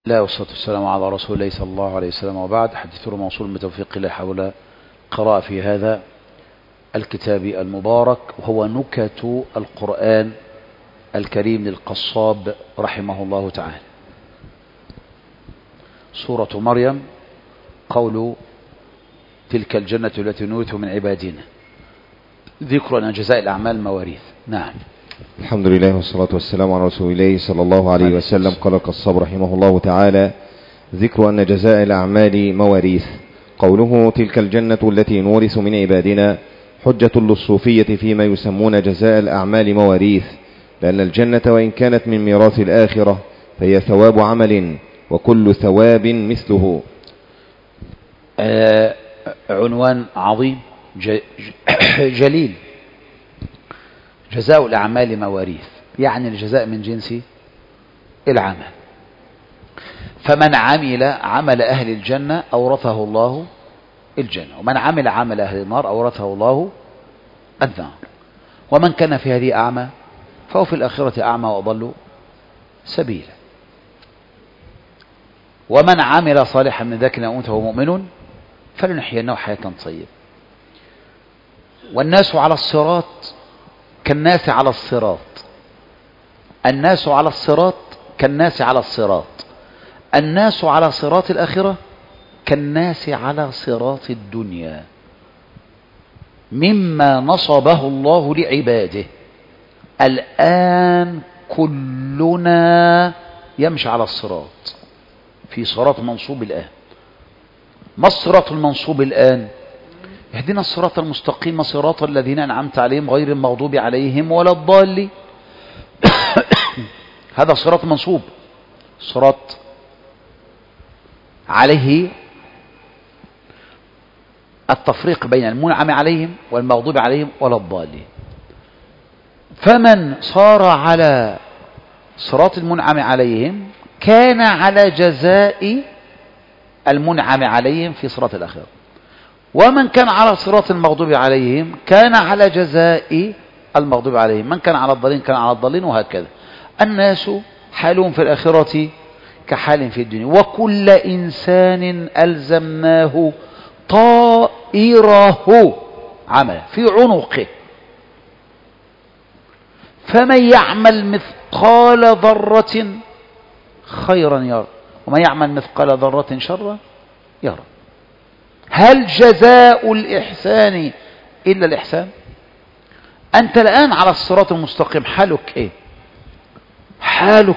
لا، والصلاة والسلام على رسول الله صلى الله عليه وسلم، وبعد. حديث موصول بتوفيق الله حول قراءة في هذا الكتاب المبارك، وهو نكت القرآن الكريم للقصاب رحمه الله تعالى. سورة مريم، قول تلك الجنة التي نورث من عبادنا، ذكر أن جزاء الأعمال مواريث. نعم. الحمد لله والصلاة والسلام على رسول الله صلى الله عليه وسلم. قال القصاب رحمه الله تعالى: ذكر أن جزاء الأعمال مواريث. قوله تلك الجنة التي نورث من عبادنا حجة للصوفية فيما يسمون جزاء الأعمال مواريث، لأن الجنة وإن كانت من ميراث الآخرة فهي ثواب عمل، وكل ثواب مثله. عنوان عظيم جليل. جزاء الأعمال مواريث، يعني الجزاء من جنس العمل. فمن عمل عمل أهل الجنة أورثه الله الجنة، ومن عمل عمل أهل النار أورثه الله النار. ومن كان في هذه أعمى فهو في الآخرة أعمى وأضل سبيلا. ومن عمل صالحا من ذكر أو أنثى وهو مؤمن فلنحيينه حياة طيبة. والناس على الصراط كالناس على الصراط، الناس على الصراط كالناس على الصراط، الناس على صراط الآخرة كالناس على صراط الدنيا، مما نصبه الله لعباده. الآن كلنا يمشي على الصراط، في صراط منصوب الآن. ما الصراط المنصوب الآن؟ اهدنا الصراط المستقيم صراط الذين أنعمت عليهم غير المغضوب عليهم ولا الضالين. هذا صراط منصوب، صراط عليه التفريق بين المنعم عليهم والمغضوب عليهم ولا الضالين. فمن صار على صراط المنعم عليهم كان على جزاء المنعم عليهم في صراط الآخرة، ومن كان على صراط المغضوب عليهم كان على جزاء المغضوب عليهم، من كان على الضالين كان على الضالين، وهكذا. الناس حالهم في الآخرة كحال في الدنيا، وكل إنسان ألزمناه طائره عمل في عنقه، فمن يعمل مثقال ذرة خيرا يرى، ومن يعمل مثقال ذرة شرا يرى. هل جزاء الإحسان إلا الإحسان؟ أنت الآن على الصراط المستقيم، حالك إيه؟ حالك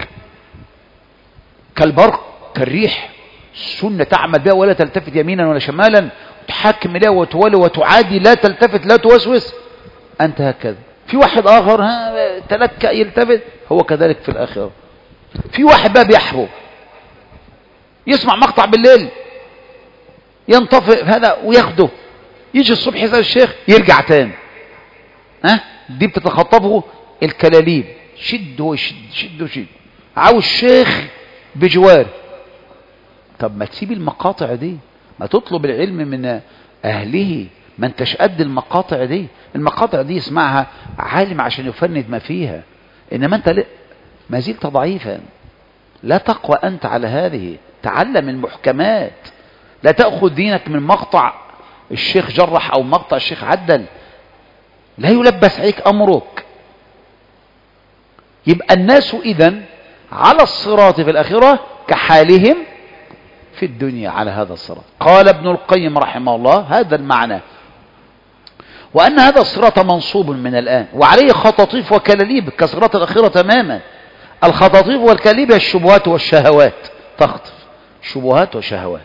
كالبرق كالريح، السنة تعمل بها ولا تلتفت يمينا ولا شمالا، تحكم إليها وتولي وتعادي، لا تلتفت لا توسوس. أنت هكذا. في واحد آخر تلكأ يلتفت، هو كذلك في الآخرة. في واحد بقى بيحبو، يسمع مقطع بالليل ينطفئ هذا وياخده، يجي الصبح يسأل الشيخ يرجع تاني. دي بتتخطفه الكلاليب، شد وشد شد وشد، عاوز شيخ بجوار. طب ما تسيب المقاطع دي، ما تطلب العلم من أهله، ما انتش قد المقاطع دي. المقاطع دي يسمعها عالم عشان يفند ما فيها، إنما أنت ما زلت ضعيفا، لا تقوى أنت على هذه. تعلم المحكمات، لا تأخذ دينك من مقطع الشيخ جرح أو مقطع الشيخ عدل، لا يلبس عليك أمرك. يبقى الناس إذن على الصراط في الآخرة كحالهم في الدنيا على هذا الصراط. قال ابن القيم رحمه الله هذا المعنى، وأن هذا الصراط منصوب من الآن، وعليه خطاطيف وكلاليب كصراط الآخرة تماما. الخطاطيف والكلاليب هي الشبهات والشهوات، تخطف شبهات وشهوات.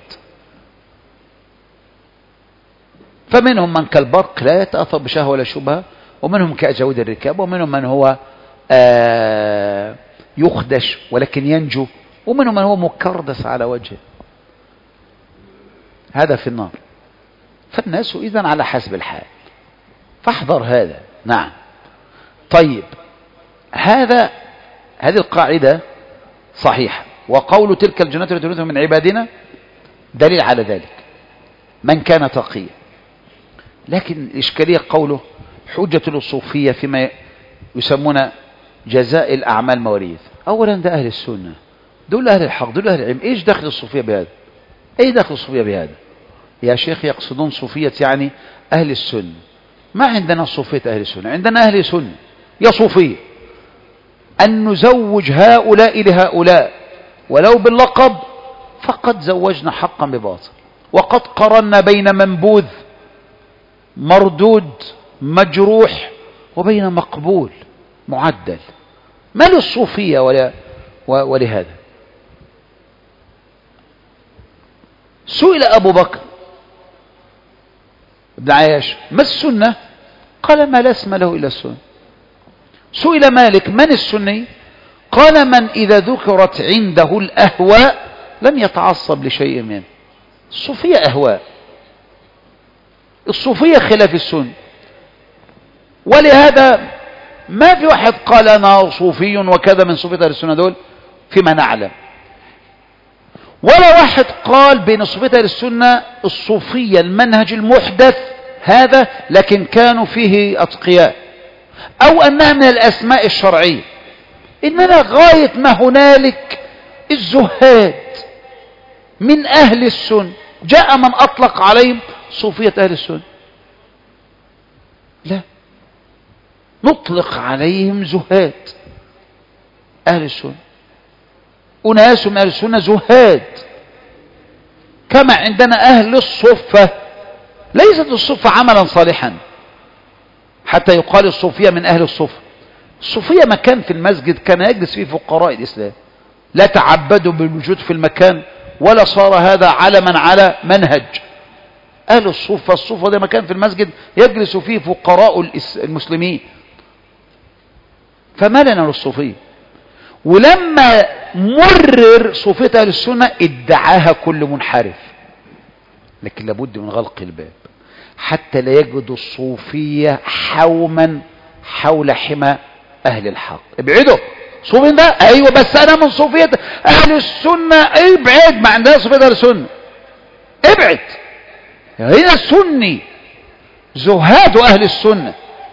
فمنهم من كالبرق لا يتأثر بشهوة ولا شبهة، ومنهم كأجود الركاب، ومنهم من هو يخدش ولكن ينجو، ومنهم من هو مكردس على وجهه، هذا في النار. فالناس إذن على حسب الحال، فاحذر هذا. نعم. طيب، هذه القاعدة صحيحة، وقول تلك الجنة التي نورث من عبادنا دليل على ذلك، من كان تقيا. لكن الإشكالية قوله حجة للصوفية فيما يسمون جزاء الأعمال مواريث. أولا ده أهل السنة دول أهل الحق، دول أهل العلم. إيش دخل الصوفية بهذا؟ إيه دخل الصوفية بهذا يا شيخ؟ يقصدون صوفية يعني أهل السنة. ما عندنا صوفية أهل السنة، عندنا أهل سنة. يا صوفية أن نزوج هؤلاء لهؤلاء ولو باللقب، فقد زوجنا حقا بباطل، وقد قرنا بين منبوذ مردود مجروح وبين مقبول معدل. ما للصوفية ولهذا؟ سئل أبو بكر بن عياش ما السنة؟ قال ما لا اسم له إلا السنة. سئل مالك من السني؟ قال من إذا ذكرت عنده الأهواء لم يتعصب لشيء منه. الصوفية أهواء، الصوفية خلاف السنة. ولهذا ما في واحد قال أنا صوفي وكذا من صوفية أهل السنة دول فيما نعلم، ولا واحد قال بين صوفية أهل السنة الصوفية المنهج المحدث هذا لكن كانوا فيه أتقياء، أو أنها من الأسماء الشرعية. إننا غاية ما هنالك الزهاد من أهل السنة جاء من أطلق عليهم صوفية أهل السنة. لا، نطلق عليهم زهاد أهل السنة، أناس من أهل السنة زهاد. كما عندنا أهل الصفة، ليست الصفة عملا صالحا حتى يقال الصوفية من أهل الصفة. الصوفية مكان في المسجد كان يجلس فيه فقراء الإسلام، لا تعبدوا بالوجود في المكان ولا صار هذا علما على منهج. أهل الصفة، الصفة ده مكان في المسجد يجلس فيه فقراء المسلمين. فما لنا للصوفية؟ ولما مرر صوفية أهل السنة ادعاها كل منحرف، لكن لابد من غلق الباب حتى لا يجد الصوفية حوما حول حمى أهل الحق. ابعدوا صوفي ده، أيوة بس أنا من صوفية أهل السنة. ابعد، ما عندنا صوفية أهل السنة، ابعد. هنا السني زهاد أهل السنة،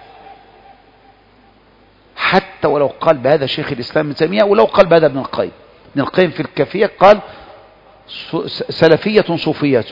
حتى ولو قال بهذا شيخ الإسلام ابن تيمية، ولو قال بهذا ابن القيم. ابن القيم في الكافية قال سلفية صوفية،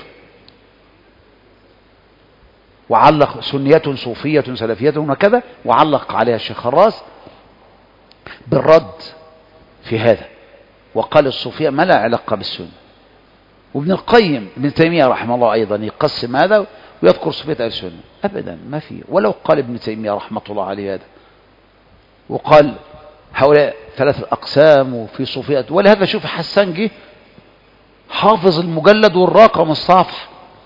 وعلق سنية صوفية سلفية وكذا، وعلق عليها الشيخ خراس بالرد في هذا، وقال الصوفية ما لا علاقة بالسنة. وابن القيم ابن تيمية رحمه الله أيضا يقسم هذا ويذكر صوفية أهل السنة. أبدا ما في، ولو قال ابن تيمية رحمة الله عليه هذا، وقال هؤلاء ثلاثة أقسام وفي صوفية. ولهذا شوف حسان جه حافظ المجلد والرقم الصفحة،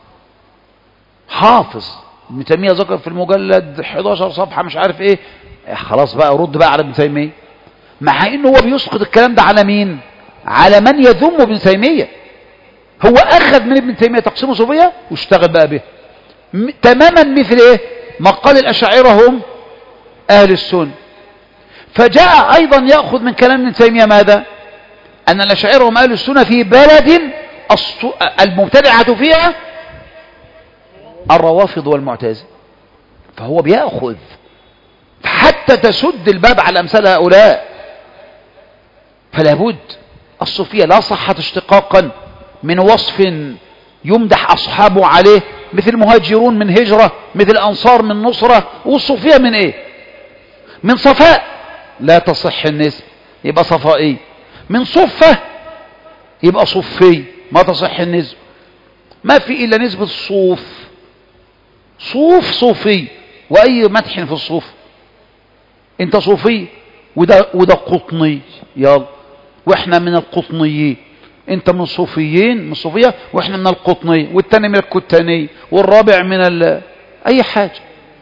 حافظ. ابن تيمية ذكر في المجلد 11 صفحة مش عارف ايه. خلاص بقى رد بقى على ابن تيمية، مع انه هو بيسقط الكلام ده على مين؟ على من يذم ابن تيمية. هو اخذ من ابن تيمية تقسيم صوفية واشتغل بقى به تماما مثل ايه ما قال الاشاعرة هم اهل السنة. فجاء ايضا يأخذ من كلام ابن تيمية ماذا؟ ان الاشاعرة هم اهل السنة في بلد المبتدعة فيها الروافض والمعتزلة. فهو بيأخذ حتى تسد الباب على امثال هؤلاء. فلا بد الصوفية لا صحة اشتقاقا من وصف يمدح أصحابه عليه، مثل مهاجرون من هجرة، مثل أنصار من نصرة. والصوفية من ايه؟ من صفاء، لا تصح النسب يبقى صفائي. من صفة يبقى صفي، ما تصح النسب. ما في إلا نسبة الصوف، صوف صوفي. وأي مدح في الصوف، انت صوفي وده قطني، يلا واحنا من القطنيين. انت من صوفيين من صوفية واحنا من القطني، والتاني من الكتاني، والرابع من اي حاجة،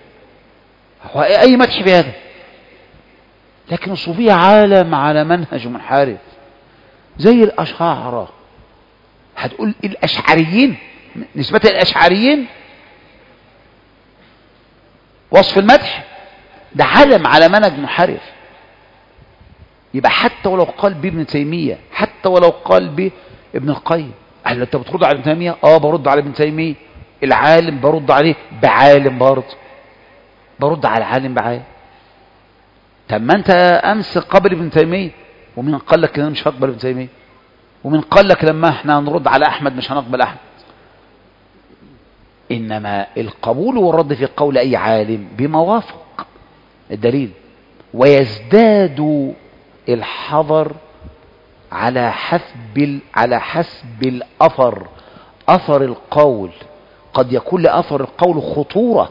اي مدح بهذا. لكن الصوفية عالم على منهج منحرف زي الاشاعرة. هتقول الاشعريين، نسبة الاشعريين وصف المدح ده عالم على منهج منحرف. يبقى حتى ولو قال بابن تيمية، حتى ولو قال بابن القيم، هل انت بترد على ابن تيمية؟ برد على ابن تيمية. العالم برد عليه بعالم، برضه برد على العالم بعالم. طب ما انت امس قبل ابن تيمية، ومن قال لك ان انا مش هقبل ابن تيمية؟ ومن قال لك لما احنا نرد على أحمد مش هنقبل أحمد. إنما القبول والرد في قول أي عالم بما وافق الدليل، ويزداد الحذر على حسب الأثر. أثر القول قد يكون لأثر القول خطورة،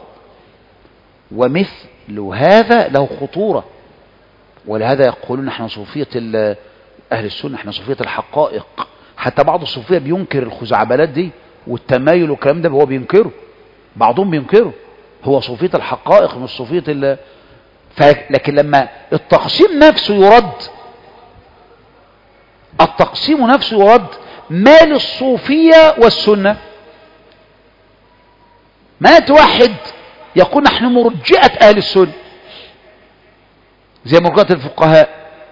ومثل هذا له خطورة. ولهذا يقولون نحن صوفية أهل السنة، نحن صوفية الحقائق. حتى بعض الصوفية بينكر الخزعبلات دي والتمايل والكلام ده، هو بينكره، بعضهم بينكره، هو صوفية الحقائق مش صوفية لكن لما التقسيم نفسه يرد، التقسيم نفسه يرد، ما للصوفية والسنة. ما توحد يقول نحن مرجئة أهل السنة زي مرجئة الفقهاء،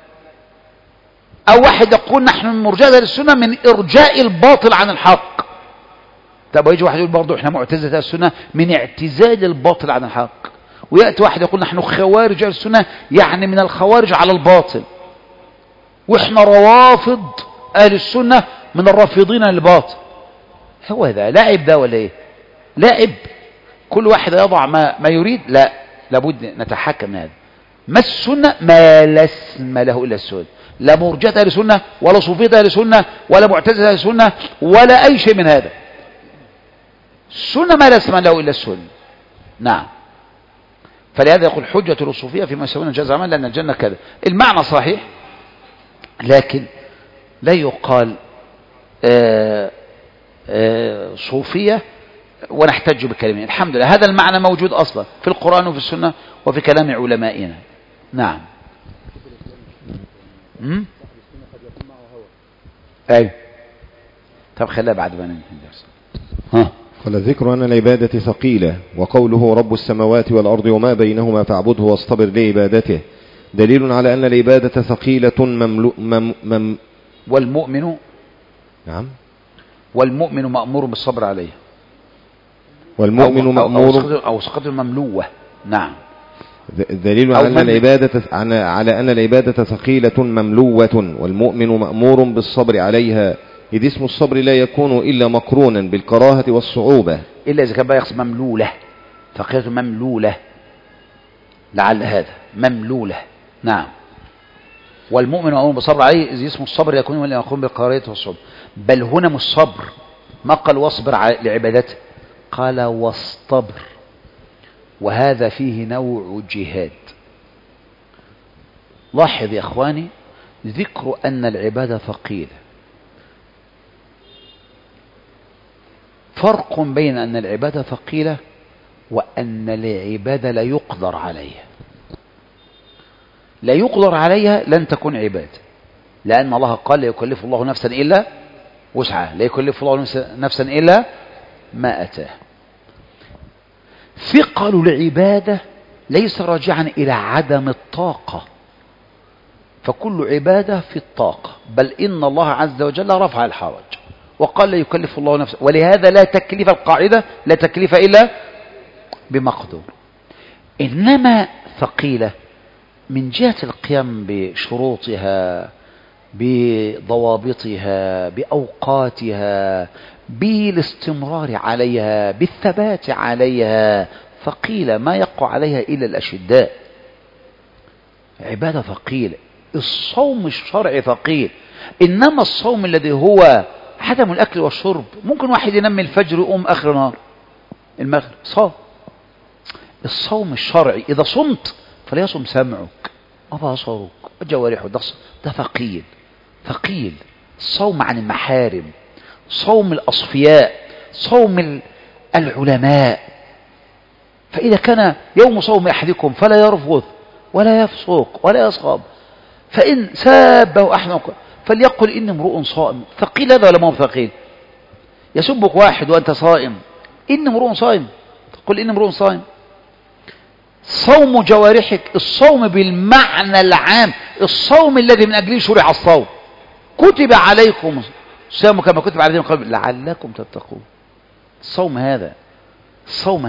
أو واحد يقول نحن مرجئة أهل السنة من إرجاء الباطل عن الحق. طب ويجي واحد يقول برضه احنا معتزلة أهل السنة من اعتزال الباطل عن الحق. ويأتي واحد يقول نحن خوارج أهل السنة يعني من الخوارج على الباطل، واحنا روافض أهل السنة من الرافضين للباطل. هو ده لاعب ده ولا ايه؟ لاعب. كل واحد يضع ما يريد. لا، لابد نتحكم من هذا. ما السنة؟ ما لا اسم له إلا السنة. لا مرجئة أهل السنة ولا صوفية أهل السنة ولا معتزلة أهل السنة ولا أي شيء من هذا. السنة ما لا اسم له إلا السنة. نعم. فلهذا يقول حجة للصوفية فيما يسوون جاز عمل لأن الجنة كذا. المعنى صحيح، لكن لا يقال صوفية ونحتج بكلمين. الحمد لله هذا المعنى موجود أصلا في القرآن وفي السنة وفي كلام علمائنا. نعم. أي طب خليها بعد ما ننهي الدرس. قال ذكر أن العبادة ثقيلة، وقوله رب السماوات والأرض وما بينهما فاعبده واصطبر لعبادته دليل على أن العبادة ثقيلة والمؤمن نعم، والمؤمن مأمور بالصبر عليه، والمؤمن مأمور أو سقط مملوة. نعم. دليل على أن العبادة ثقيلة مملوة، والمؤمن مأمور بالصبر عليها، إذ اسم الصبر لا يكون إلا مقرونا بالكراهة والصعوبة، إلا إذا كان بقى يقصد مملولة، ثقيلة مملولة، لعل هذا مملولة. نعم. والمؤمن مأمور بالصبر عليه، إذ اسم الصبر يكون إلا مقرون بالكراهة والصعوبة. بل هنا مش صبر، ما قال واصبر لعبادته، قال واصطبر، وهذا فيه نوع جهاد. لاحظ يا أخواني، ذكر أن العبادة ثقيلة، فرق بين أن العبادة ثقيلة وأن العبادة لا يقدر عليها. لا يقدر عليها لن تكون عبادة، لأن الله قال لا يكلف الله نفسا إلا وسعها، لا يكلف الله نفسا إلا ما أتاه. ثقل العبادة ليس راجعا إلى عدم الطاقة، فكل عبادة في الطاقة، بل إن الله عز وجل رفع الحرج وقال لا يكلف الله نفسا، ولهذا لا تكليف، القاعدة لا تكليف إلا بمقدور. إنما ثقيلة من جهة القيام بشروطها، بضوابطها، بأوقاتها، بالاستمرار عليها، بالثبات عليها، ثقيلة ما يقع عليها إلا الأشداء. عبادة ثقيلة. الصوم الشرعي ثقيل، إنما الصوم الذي هو عدم الأكل والشرب، ممكن واحد ينام الفجر يقوم آخر نهار المغرب صام. الصوم الشرعي إذا صمت فليصم سمعك وبصرك وجوارحك، ده ثقيل. ثقيل. الصوم عن المحارم، صوم الأصفياء، صوم العلماء. فإذا كان يوم صوم أحدكم فلا يرفث ولا يفسق ولا يصخب، فإن سابه أحد فليقل إني امرؤ صائم. ثقيل هذا ولا ما هو ثقيل؟ يسبك واحد وأنت صائم، إني امرؤ صائم، تقول إني امرؤ صائم. صوم جوارحك، الصوم بالمعنى العام، الصوم الذي من أجله شرع الصوم. كتب عليكم الصيام كما كتب على الذين من قبلكم لعلكم تتقون. الصوم هذا، الصوم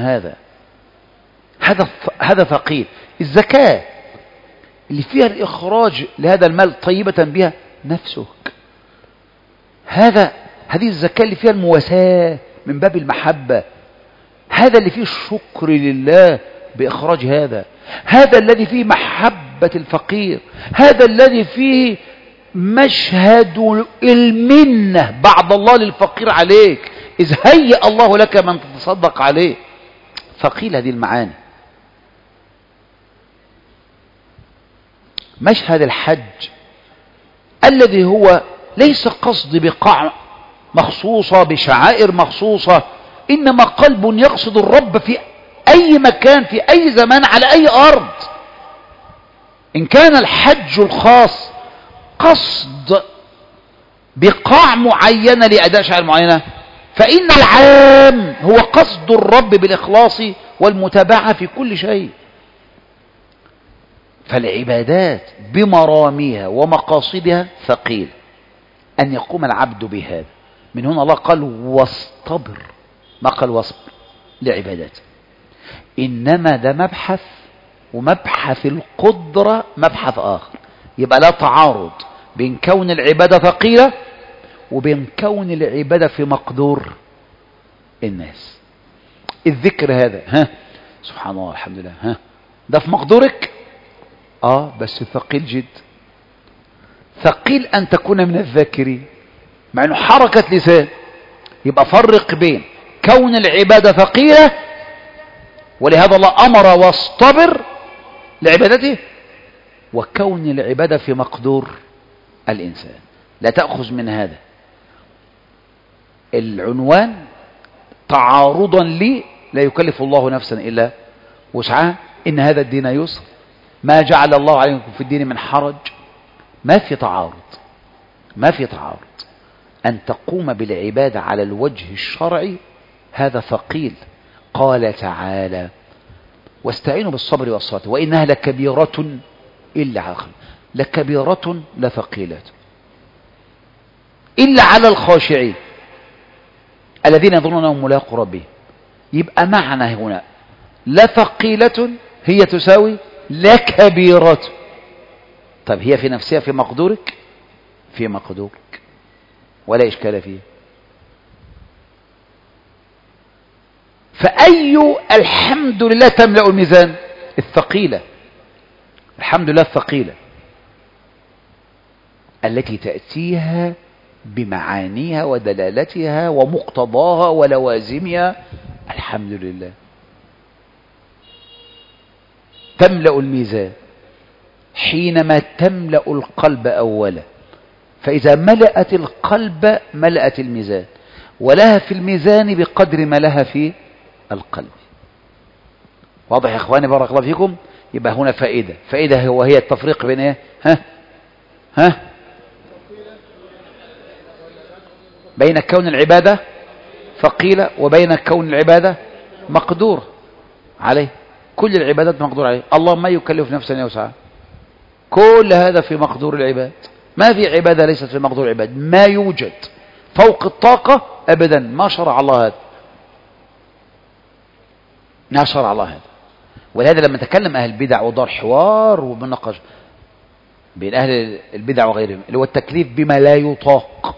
هذا ثقيل. الزكاة اللي فيها الإخراج لهذا المال طيبة بها نفسك، هذه الزكاة اللي فيها المواساة من باب المحبة، هذا اللي فيه الشكر لله بإخراج هذا الذي فيه محبة الفقير، هذا الذي فيه مشهد المنة بعد الله للفقير عليك، إذ هيأ الله لك من تتصدق عليه. ثقيل هذه المعاني. مشهد الحج الذي هو ليس قصد بقاع مخصوصة بشعائر مخصوصة، إنما قلب يقصد الرب في أي مكان في أي زمان على أي أرض. إن كان الحج الخاص قصد بقاع معينة لأداء شعائر معينة، فإن العام هو قصد الرب بالإخلاص والمتابعة في كل شيء. فالعبادات بمراميها ومقاصدها ثقيل أن يقوم العبد بهذا. من هنا الله قال واصطبر، ما قال واصبر لعبادات، إنما ده مبحث، ومبحث القدرة مبحث آخر. يبقى لا تعارض بين كون العبادة ثقيلة وبين كون العبادة في مقدور الناس. الذكر هذا سبحان الله الحمد لله ده في مقدورك، بس ثقيل جدا. ثقيل أن تكون من الذاكرين مع أنه حركة لسان. يبقى فرق بين كون العبادة ثقيلة، ولهذا الله أمر واصطبر لعبادته، وكون العبادة في مقدور الإنسان. لا تأخذ من هذا العنوان تعارضا لي لا يكلف الله نفسا إلا وسعها، إن هذا الدين يسر، ما جعل الله عليكم في الدين من حرج. ما في تعارض، ما في تعارض. أن تقوم بالعبادة على الوجه الشرعي هذا ثقيل. قال تعالى واستعينوا بالصبر والصلاة وإنها لكبيرة إلا على لكبيرة لثقيلة إلا على الخاشعين الذين يظنون أنهم ملاقوا ربهم. يبقى معنى هنا لثقيلة هي تساوي لكبيرة. طب هي في نفسها في مقدورك؟ في مقدورك ولا إشكال فيه. فأي الحمد لله تملأ الميزان؟ الثقيلة، الحمد لله الثقيلة التي تأتيها بمعانيها ودلالتها ومقتضاها ولوازمها. الحمد لله تملأ الميزان حينما تملأ القلب أولا، فإذا ملأت القلب ملأت الميزان، ولها في الميزان بقدر ما لها في القلب. واضح يا إخواني بارك الله فيكم؟ يبقى هنا فائدة وهي التفريق بين إيه؟ بين كون العبادة ثقيلة وبين كون العبادة مقدور عليه. كل العبادات مقدور عليه، الله ما يكلف نفسا إلا وسعها. كل هذا في مقدور العباد. ما في عبادة ليست في مقدور العباد، ما يوجد فوق الطاقة أبدا. ما شرع الله هذا، ما شرع الله هذا. ولهذا لما تكلم أهل البدع ودار حوار ومناقشة بين أهل البدع وغيرهم اللي هو التكليف بما لا يطاق،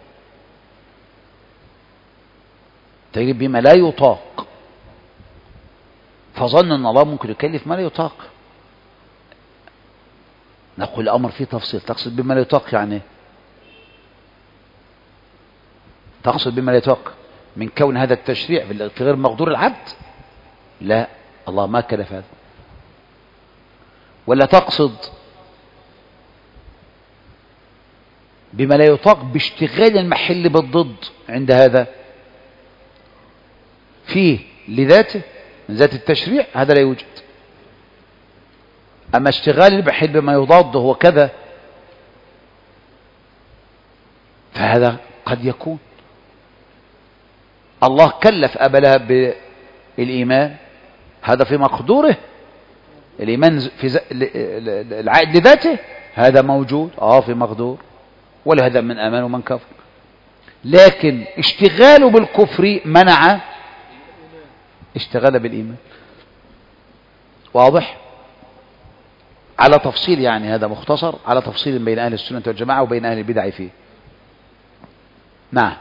تكليف بما لا يطاق، فظن أن الله ممكن يكلف ما لا يطاق. نقول الأمر فيه تفصيل. تقصد بما لا يطاق يعني تقصد بما لا يطاق من كون هذا التشريع في غير مقدور العبد؟ لا، الله ما كلف هذا. ولا تقصد بما لا يطاق باشتغال المحل بالضد؟ عند هذا فيه لذاته من ذات التشريع هذا لا يوجد. أما اشتغال المحل بما يضاد هو كذا، فهذا قد يكون. الله كلف أبا لهب بالإيمان، هذا في مقدوره. الإيمان في العائد لذاته هذا موجود في مقدور، ولهذا من أمان ومن كفر. لكن اشتغاله بالكفر منع اشتغال بالإيمان. واضح؟ على تفصيل يعني، هذا مختصر على تفصيل بين أهل السنة والجماعة وبين أهل البدع فيه. نعم.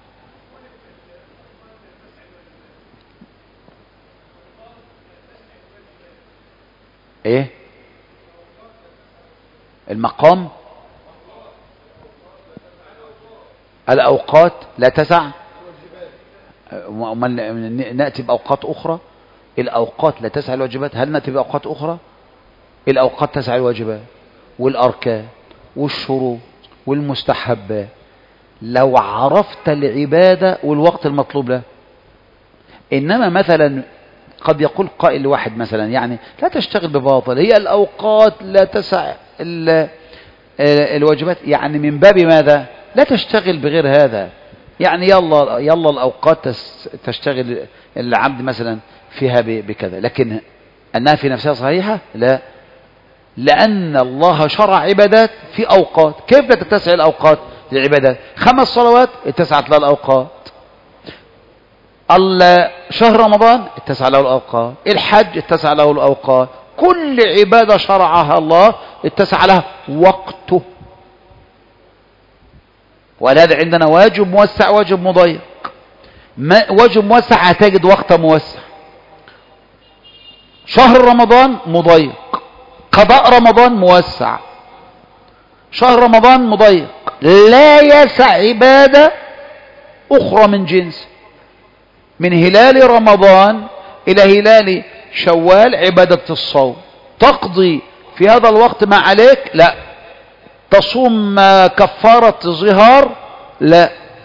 ايه المقام؟ الأوقات لا تسع، نأتي بأوقات أخرى. الأوقات لا تسع الواجبات، هل نأتي بأوقات أخرى؟ الأوقات تسع الواجبات والأركان والشروط والمستحبات. لو عرفت العبادة والوقت المطلوب له. إنما مثلا قد يقول قائل واحد مثلا يعني لا تشتغل بباطل، هي الأوقات لا تسع الواجبات، يعني من باب ماذا؟ لا تشتغل بغير هذا، يعني يلا الأوقات تشتغل العبد مثلا فيها بكذا، لكن أنها في نفسها صحيحة لا، لأن الله شرع عبادات في أوقات. كيف لا تتسع الأوقات للعبادات؟ 5 صلوات اتسعت لها الأوقات، شهر رمضان اتسع له الأوقات، الحج اتسع له الأوقات، كل عبادة شرعها الله اتسع لها وقته. ولهذا عندنا واجب موسع واجب مضيق. واجب موسع هتجد وقت موسع، شهر رمضان مضيق، قضاء رمضان موسع، شهر رمضان مضيق، لا يسع عبادة أخرى من جنس. من هلال رمضان إلى هلال شوال عبادة الصوم تقضي في هذا الوقت ما عليك؟ لا. تصوم كفارة ظهار؟ لا.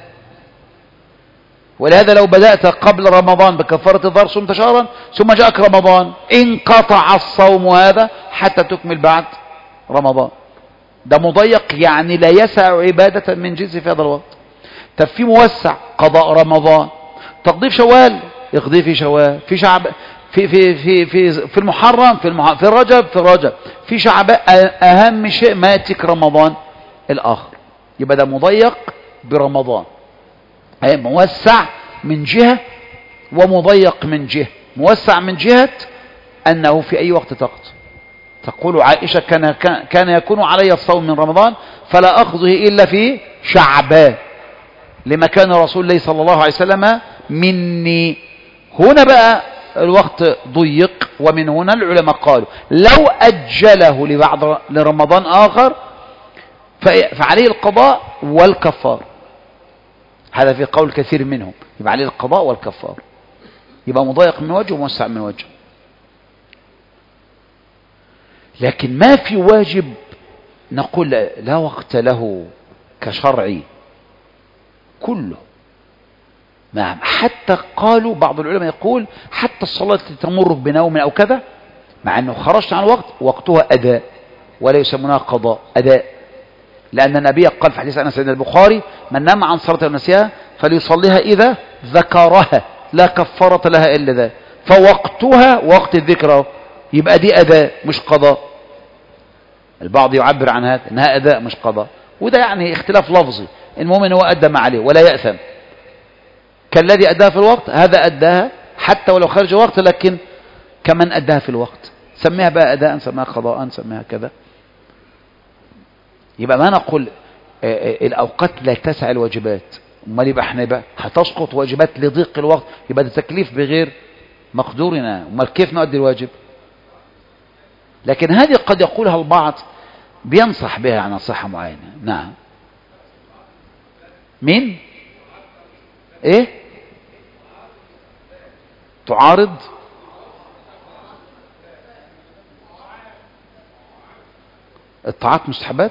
ولهذا لو بدأت قبل رمضان بكفارة الظهر صمت شهرا ثم جاءك رمضان انقطع الصوم هذا حتى تكمل بعد رمضان. ده مضيق، يعني لا يسع عبادة من جنس في هذا الوقت. طب في موسع قضاء رمضان، تقضي في شوال يقضي في شوال، في شعب في المحرم في الرجب في شعبان، اهم شيء ما ياتيك رمضان الاخر. يبقى ده مضيق برمضان، اي موسع من جهة ومضيق من جهة. موسع من جهة انه في اي وقت تقول عائشة كان يكون علي الصوم من رمضان فلا اخذه الا في شعبان لما كان رسول الله صلى الله عليه وسلم مني. هنا بقى الوقت ضيق، ومن هنا العلماء قالوا لو أجله لرمضان آخر فعليه القضاء والكفار. هذا في قول كثير منهم، يبقى عليه القضاء والكفار، يبقى مضيق من وجه وموسع من وجه. لكن ما في واجب نقول لا وقت له كشرعي كله. نعم، حتى قالوا بعض العلماء يقول حتى الصلاة التي تمر بنوم أو كذا مع أنه خرجت عن الوقت وقتها أداء ولا يسمونها قضاء، أداء. لأن النبي قال في حديث أنس عند البخاري من نام عن صلاة ونسيها فليصليها إذا ذكرها لا كفارة لها إلا ذا، فوقتها وقت الذكر، يبقى دي أداء مش قضاء. البعض يعبر عن هذا أنها أداء مش قضاء، وده يعني اختلاف لفظي. المهم أنه أدى ما عليه ولا يأثم، كالذي أداها في الوقت هذا أداها حتى ولو خارج الوقت، لكن كمن أداها في الوقت. سميها بقى أداء، سميها قضاء، سميها كذا. يبقى ما نقول الأوقات لا تسع الواجبات، امال يبقى احنا بقى هتسقط واجبات لضيق الوقت، يبقى ده تكليف بغير مقدورنا، امال كيف نؤدي الواجب؟ لكن هذه قد يقولها البعض بينصح بها عن نصيحة معينة. نعم. مين؟ ايه؟ تعارض؟ الطاعات مستحبات؟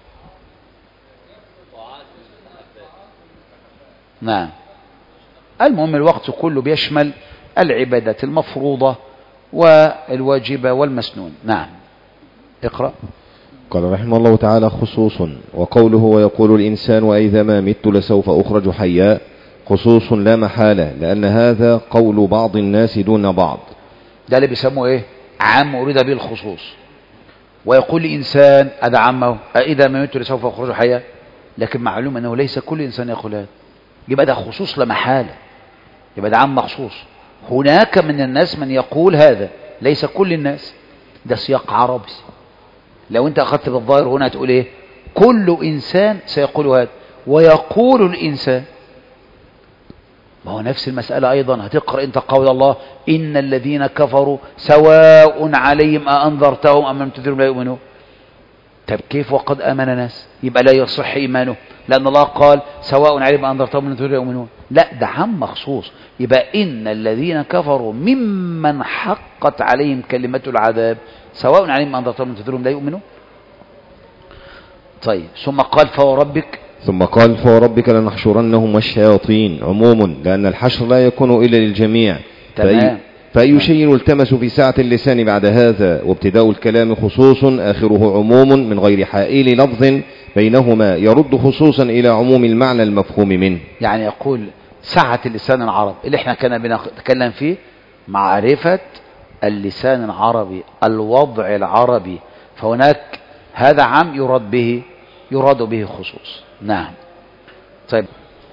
نعم. المهم الوقت كله بيشمل العبادات المفروضة والواجبة والمسنون. نعم. اقرأ. قال رحمه الله تعالى خصوص، وقوله ويقول الإنسان وإذا ما مت لسوف أخرج حيا، خصوص لا محالة، لأن هذا قول بعض الناس دون بعض. ده اللي بيسموه ايه؟ عام أريد به الخصوص. ويقول الإنسان هذا عامه إذا ما مت لسوف أخرج حيا، لكن معلوم أنه ليس كل إنسان يقول هذا، يبقى ده خصوص لا محالة، يبقى ده عام مخصوص. هناك من الناس من يقول هذا، ليس كل الناس، ده سياق عربي. لو انت اخذت بالظاهر هنا تقول ايه؟ كل انسان سيقول هذا، ويقول الإنسان. ما هو نفس المسألة أيضا. هتقرأ أنت قول الله إن الذين كفروا سواء عليهم أأنذرتهم أم لم تنذرهم لا يؤمنون. طب كيف وقد آمن ناس؟ يبقى لا يصح إيمانه، لأن الله قال سواء عليهم أأنذرتهم أم لم تنذرهم لا يؤمنون. لا، ده عام مخصوص. يبقى إن الذين كفروا ممن حقت عليهم كلمة العذاب سواء عليهم أأنذرتهم أم لم تنذرهم لا يؤمنون. طيب ثم قال فوربك لنحشرنهم والشياطين عموم، لأن الحشر لا يكون إلا للجميع. تمام. فأي شيء يلتمس في سعة اللسان بعد هذا، وابتداء الكلام خصوص آخره عموم من غير حائل لفظ بينهما يرد خصوصا إلى عموم المعنى المفهوم منه. يعني يقول سعة اللسان العربي اللي احنا كنا بنتكلم فيه، معرفة اللسان العربي، الوضع العربي، فهناك هذا عام يراد به خصوص. نعم. طيب.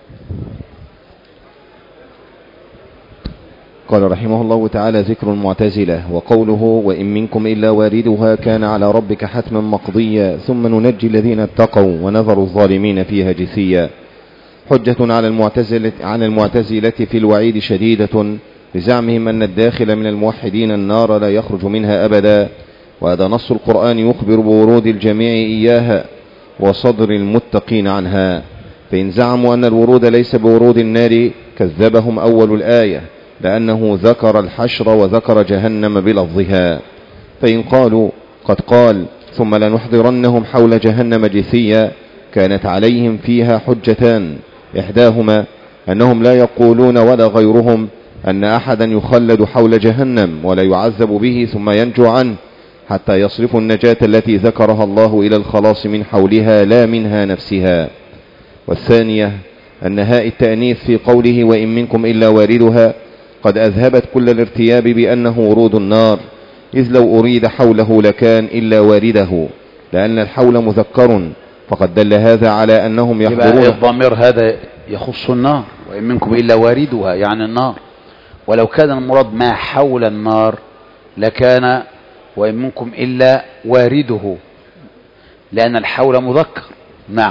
قال رحمه الله تعالى: ذكر المعتزلة وقوله: وإن منكم إلا واردها كان على ربك حتما مقضيا ثم ننجي الذين اتقوا ونذر الظالمين فيها جثيا. حجة على المعتزلة في الوعيد شديدة بزعمهم أن الداخل من الموحدين النار لا يخرج منها أبدا، وهذا نص القرآن يخبر بورود الجميع إياها وصدر المتقين عنها. فإن زعموا أن الورود ليس بورود النار كذبهم أول الآية، لأنه ذكر الحشر وذكر جهنم بلفظها. فإن قالوا قد قال ثم لنحضرنهم حول جهنم جثيا، كانت عليهم فيها حجتان: إحداهما أنهم لا يقولون ولا غيرهم أن أحدا يخلد حول جهنم ولا يعذب به ثم ينجو عنه حتى يصرف النجاة التي ذكرها الله إلى الخلاص من حولها لا منها نفسها. والثانية أن هاء التأنيث في قوله وإن منكم إلا واردها قد أذهبت كل الارتياب بأنه ورود النار، إذ لو أريد حوله لكان إلا وارده، لأن الحول مذكر، فقد دل هذا على أنهم يحضرون. يبقى الضمير هذا يخص النار، وإن منكم إلا واردها يعني النار. ولو كان المراد ما حول النار لكان وإن منكم إلا وارده، لأن الحول مذكر. نعم.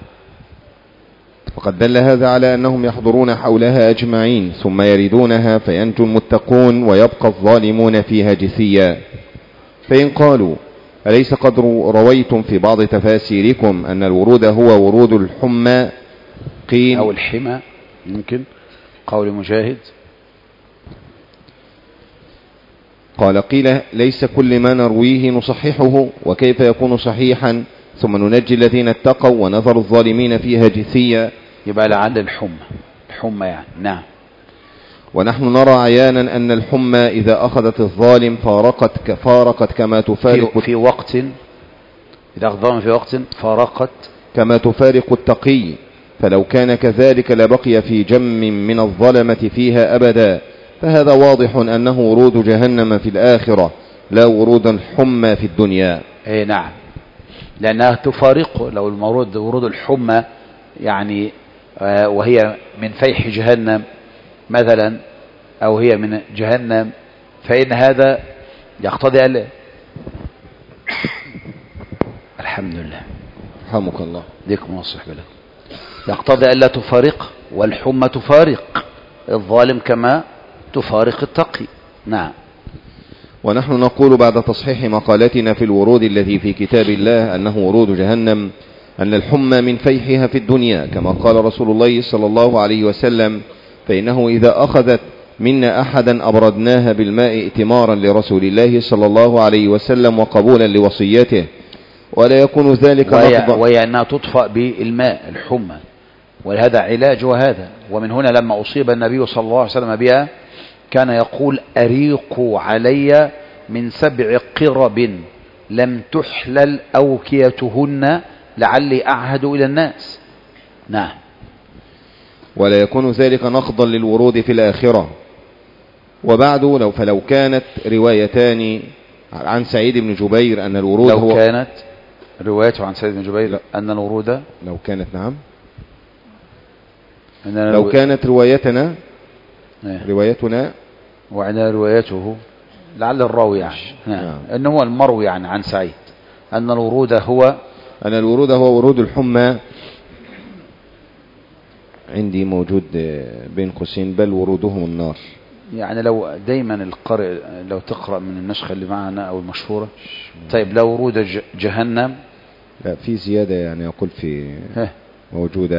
وقد دل هذا على أنهم يحضرون حولها أجمعين ثم يردونها فينجو المتقون ويبقى الظالمون فيها جثيا. فإن قالوا أليس قد رويتم في بعض تفاسيركم أن الورود هو ورود الحمى قيل أو الحمى، يمكن قول مجاهد. قال قيل ليس كل ما نرويه نصححه، وكيف يكون صحيحا ثم ننجي الذين اتقوا ونذر الظالمين فيها جثيا. يبقى لعل الحمى يعني. نعم. ونحن نرى عيانا أن الحمى إذا أخذت الظالم فارقت كما تفارق في وقت، إذا أخذ في وقت فارقت كما تفارق التقي، فلو كان كذلك لبقي في جم من الظلمة فيها أبدا، فهذا واضح أنه ورود جهنم في الآخرة لا ورود الحمى في الدنيا. اي نعم، لأنها تفارق. لو المورود ورود الحمى يعني وهي من فيح جهنم مثلا، أو هي من جهنم، فإن هذا يقتضي ألا الحمد لله رحمك الله ديكم نصح بلك، يقتضي ألا تفارق، والحمى تفارق الظالم كما تفارق التقي. نعم. ونحن نقول بعد تصحيح مقالتنا في الورود الذي في كتاب الله أنه ورود جهنم أن الحمى من فيحها في الدنيا، كما قال رسول الله صلى الله عليه وسلم: فإنه إذا أخذت منا أحدا أبردناها بالماء ائتمارا لرسول الله صلى الله عليه وسلم وقبولا لوصيته، ولا يكون ذلك وهي أنها تطفأ بالماء الحمى، وهذا علاج. وهذا ومن هنا لما أصيب النبي صلى الله عليه وسلم بها كان يقول: أريقوا علي من 7 قرب لم تحلل أوكيتهن لعلي أعهد إلى الناس. نعم. ولا يكون ذلك نقضا للورود في الآخرة. وبعد فلو كانت روايتان عن سعيد بن جبير أن الورود لو كانت روايته عن سعيد بن جبير أن الورود لو كانت لو كانت روايتنا وعلى روايته لعل الراوي يعني نعم. إنه هو المروي عن سعيد أن الورود هو ورود الحمى عندي موجود بين قوسين بل ورودهم النار. يعني لو دايما القارئ لو تقرأ من النسخة اللي معنا أو المشهورة. طيب لو ورود جهنم. لا في زيادة يعني أقول في موجودة.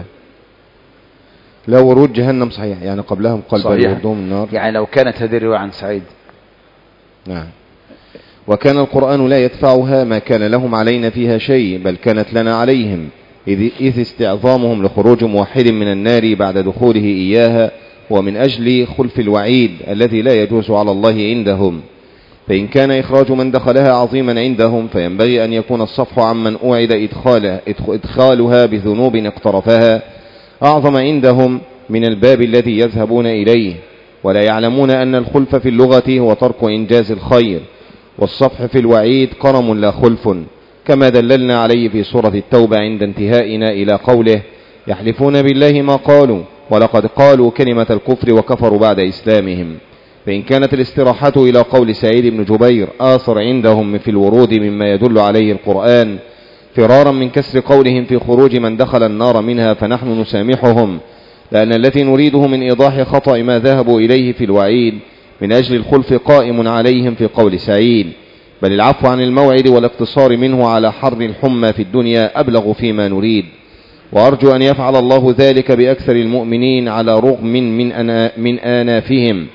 لو ورود جهنم صحيح يعني قبلهم قال بل ورودهم النار. يعني لو كانت هذه الرواية عن سعيد. نعم. وكان القرآن لا يدفعها ما كان لهم علينا فيها شيء بل كانت لنا عليهم إذ استعظامهم لخروج موحد من النار بعد دخوله إياها ومن أجل خلف الوعيد الذي لا يجوز على الله عندهم. فإن كان إخراج من دخلها عظيما عندهم فينبغي أن يكون الصفح عمن أوعد إدخالها بذنوب اقترفها أعظم عندهم من الباب الذي يذهبون إليه، ولا يعلمون أن الخلف في اللغة هو ترك إنجاز الخير، والصفح في الوعيد قرم لا خلف، كما دللنا عليه في سورة التوبة عند انتهائنا إلى قوله يحلفون بالله ما قالوا ولقد قالوا كلمة الكفر وكفروا بعد إسلامهم. فإن كانت الاستراحة إلى قول سعيد بن جبير آثر عندهم في الورود مما يدل عليه القرآن فرارا من كسر قولهم في خروج من دخل النار منها فنحن نسامحهم، لأن الذي نريده من إيضاح خطأ ما ذهبوا إليه في الوعيد من أجل الخلف قائم عليهم في قول سعيد، بل العفو عن الموعد والاقتصار منه على حر الحمى في الدنيا أبلغ فيما نريد، وأرجو أن يفعل الله ذلك بأكثر المؤمنين على رغم من آنافهم.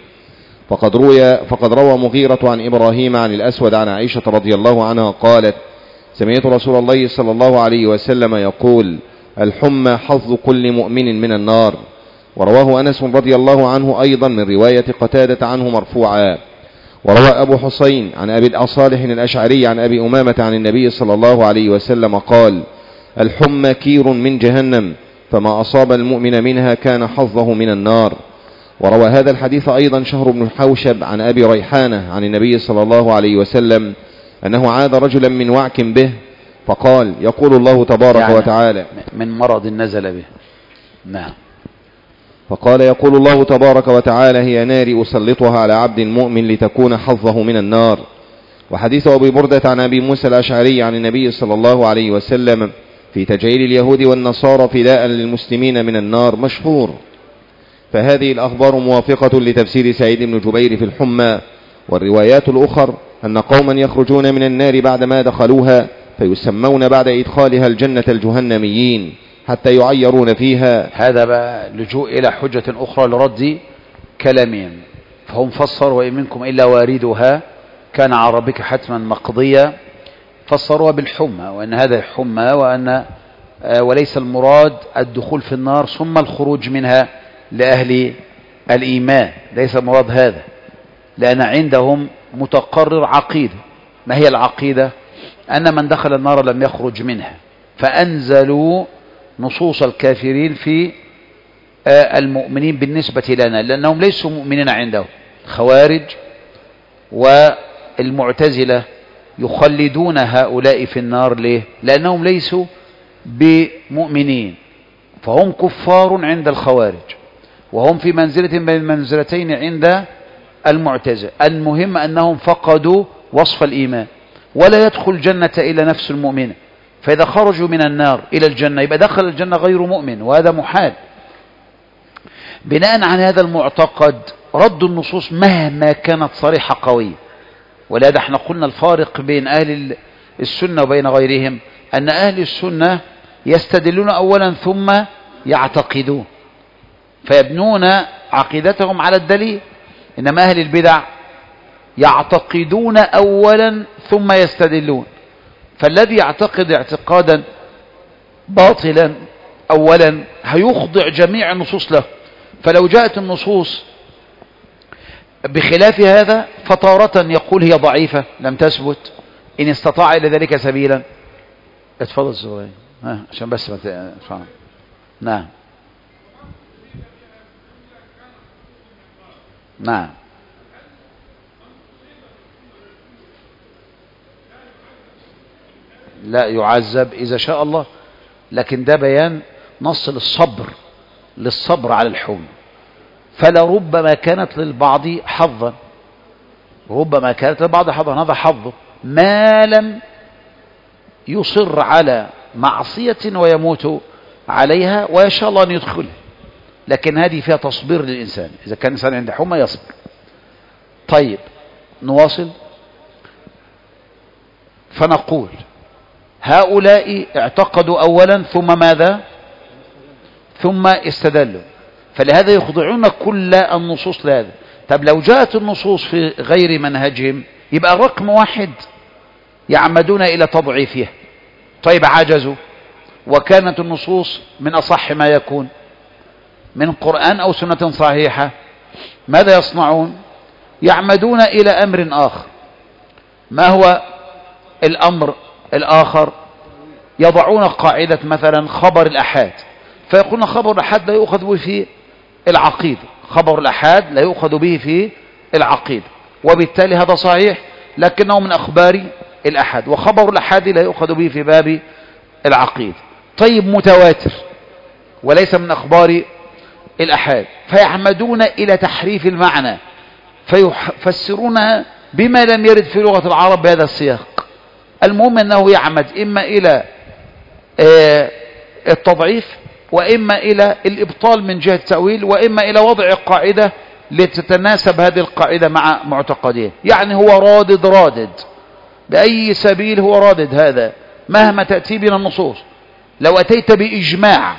فقد روى مغيرة عن إبراهيم عن الأسود عن عائشة رضي الله عنها قالت سمعت رسول الله صلى الله عليه وسلم يقول الحمى حظ كل مؤمن من النار. ورواه أنس رضي الله عنه أيضا من رواية قتادة عنه مرفوعا. وروى أبو حسين عن أبي صالح الأشعري عن أبي أمامة عن النبي صلى الله عليه وسلم قال الحمى كير من جهنم فما أصاب المؤمن منها كان حظه من النار. وروى هذا الحديث أيضا شهر بن حوشب عن أبي ريحانة عن النبي صلى الله عليه وسلم أنه عاد رجلا من وعك به فقال يقول الله تبارك يعني وتعالى من مرض نزل به. نعم. فقال يقول الله تبارك وتعالى هي نار أسلطها على عبد مؤمن لتكون حظه من النار. وحديث أبي بردة عن أبي موسى الأشعري عن النبي صلى الله عليه وسلم في تجعيل اليهود والنصارى فداء للمسلمين من النار مشهور. فهذه الأخبار موافقة لتفسير سعيد بن جبير في الحمى. والروايات الأخر أن قوما يخرجون من النار بعدما دخلوها فيسمون بعد إدخالها الجنة الجهنميين حتى يعيرون فيها. هذا بقى لجوء إلى حجة أخرى لرد كلامهم. فهم فسروا وإن منكم إلا واردها كان على ربك حتما مقضيا، فسروها بالحمى وأن هذا حمى وأن وليس المراد الدخول في النار ثم الخروج منها لأهل الإيمان، ليس المراد هذا، لأن عندهم متقرر عقيدة. ما هي العقيدة؟ أن من دخل النار لم يخرج منها، فأنزلوا نصوص الكافرين في المؤمنين بالنسبة لنا، لأنهم ليسوا مؤمنين عندهم. خوارج والمعتزلة يخلدون هؤلاء في النار. ليه؟ لأنهم ليسوا بمؤمنين، فهم كفار عند الخوارج وهم في منزلة بين المنزلتين عند المعتزلة. المهم أنهم فقدوا وصف الإيمان، ولا يدخل الجنة إلا نفس المؤمنة، فإذا خرجوا من النار إلى الجنة يبقى دخل الجنة غير مؤمن، وهذا محال. بناء على هذا المعتقد رد النصوص مهما كانت صريحة قوية. ولهذا احنا قلنا الفارق بين أهل السنة وبين غيرهم أن أهل السنة يستدلون أولا ثم يعتقدون، فيبنون عقيدتهم على الدليل، إنما أهل البدع يعتقدون أولا ثم يستدلون. فالذي يعتقد اعتقادا باطلا أولا هيخضع جميع النصوص له، فلو جاءت النصوص بخلاف هذا فتارة يقول هي ضعيفة لم تثبت إن استطاع إلى ذلك سبيلا. اتفضل الزغير عشان بس ما تفهم. نعم نعم. لا يعذب إذا شاء الله، لكن ده بيان نص للصبر على الحمى. فلربما كانت للبعض حظا، ربما كانت للبعض حظا، هذا حظه ما لم يصر على معصية ويموت عليها ويشاء الله أن يدخله. لكن هذه فيها تصبير للإنسان، إذا كان الإنسان عنده حمى يصبر. طيب نواصل. فنقول هؤلاء اعتقدوا أولا ثم ماذا؟ ثم استدلوا، فلهذا يخضعون كل النصوص لهذا. طب لو جاءت النصوص في غير منهجهم يبقى رقم واحد يعمدون إلى تضعيفها. طيب عجزوا وكانت النصوص من أصح ما يكون من قرآن أو سنة صحيحة، ماذا يصنعون؟ يعمدون إلى أمر آخر. ما هو الأمر الآخر؟ يضعون قاعدة مثلا خبر الأحاد، فيقولون خبر الأحاد لا يؤخذ به في العقيدة، خبر الأحاد لا يؤخذ به في العقيدة، وبالتالي هذا صحيح لكنه من أخبار الأحاد، وخبر الأحاد لا يؤخذ به في باب العقيدة. طيب متواتر وليس من أخبار الأحاد، فيعمدون إلى تحريف المعنى فيفسرونها بما لم يرد في لغة العرب بهذا السياق. المهم أنه يعمد إما إلى التضعيف، وإما إلى الإبطال من جهة التأويل، وإما إلى وضع قاعدة لتتناسب هذه القاعدة مع معتقدين. يعني هو رادد بأي سبيل هو رادد هذا مهما تأتي بنا النصوص. لو أتيت بإجماع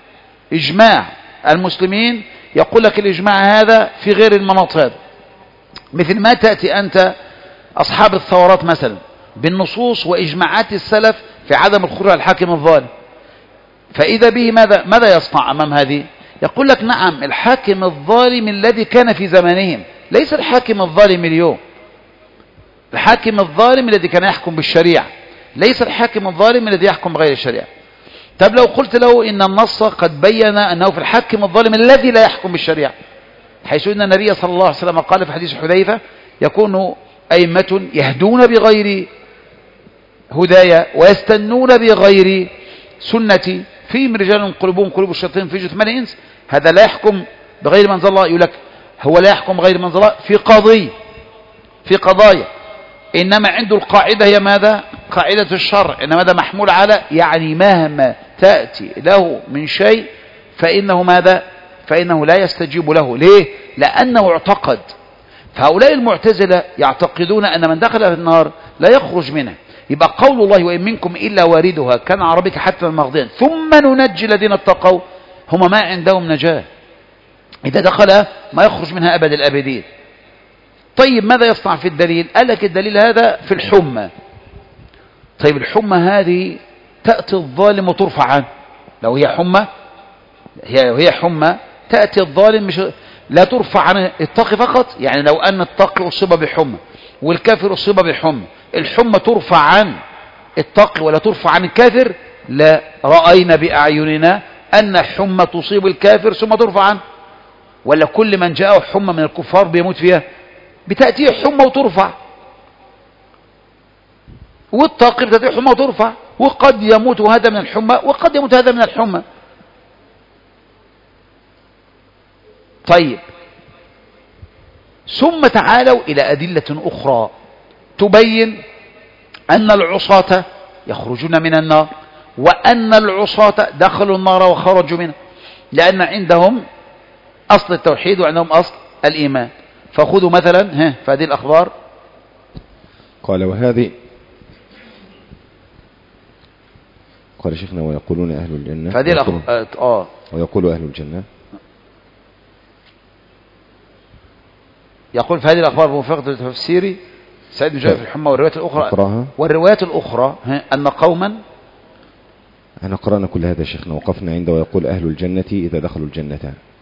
المسلمين يقول لك الإجماع هذا في غير المناط هذا، مثل ما تأتي أنت أصحاب الثورات مثلا بالنصوص وإجماعات السلف في عدم الخروج على الحاكم الظالم، فإذا به ماذا يصنع أمام هذه؟ يقول لك نعم الحاكم الظالم الذي كان في زمانهم، ليس الحاكم الظالم اليوم. الحاكم الظالم الذي كان يحكم بالشريعة، ليس الحاكم الظالم الذي يحكم بغير الشريعة. طب لو قلت له إن النص قد بين أنه في الحاكم الظالم الذي لا يحكم بالشريعة، حيث أن النبي صلى الله عليه وسلم قال في حديث حذيفة يكون أئمة يهدون بغير هدايا ويستنون بغير سنتي، فيهم رجال قلوبهم قلوب الشياطين في جثمان الإنس. هذا لا يحكم بغير منزل الله، يقول لك هو لا يحكم بغير منزل الله في قضايا، إنما عنده القاعدة هي ماذا؟ قاعدة الشرع، إنما هذا محمول على يعني مهما تأتي له من شيء فإنه ماذا؟ فإنه لا يستجيب له. ليه؟ لأنه اعتقد. فهؤلاء المعتزلة يعتقدون أن من دخل في النار لا يخرج منها. يبقى قول الله وإن منكم إلا واردها كان عربك حتى المغضين ثم ننجي الذين اتقوا، هم ما عندهم نجاة، إذا دخل ما يخرج منها أبد الأبدين. طيب ماذا يصنع في الدليل؟ قال لك الدليل هذا في الحمى. طيب الحمى هذه تأتي الظالم وترفع عنه. لو هي حمى هي حمى تأتي الظالم مش لا ترفع عن التقي فقط. يعني لو أن التقي أصيب بحمى والكافر أصيب بحمى، الحمى ترفع عن التقي ولا ترفع عن الكافر؟ لا، رأينا بأعيننا أن حمى تصيب الكافر ثم ترفع عنه. ولا كل من جاءه حمى من الكفار بيموت فيها؟ بتأتيه حمى وترفع، والتقي بتأتيه حمى وترفع، وقد يموت هذا من الحمى وقد يموت هذا من الحمى. طيب ثم تعالوا إلى أدلة أخرى تبين أن العصاة يخرجون من النار، وأن العصاة دخلوا النار وخرجوا منها، لأن عندهم أصل التوحيد وعندهم أصل الإيمان. فخذوا مثلا فهذه الأخبار. قال وهذه قال شيخنا ويقولون أهل الجنة فهذه الأخبار ويقول أهل الجنة، يقول في هذه الأخبار بموافقة التفسيري سعيد بن جابر في الحمى والروايات الأخرى أن قوما. احنا قرأنا كل هذا شيخنا، وقفنا عند ويقول أهل الجنة إذا دخلوا الجنة.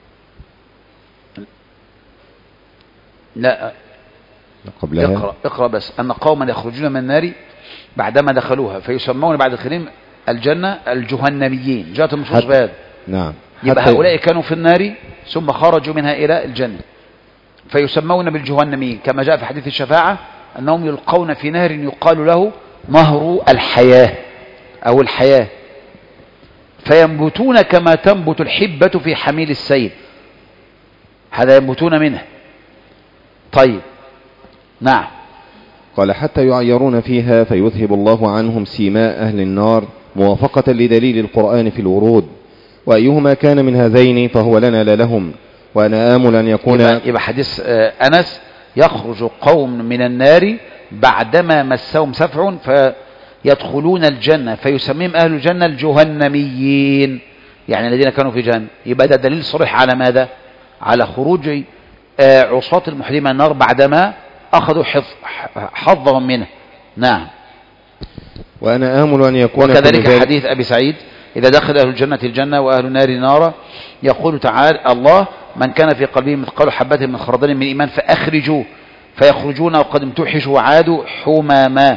لا قبلها اقرأ بس. أن قوما يخرجون من النار بعدما دخلوها فيسمون بعد دخولهم الجنة الجهنميين. جاءت النصوص بهذا. نعم. يبقى هؤلاء كانوا في النار ثم خرجوا منها إلى الجنة فيسمون بالجهنميين، كما جاء في حديث الشفاعة أنهم يلقون في نهر يقال له نهر الحياة أو الحياة، فينبتون كما تنبت الحبة في حميل السيل، هذا ينبتون منه. طيب نعم. قال حتى يعيرون فيها فيذهب الله عنهم سيماء أهل النار موافقة لدليل القرآن في الورود، وأيهما كان من هذين فهو لنا لا لهم. وأنا آمل أن يكون يبقى حديث أنس يخرج قوم من النار بعدما مسهم سفع فيدخلون الجنة فيسميهم أهل الجنة الجهنميين، يعني الذين كانوا في جهنم. يبقى ده دليل صريح على ماذا؟ على خروج عصاة الموحدين من النار بعدما أخذوا حظهم منه. نعم. وأنا آمل أن يكون وكذلك حديث أبي سعيد إذا دخل أهل الجنة الجنة وأهل النار نارا يقول تعالى الله من كان في قلبه مثقال حبة من خردل من إيمان فأخرجوه فيخرجون وقد امتحشوا وعادوا حماما.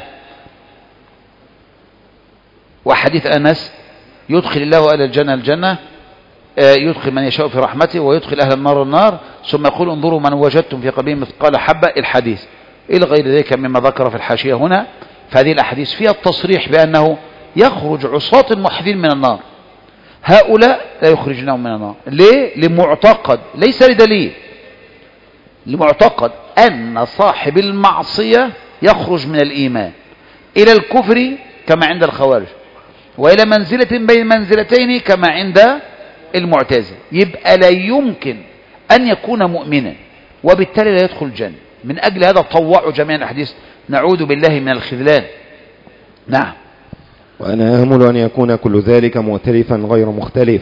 وحديث أنس يدخل الله أهل الجنة الجنة يدخل من يشاء في رحمته ويدخل أهل النار النار ثم يقول انظروا من وجدتم في قلبه مثقال حبة الحديث إلى غير ذلك مما ذكر في الحاشية هنا. فهذه الأحاديث فيها التصريح بأنه يخرج عصاة الموحدين من النار، هؤلاء لا يخرجونهم من النار. ليه؟ لمعتقد ليس لدليل، لمعتقد أن صاحب المعصية يخرج من الإيمان إلى الكفر كما عند الخوارج وإلى منزلة بين منزلتين كما عند المعتزلة. يبقى لا يمكن أن يكون مؤمنا وبالتالي لا يدخل الجنة. من أجل هذا طوعوا جميع الأحاديث، نعوذ بالله من الخذلان. نعم. وأنا آمل أن يكون كل ذلك مؤتلفا غير مختلف،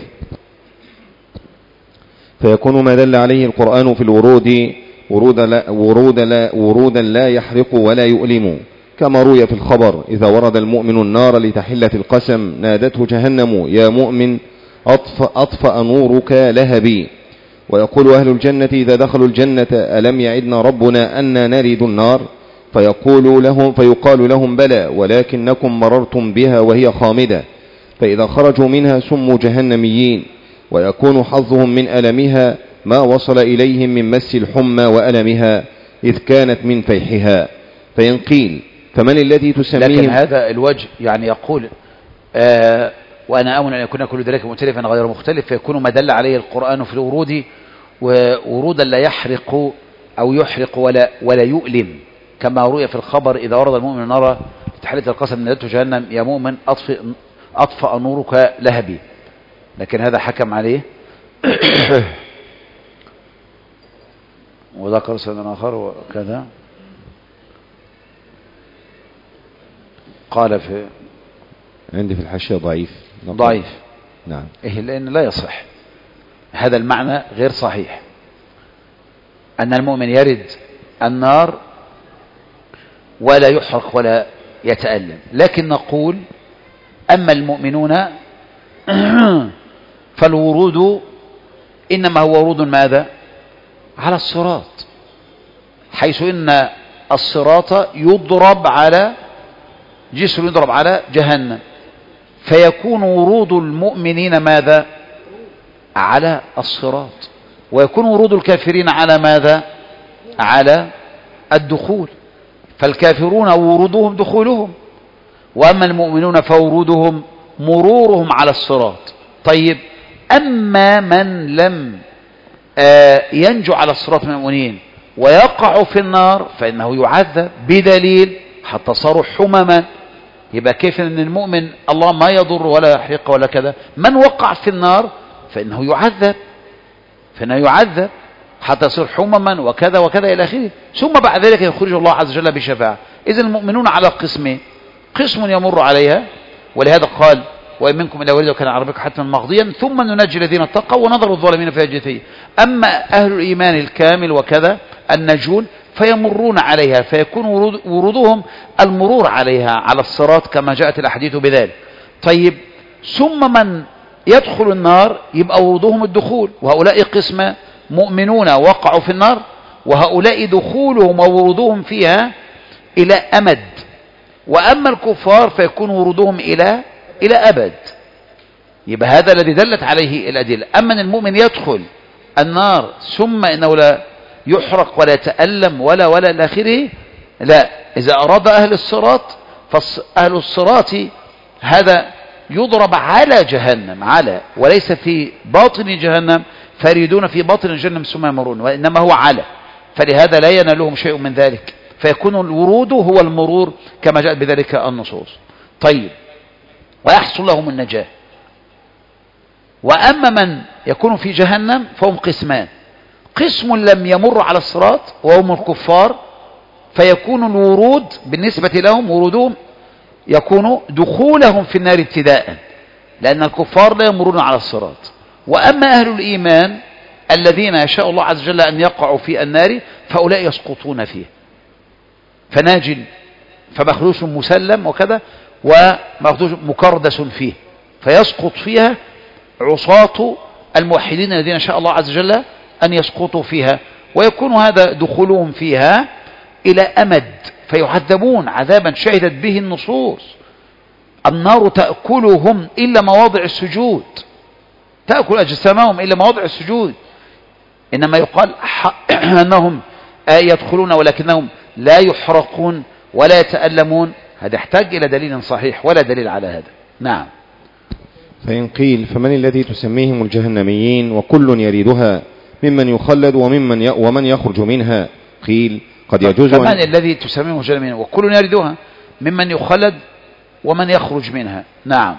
فيكون ما دل عليه القرآن في الورود ورودا لا يحرق ولا يؤلم، كما روي في الخبر إذا ورد المؤمن النار لتحلة القسم نادته جهنم يا مؤمن أطفأ نورك لهبي. ويقول أهل الجنة إذا دخلوا الجنة ألم يعدنا ربنا أن نرد النار فيقال لهم بلى ولكنكم مررتم بها وهي خامدة، فإذا خرجوا منها سموا جهنميين، ويكون حظهم من ألمها ما وصل إليهم من مس الحمى وألمها إذ كانت من فيحها. فإن قيل فمن التي تسميهم؟ لكن هذا الوجه يعني يقول وأنا آمن أن يكون كل ذلك مختلفا غير مختلف، فيكون ما دل عليه القرآن في الورود وورودا لا يحرق أو يحرق ولا يؤلم، كما روي في الخبر إذا ورد المؤمن النار لتحلة القسم نادته جهنم يا مؤمن أطفأ نورك لهبي. لكن هذا حكم عليه وذكر سنة آخر وكذا قال في عندي في الحاشية ضعيف. نعم. لأن لا يصح هذا المعنى، غير صحيح أن المؤمن يرد النار ولا يحرق ولا يتألم. لكن نقول أما المؤمنون فالورود إنما هو ورود ماذا؟ على الصراط، حيث إن الصراط يضرب على جسر يضرب على جهنم، فيكون ورود المؤمنين ماذا؟ على الصراط، ويكون ورود الكافرين على ماذا؟ على الدخول. فالكافرون ورودهم دخولهم، وأما المؤمنون فورودهم مرورهم على الصراط. طيب أما من لم ينجو على الصراط من المؤمنين ويقع في النار فإنه يعذب بدليل حتى صاروا حمما. يبقى كيف أن المؤمن الله ما يضر ولا يحرق ولا كذا، من وقع في النار فإنه يعذب حتى يصير حمما وكذا وكذا إلى آخره، ثم بعد ذلك يخرج الله عز وجل بشفاعة. إذن المؤمنون على قسمين، قسم يمر عليها، ولهذا قال وإن منكم إلا ولد وكان على ربك حتما مقضيا ثم ننجي الذين اتقوا ونذر الظالمين فيها جثيا. أما أهل الإيمان الكامل وكذا النجون فيمرون عليها، فيكون ورودهم المرور عليها على الصراط كما جاءت الأحاديث بذلك. طيب ثم من يدخل النار يبقى ورودهم الدخول، وهؤلاء قسم مؤمنون وقعوا في النار، وهؤلاء دخولهم وورودهم فيها إلى أمد. وأما الكفار فيكون ورودهم إلى أبد. يبقى هذا الذي دلت عليه الأدلة. أما المؤمن يدخل النار ثم إنه لا يحرق ولا يتألم ولا إلى آخره، لا. إذا أراد أهل الصراط فأهل الصراط هذا يضرب على جهنم، على وليس في باطن جهنم، فيريدون في باطن جهنم ثم يمرون، وإنما هو على، فلهذا لا ينالهم شيء من ذلك، فيكون الورود هو المرور كما جاءت بذلك النصوص. طيب ويحصل لهم النجاة. وأما من يكون في جهنم فهم قسمان: قسم لم يمر على الصراط وهم الكفار، فيكون الورود بالنسبة لهم ورودهم يكون دخولهم في النار ابتداء، لأن الكفار لا يمرون على الصراط. وأما أهل الإيمان الذين يشاء الله عز وجل أن يقعوا في النار فأولئك يسقطون فيه، فناجل فمخلوش مسلم وكذا، ومخلوش مكردس فيه، فيسقط فيها عصاة الموحدين الذين شاء الله عز وجل أن يسقطوا فيها، ويكون هذا دخولهم فيها إلى أمد، فيعذبون عذابا شهدت به النصوص. النار تأكلهم إلا مواضع السجود، تأكل أجسامهم إلا مواضع السجود. إنما يقال أنهم يدخلون ولكنهم لا يحرقون ولا يتألمون، هذا يحتاج إلى دليل صحيح ولا دليل على هذا. نعم. فإن قيل فمن الذي تسميهم الجهنميين وكل يريدها ممن يخلد ومن يخرج منها؟ قيل قد يجوز فمن الذي تسميهم الجهنميين وكل يريدها ممن يخلد ومن يخرج منها؟ نعم.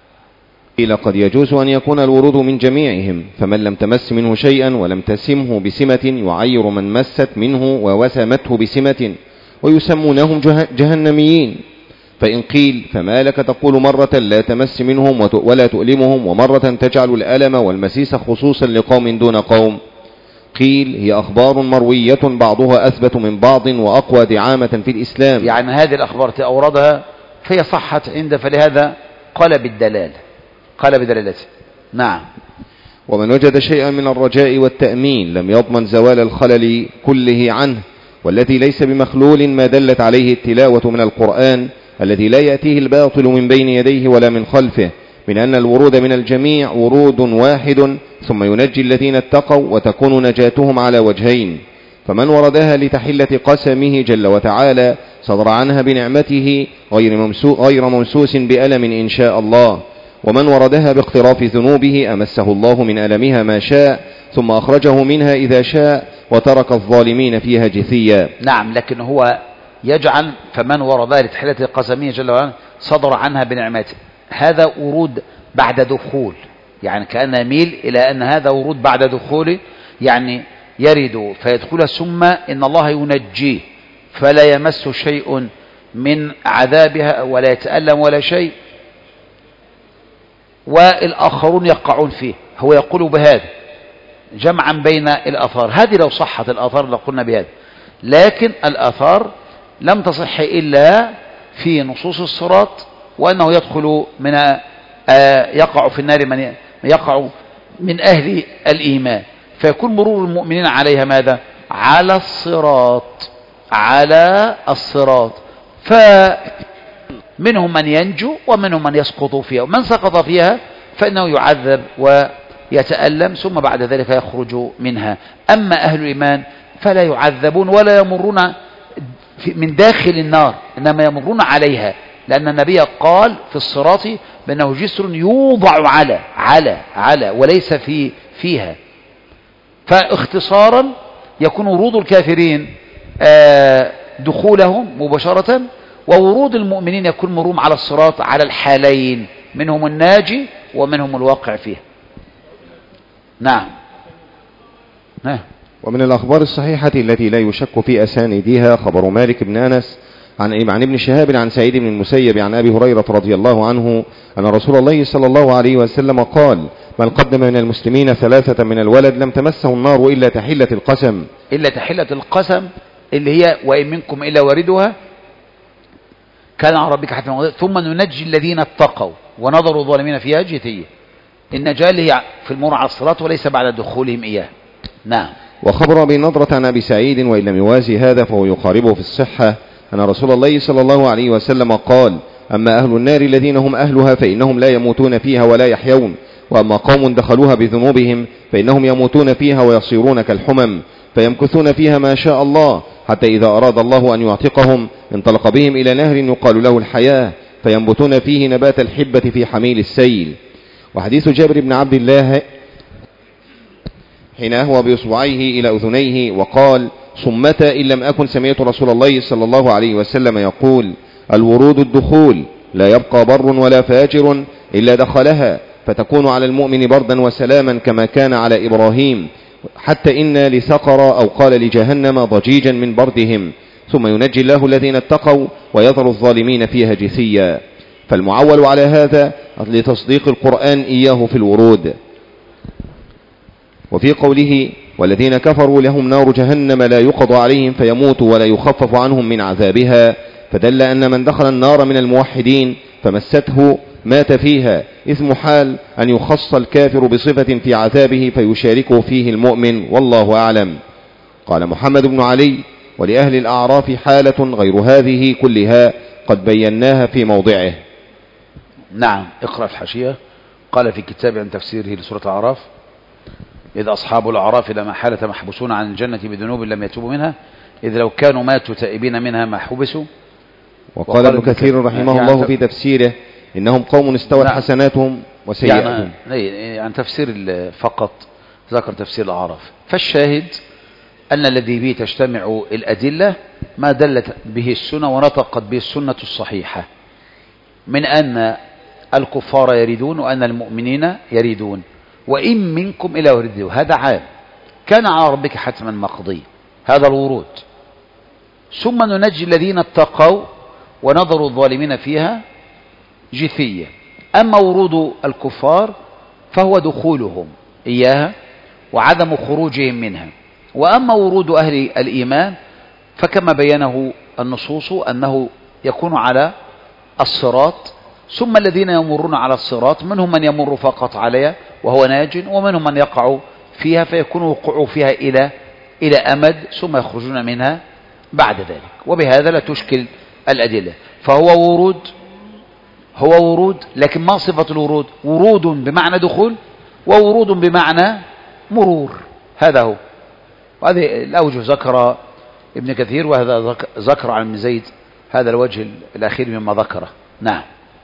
قيل قد يجوز أن يكون الورود من جميعهم، فمن لم تمس منه شيئا ولم تسمه بسمة يعير من مست منه ووسمته بسمة، ويسمونهم جهنميين. فإن قيل فما لك تقول مرة لا تمس منهم ولا تؤلمهم، ومرة تجعل الألم والمسيس خصوصا لقوم دون قوم؟ قيل هي أخبار مروية بعضها أثبت من بعض وأقوى دعامة في الإسلام. يعني هذه الأخبار أوردها فهي صحت عند، فلهذا قال بدلالته. نعم. ومن وجد شيئا من الرجاء والتأمين لم يضمن زوال الخلل كله عنه، والذي ليس بمخلول ما دلت عليه التلاوة من القرآن الذي لا يأتيه الباطل من بين يديه ولا من خلفه، من أن الورود من الجميع ورود واحد، ثم ينجي الذين اتقوا وتكون نجاتهم على وجهين. فمن وردها لتحلة قسمه جل وتعالى صدر عنها بنعمته غير ممسوس بألم إن شاء الله، ومن وردها باقتراف ذنوبه أمسه الله من ألمها ما شاء ثم أخرجه منها إذا شاء وترك الظالمين فيها جثيا. نعم، لكن هو يجعل فمن وردها لتحلة قسمه جل وعلا صدر عنها بنعمته، هذا ورود بعد دخول، يعني كأن يميل إلى أن هذا ورود بعد دخوله، يعني يرد فيدخل ثم إن الله ينجيه فلا يمس شيء من عذابها ولا يتألم ولا شيء، والآخرون يقعون فيه. هو يقول بهذا جمعا بين الآثار، هذه لو صحت الآثار لقلنا بهذا، لكن الآثار لم تصح إلا في نصوص الصراط، وأنه يدخل من يقع في النار من يقع من أهل الإيمان، فيكون مرور المؤمنين عليها ماذا؟ على الصراط، فمنهم من ينجو ومنهم من يسقط فيها، ومن سقط فيها فإنه يعذب ويتألم ثم بعد ذلك يخرج منها. أما أهل الإيمان فلا يعذبون ولا يمرون من داخل النار، إنما يمرون عليها، لأن النبي قال في الصراط بأنه جسر يوضع على وليس فيها. فاختصارا يكون ورود الكافرين دخولهم مباشرة، وورود المؤمنين يكون مرهم على الصراط على الحالين، منهم الناجي ومنهم الواقع فيه. نعم. ومن الأخبار الصحيحة التي لا يشك في أسانيدها خبر مالك بن أنس عن ابن شهاب عن سعيد بن المسيب عن أبي هريرة رضي الله عنه أن رسول الله صلى الله عليه وسلم قال: من قدم من المسلمين 3 من الولد لم تمسه النار إلا تحلة القسم. إلا تحلة القسم اللي هي وإن منكم إلا واردها كان عن ربك حتما مقضيا ثم ننجي الذين اتقوا ونظروا الظالمين فيها جثيا. النجاة هي في المر على الصراط وليس بعد دخولهم إياه. نعم. وخبر أبي نضرة عن أبي سعيد وإن لم يوازي هذا فهو يقاربه في الصحة أن رسول الله صلى الله عليه وسلم قال: أما أهل النار الذين هم أهلها فإنهم لا يموتون فيها ولا يحيون، وأما قوم دخلوها بذنوبهم فإنهم يموتون فيها ويصيرون كالحمم فيمكثون فيها ما شاء الله، حتى إذا أراد الله أن يعتقهم انطلق بهم إلى نهر يقال له الحياة فينبتون فيه نبات الحبة في حميل السيل. وحديث جابر بن عبد الله حين أهوى بإصبعيه إلى أذنيه وقال: صمت إن لم أكن سمعت رسول الله صلى الله عليه وسلم يقول: الورود الدخول لا يبقى بر ولا فاجر إلا دخلها، فتكون على المؤمن بردا وسلاما كما كان على إبراهيم، حتى إن لسقر أو قال لجهنم ضجيجا من بردهم، ثم ينجي الله الذين اتقوا ويذر الظالمين فيها جثيا. فالمعول على هذا لتصديق القرآن إياه في الورود. وفي قوله والذين كفروا لهم نار جهنم لا يقضى عليهم فيموتوا ولا يخفف عنهم من عذابها، فدل أن من دخل النار من الموحدين فمسته مات فيها، إذ محال أن يخص الكافر بصفة في عذابه فيشاركه فيه المؤمن، والله أعلم. قال محمد بن علي ولأهل الأعراف حالة غير هذه كلها قد بيناها في موضعه. نعم، اقرأ الحاشية. قال في كتاب عن تفسيره لسورة الأعراف: إذ أصحاب الأعراف لما حالة محبوسون عن الجنة بذنوب لم يتوبوا منها، إذ لو كانوا ماتوا تائبين منها ما حبسوا. وقال ابن كثير رحمه الله في تفسيره: إنهم قوم استوت حسناتهم وسيئاتهم. عن تفسير فقط ذكر تفسير الأعراف. فالشاهد أن الذي به تجتمع الأدلة ما دلت به السنة ونطقت به السنة الصحيحة من أن الكفار يريدون وأن المؤمنين يريدون، وإن منكم إلا وردوا. هذا عام كان على ربك حتما مقضي، هذا الورود. ثم ننجي الذين اتقوا ونظر الظالمين فيها جثية. أما ورود الكفار فهو دخولهم إياها وعدم خروجهم منها. وأما ورود أهل الإيمان فكما بينه النصوص أنه يكون على الصراط، ثم الذين يمرون على الصراط منهم من يمر فقط عليها وهو ناج، ومنهم من يقع فيها فيكون وقوعه فيها إلى أمد ثم يخرجون منها بعد ذلك. وبهذا لا تشكل الأدلة. فهو ورود، لكن ما صفة الورود؟ ورود بمعنى دخول وورود بمعنى مرور. هذا هو. وهذه الأوجه ذكر ابن كثير، وهذا ذكر عن ابن زيد هذا الوجه الأخير مما ذكره. نعم.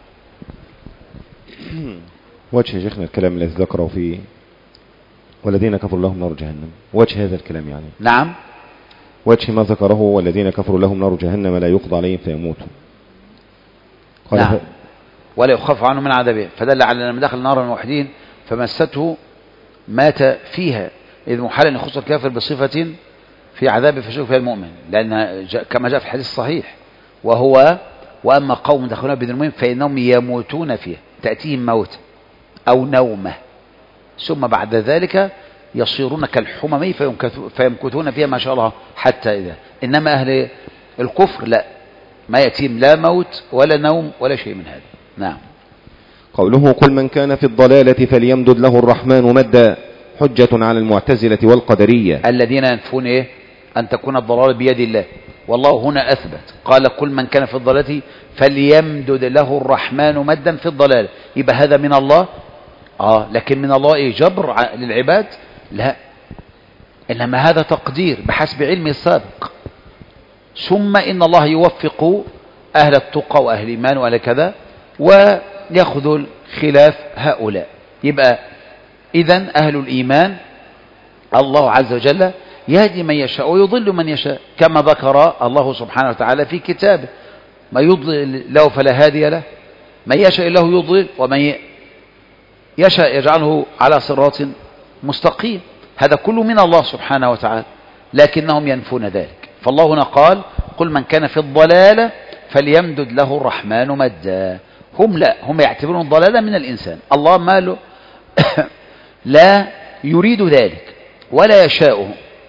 وجه شيخنا الكلام الذي ذكره في والذين كفروا لهم نار جهنم، وجه هذا الكلام يعني. نعم، وجه ما ذكره والذين كفروا لهم نار جهنم لا يقضى عليهم فيموتوا. نعم، ولا يخف عنه من عذابه، فدل على أن من دخل نار الموحدين فمسته مات فيها، إذ محال أن يخص الكافر بصفة في عذابه فيشرك فيها المؤمن، لأن كما جاء في الحديث الصحيح وهو: وأما قوم دخلوا بذنوبهم فإنهم يموتون فيها، تأتيهم موت أو نومة، ثم بعد ذلك يصيرون كالحمم فيمكثون فيها ما شاء الله حتى إذا. إنما أهل الكفر لا، ما يأتيهم لا موت ولا نوم ولا شيء من هذا. نعم. قوله: قل من كان في الضلالة فليمدد له الرحمن مدا، حجة على المعتزلة والقدرية الذين ينفون أن تكون الضلال بيد الله، والله هنا أثبت. قال: كل من كان في الضلالة فليمدد له الرحمن مدا في الضلال. يبقى هذا من الله. لكن من الله جبر للعباد؟ لا، إنما هذا تقدير بحسب علمه السابق. ثم إن الله يوفق أهل التقى وأهل الإيمان وأهل كذا ويأخذ خلاف هؤلاء. يبقى إذن أهل الإيمان الله عز وجل يهدي من يشاء ويضل من يشاء، كما ذكر الله سبحانه وتعالى في كتابه: ما يضلل له فلا هادي له، من يشاء الله يضلل ومن يشاء يجعله على صراط مستقيم. هذا كله من الله سبحانه وتعالى، لكنهم ينفون ذلك. فالله هنا قال: قل من كان في الضلالة فليمدد له الرحمن مدا. هم يعتبرون الضلالة من الإنسان. الله ماله لا يريد ذلك ولا يشاءه،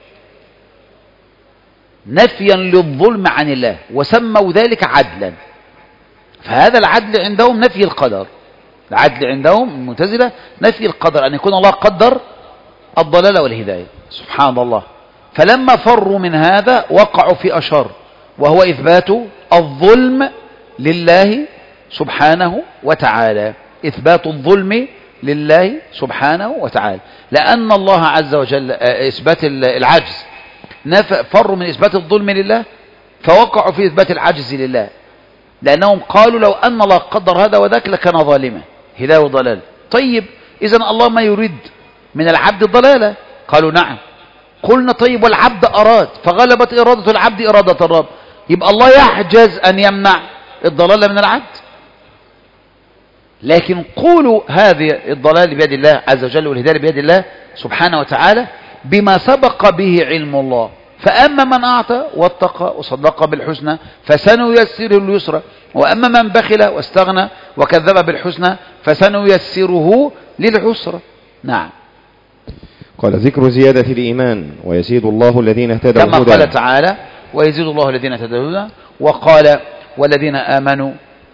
نفيا للظلم عن الله، وسموا ذلك عدلا. فهذا العدل عندهم نفي القدر. العدل عندهم المعتزلة نفي القدر، أن يكون الله قدر الضلال والهداية. سبحان الله. فلما فروا من هذا وقعوا في أشر، وهو إثبات الظلم لله سبحانه وتعالى. إثبات الظلم لله سبحانه وتعالى، لأن الله عز وجل إثبات العجز، فروا من إثبات الظلم لله فوقعوا في إثبات العجز لله، لأنهم قالوا: لو أن الله قدر هذا وذاك لكان ظالما، هداية وضلال. طيب إذن الله ما يريد من العبد الضلالة؟ قالوا: نعم. قلنا: طيب والعبد أراد، فغلبت إرادة العبد إرادة الرب، يبقى الله يحجز أن يمنع الضلال من العبد؟ لكن قولوا هذه الضلال بيد الله عز وجل والهداية بيد الله سبحانه وتعالى بما سبق به علم الله. فأما من أعطى واتقى وصدق بالحسنى فسنيسره اليسرى، وأما من بخل واستغنى وكذب بالحسنى فسنيسره للعسرى. نعم. قال ذكر زيادة الإيمان ويزيد الله الذين اهتدوا كما هدى. قال تعالى ويزيد الله الذين اهتدوا هدى، وقال والذين آمنوا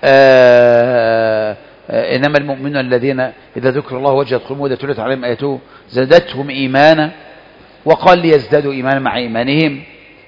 إنما المؤمنون الذين إذا ذكر الله وجلت قلوبهم وإذا تليت عليهم آياته زادتهم إيمانا، وقال ليزدادوا إيمانا مع إيمانهم،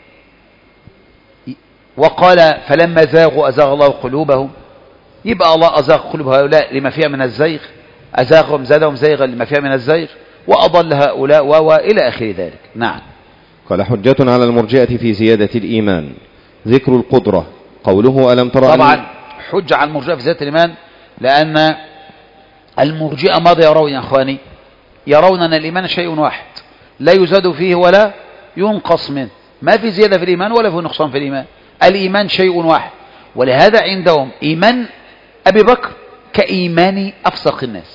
وقال فلما زاغوا أزاغ الله قلوبهم. يبقى الله أزاغ قلوب هؤلاء لما فيها من الزيغ، أزاغهم زادهم زيغا لما فيها من الزيغ، وأضل هؤلاء وإلى آخر ذلك. نعم. قال حجة على المرجئة في زيادة الإيمان ذكر القدرة، قوله ألم ترى طبعا حجة على المرجئة في زيادة الإيمان، لأن المرجئة ماذا يرون يا أخواني؟ يرون أن الإيمان شيء واحد لا يزاد فيه ولا ينقص منه، ما في زيادة في الإيمان ولا في نقصان في الإيمان، الإيمان شيء واحد. ولهذا عندهم إيمان أبي بكر كإيمان أفسق الناس،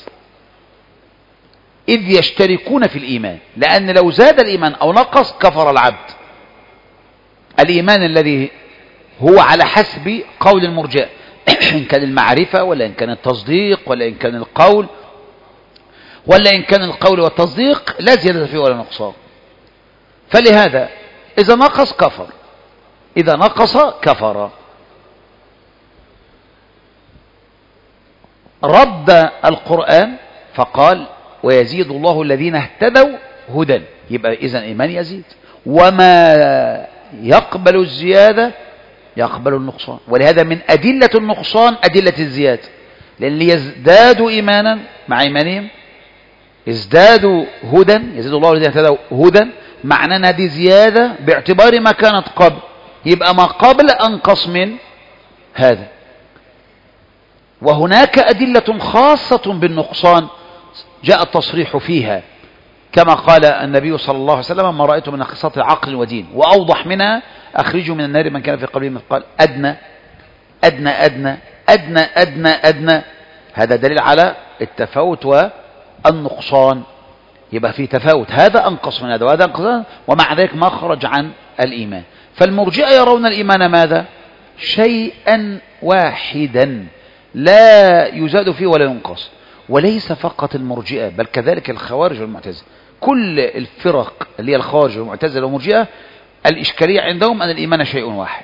إذ يشتركون في الإيمان، لأن لو زاد الإيمان أو نقص كفر العبد. الإيمان الذي هو على حسب قول المرجئة إن كان المعرفة ولا إن كان التصديق ولا إن كان القول ولا إن كان القول والتصديق لا زيادة فيه ولا نقصان. فلهذا إذا نقص كفر، إذا نقص كفر. رد القرآن فقال ويزيد الله الذين اهتدوا هدى، يبقى إذن إيمان يزيد، وما يقبل الزيادة يقبل النقصان. ولهذا من أدلة النقصان أدلة الزيادة، لأن يزدادوا إيمانا مع إيمانهم، يزدادوا هدى، يزيد الله الذين اهتدوا هدى، معنى أن هذه زيادة باعتبار ما كانت قبل، يبقى ما قبل أنقص من هذا. وهناك أدلة خاصة بالنقصان جاء التصريح فيها، كما قال النبي صلى الله عليه وسلم ما رأيت من ناقصات عقل ودين وأوضح منها أخرجوا من النار من كان في قلبه مثقال أدنى أدنى أدنى أدنى أدنى أدنى. هذا دليل على التفاوت والنقصان، يبقى في تفاوت، هذا أنقص من هذا وهذا أنقص من هذا، ومع ذلك ما خرج عن الإيمان. فالمرجئة يرون الإيمان ماذا؟ شيئا واحدا لا يزاد فيه ولا ينقص. وليس فقط المرجئة بل كذلك الخوارج والمعتزلة، كل الفرق اللي هي الخوارج والمعتزلة والمرجئة الإشكالية عندهم أن الإيمان شيء واحد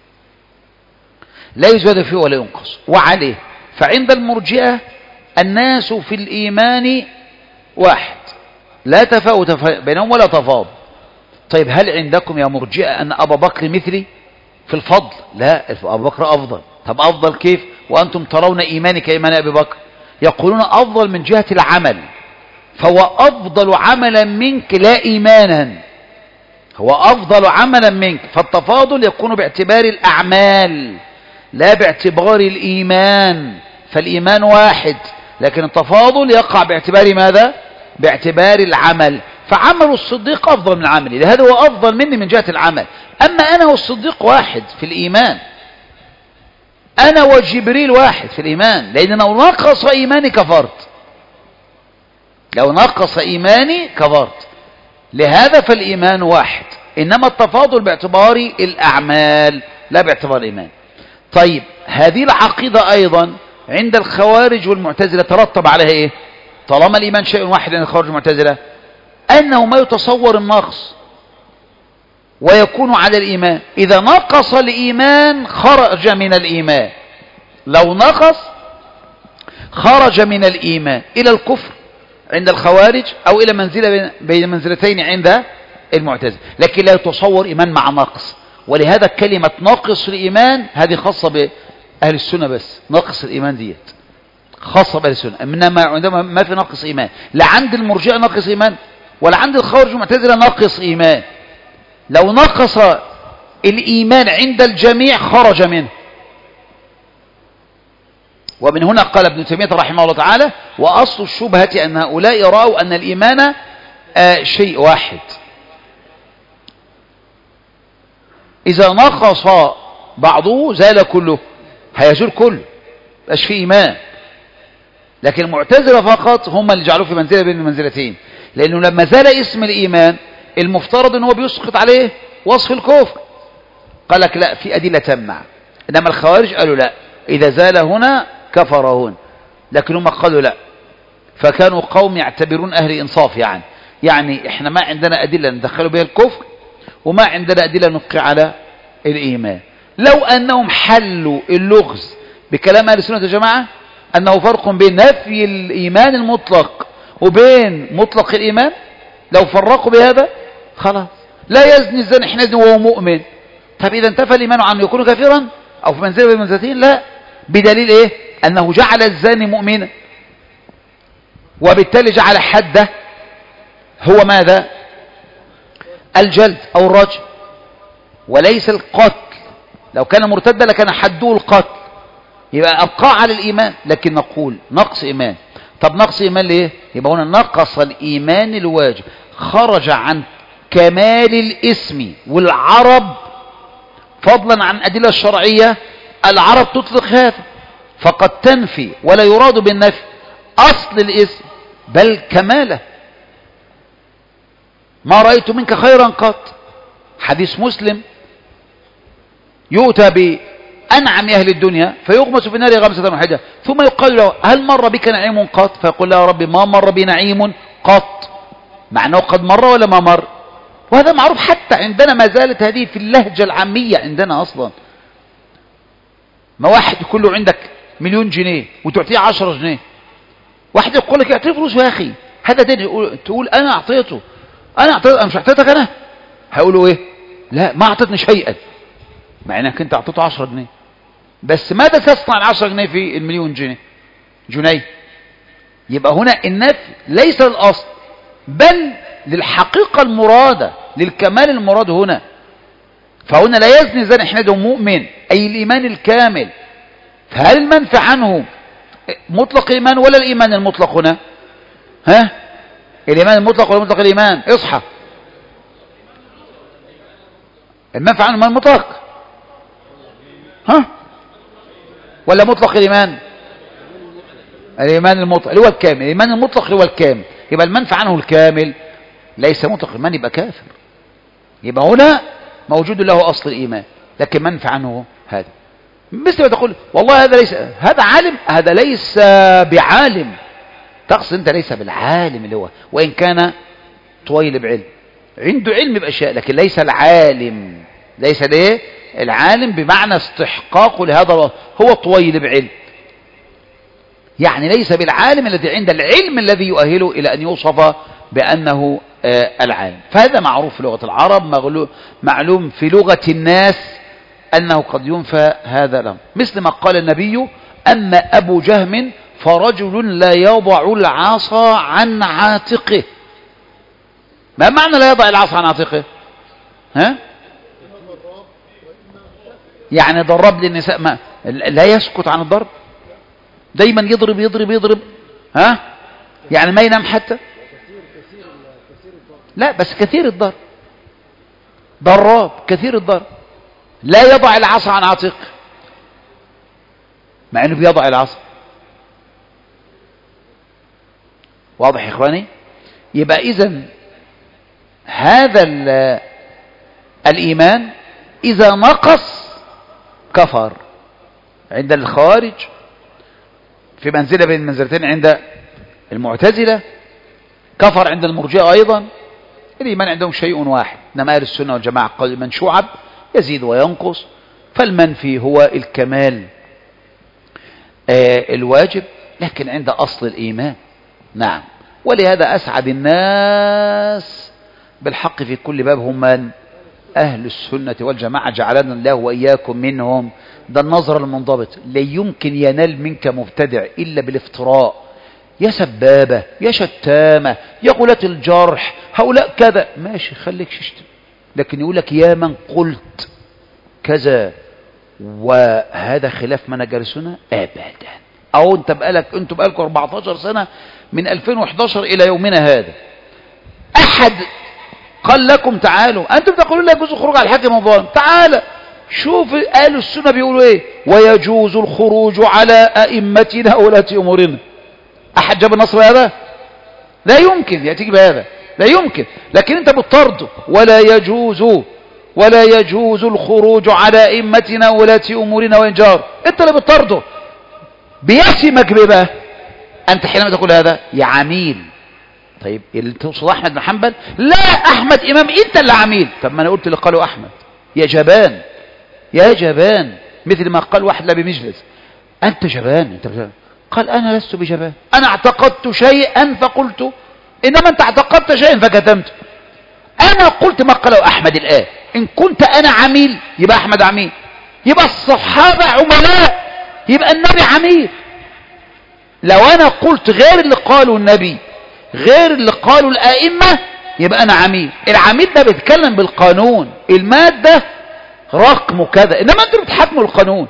لا يزاد فيه ولا ينقص. وعليه فعند المرجئة الناس في الإيمان واحد لا تفاوت بينهم ولا تفاضل. طيب هل عندكم يا مرجئة أن أبا بكر مثلي في الفضل؟ لا، أبا بكر أفضل. طب أفضل كيف وأنتم ترون إيماني كإيمان أبي بكر؟ يقولون أفضل من جهة العمل، فهو أفضل عملا منك لا إيمانا، هو أفضل عملا منك. فالتفاضل يكون باعتبار الأعمال لا باعتبار الإيمان، فالإيمان واحد لكن التفاضل يقع باعتبار ماذا؟ باعتبار العمل. فعمل الصديق أفضل من عملي، لهذا هو أفضل مني من جهة العمل. أما أنا والصديق واحد في الإيمان، أنا وجبريل واحد في الإيمان، لأن لو نقص إيماني كفرت، لو نقص إيماني كفرت. لهذا فالإيمان واحد، إنما التفاضل باعتبار الأعمال لا باعتبار الإيمان. طيب هذه العقيدة أيضا عند الخوارج والمعتزلة ترتب عليها إيه؟ طالما الإيمان شيء واحد عند الخوارج والمعتزلة أنه ما يتصور النقص ويكون على الإيمان. إذا نقص الإيمان خرج من الإيمان، لو نقص خرج من الإيمان إلى الكفر عند الخوارج أو إلى منزلة بين منزلتين عند المعتزلة، لكن لا يتصور إيمان مع نقص. ولهذا كلمة ناقص الإيمان هذه خاصة بأهل السنة بس، ناقص الإيمان ديت خاصة بأهل السنة، إنما عندما ما في ناقص إيمان، لا عند المرجئة ناقص إيمان ولا عند الخوارج والمعتزلة ناقص إيمان. لو نقص الإيمان عند الجميع خرج منه. ومن هنا قال ابن تيمية رحمه الله تعالى وأصل الشبهة أن هؤلاء رأوا أن الإيمان شيء واحد، إذا نقص بعضه زال كله، هيزول كله، مبقاش فيه إيمان. لكن المعتزلة فقط هم اللي جعلوه في منزلة بين المنزلتين، لأنه لما زال اسم الإيمان المفترض أنه بيسقط عليه وصف الكفر، قال لك لا، في أدلة تمنع. إنما الخوارج قالوا لا، إذا زال هنا كفر هنا، لكن هم قالوا لا. فكانوا قوم يعتبرون أهل إنصاف، يعني إحنا ما عندنا أدلة ندخلوا بها الكفر، وما عندنا أدلة نبقي على الإيمان. لو أنهم حلوا اللغز بكلام أهل السنة والجماعة أنه فرق بين نفي الإيمان المطلق وبين مطلق الإيمان، لو فرقوا بهذا خلاص، لا يزني الزاني حينئذ وهو مؤمن. طب إذا انتفى الإيمان عن يكون كافرا أو في منزلة من المنزلتين؟ لا، بدليل إيه؟ أنه جعل الزاني مؤمنا، وبالتالي جعل حده هو ماذا؟ الجلد أو الرجم، وليس القتل. لو كان مرتدا لكان حده القتل، يبقى أبقى على الإيمان. لكن نقول نقص إيمان. طب نقص إيمان ليه؟ يبقى هنا نقص الإيمان الواجب، خرج عن كمال الاسم. والعرب فضلا عن أدلة الشرعية، العرب تطلق هذا، فقد تنفي ولا يراد بالنفي أصل الاسم بل كماله. ما رأيت منك خيرا قط، حديث مسلم، يؤتى بأنعم أهل الدنيا فيغمس في النار غمسة واحدة، ثم يقال له هل مر بك نعيم قط؟ فيقول له يا ربي ما مر بي نعيم قط، معناه قد مر ولا ما مر. وهذا معروف حتى عندنا، ما زالت هذه في اللهجة العامية عندنا أصلا. ما واحد يقول له عندك 1,000,000 جنيه وتعطيه 10 جنيه، واحد يقول لك اعطيه فلوس يا أخي، هذا دين. تقول أنا أعطيته، أنا مش أعطيتك أنا، هيقولوا إيه؟ لا، ما أعطيتني شيئا، مع أنك أنت أعطيته 10 جنيه. بس ماذا تصنع 10 جنيه في 1,000,000 جنيه؟ يبقى هنا النفي ليس للأصل بل للحقيقة المرادة، للكمال المراد هنا. فهنا لا يزني زاني حينئذ مؤمن، أي الإيمان الكامل. فهل المنفع عنه مطلق الإيمان ولا الإيمان المطلق هنا؟ ها؟ الإيمان المطلق ولا مطلق الإيمان؟ اصحى. المنفع عنه الإيمان المطلق، ها؟ ولا مطلق الإيمان؟ الإيمان المطلق اللي هو الكامل، الإيمان المطلق اللي هو الكامل. يبقى المنفع عنه الكامل ليس مطلق الإيمان، يبقى كافر. يبقى هنا موجود له أصل الإيمان، لكن منفع عنه هذا. مثل ما تقول والله هذا ليس، هذا عالم، هذا ليس بعالم. تقصد أنت ليس بالعالم اللي هو، وإن كان طويل بعلم، عنده علم بأشياء، لكن ليس العالم. ليس ليه العالم بمعنى استحقاقه لهذا، هو طويل بعلم، يعني ليس بالعالم الذي عند العلم الذي يؤهله إلى أن يوصف بأنه العالم. فهذا معروف في لغة العرب، معلوم في لغة الناس أنه قد ينفى هذا الأمر. مثل ما قال النبي أما أبو جهم فرجل لا يضع العصا عن عاتقه. ما معنى لا يضع العصا عن عاتقه؟ ها؟ يعني ضرب للنساء، ما لا يسكت عن الضرب، دايما يضرب يضرب يضرب، ها؟ يعني ما ينام حتى، لا بس كثير الضرب، ضراب كثير الضرب. لا يضع العصا عن عاتقه مع انه بيضع العصا. واضح يا اخواني؟ يبقى اذن هذا الايمان اذا نقص كفر عند الخوارج، في منزلة بين المنزلتين عند المعتزلة، كفر عند المرجئة أيضا. الإيمان عندهم شيء واحد، إنما أهل السنة والجماعة قال الإيمان شعب يزيد وينقص، فالمنفي هو الكمال الواجب، لكن عند أصل الإيمان. نعم، ولهذا أسعد الناس بالحق في كل باب هم من؟ أهل السنة والجماعة، جعلنا الله وإياكم منهم. ده النظر المنضبط. لا يمكن ينال منك مبتدع إلا بالافتراء، يا سبابة يا شتامة يا غلاة الجرح، هؤلاء كذا، ماشي خليك ششتم، لكن يقول لك يا من قلت كذا وهذا خلاف منهج السنة أبدا. أو أنتم بقالكم 14 سنة من 2011 إلى يومنا هذا، أحد قال لكم تعالوا، أنتم تقولون لا يجوز الخروج على الحاكم الظالم، تعال شوف أهل السنة بيقولوا إيه، ويجوز الخروج على أئمتنا ولاة أمورنا. أحد جاب النص بهذا؟ لا يمكن يأتيك بهذا، لا يمكن. لكن أنت بتطرده. ولا يجوز الخروج على أئمتنا وولاة أمورنا وإن جار. أنت اللي بتطرده. بيسمك بما أنت حينما تقول هذا يا عميل. طيب اللي توصل أحمد بن حنبل، لا أحمد إمام، أنت اللي عميل. طب ما أنا قلت اللي قاله أحمد. يا جبان يا جبان، مثل ما قال واحد لا بمجلس، أنت جبان. أنت جبان. قال أنا لست بجبان، أنا اعتقدت شيئا فقلت، إنما أنت اعتقدت شيئا فكتمت. أنا قلت ما قاله أحمد الآن. إن كنت أنا عميل يبقى أحمد عميل، يبقى الصحابة عملاء، يبقى النبي عميل. لو أنا قلت غير اللي قاله النبي غير اللي قاله الآئمة يبقى أنا عميل. العميل ده بيتكلم بالقانون، المادة رقم كذا، إنما أنتم بتحكموا القانون،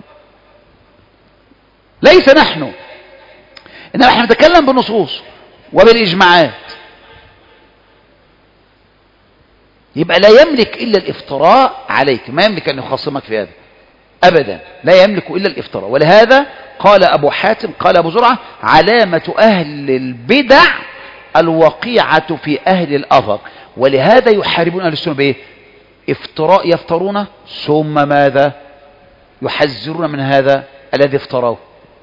ليس نحن. إنما احنا نتكلم بالنصوص وبالإجماعات. يبقى لا يملك إلا الافتراء عليك، ما يملك أن يخاصمك في هذا أبدا، لا يملك إلا الافتراء. ولهذا قال أبو حاتم، قال أبو زرعة: علامة أهل البدع الوقيعة في أهل الأثر. ولهذا يحاربون أهل السنة بإيه؟ افتراء يفترون، ثم ماذا؟ يحذرون من هذا الذي افتروه.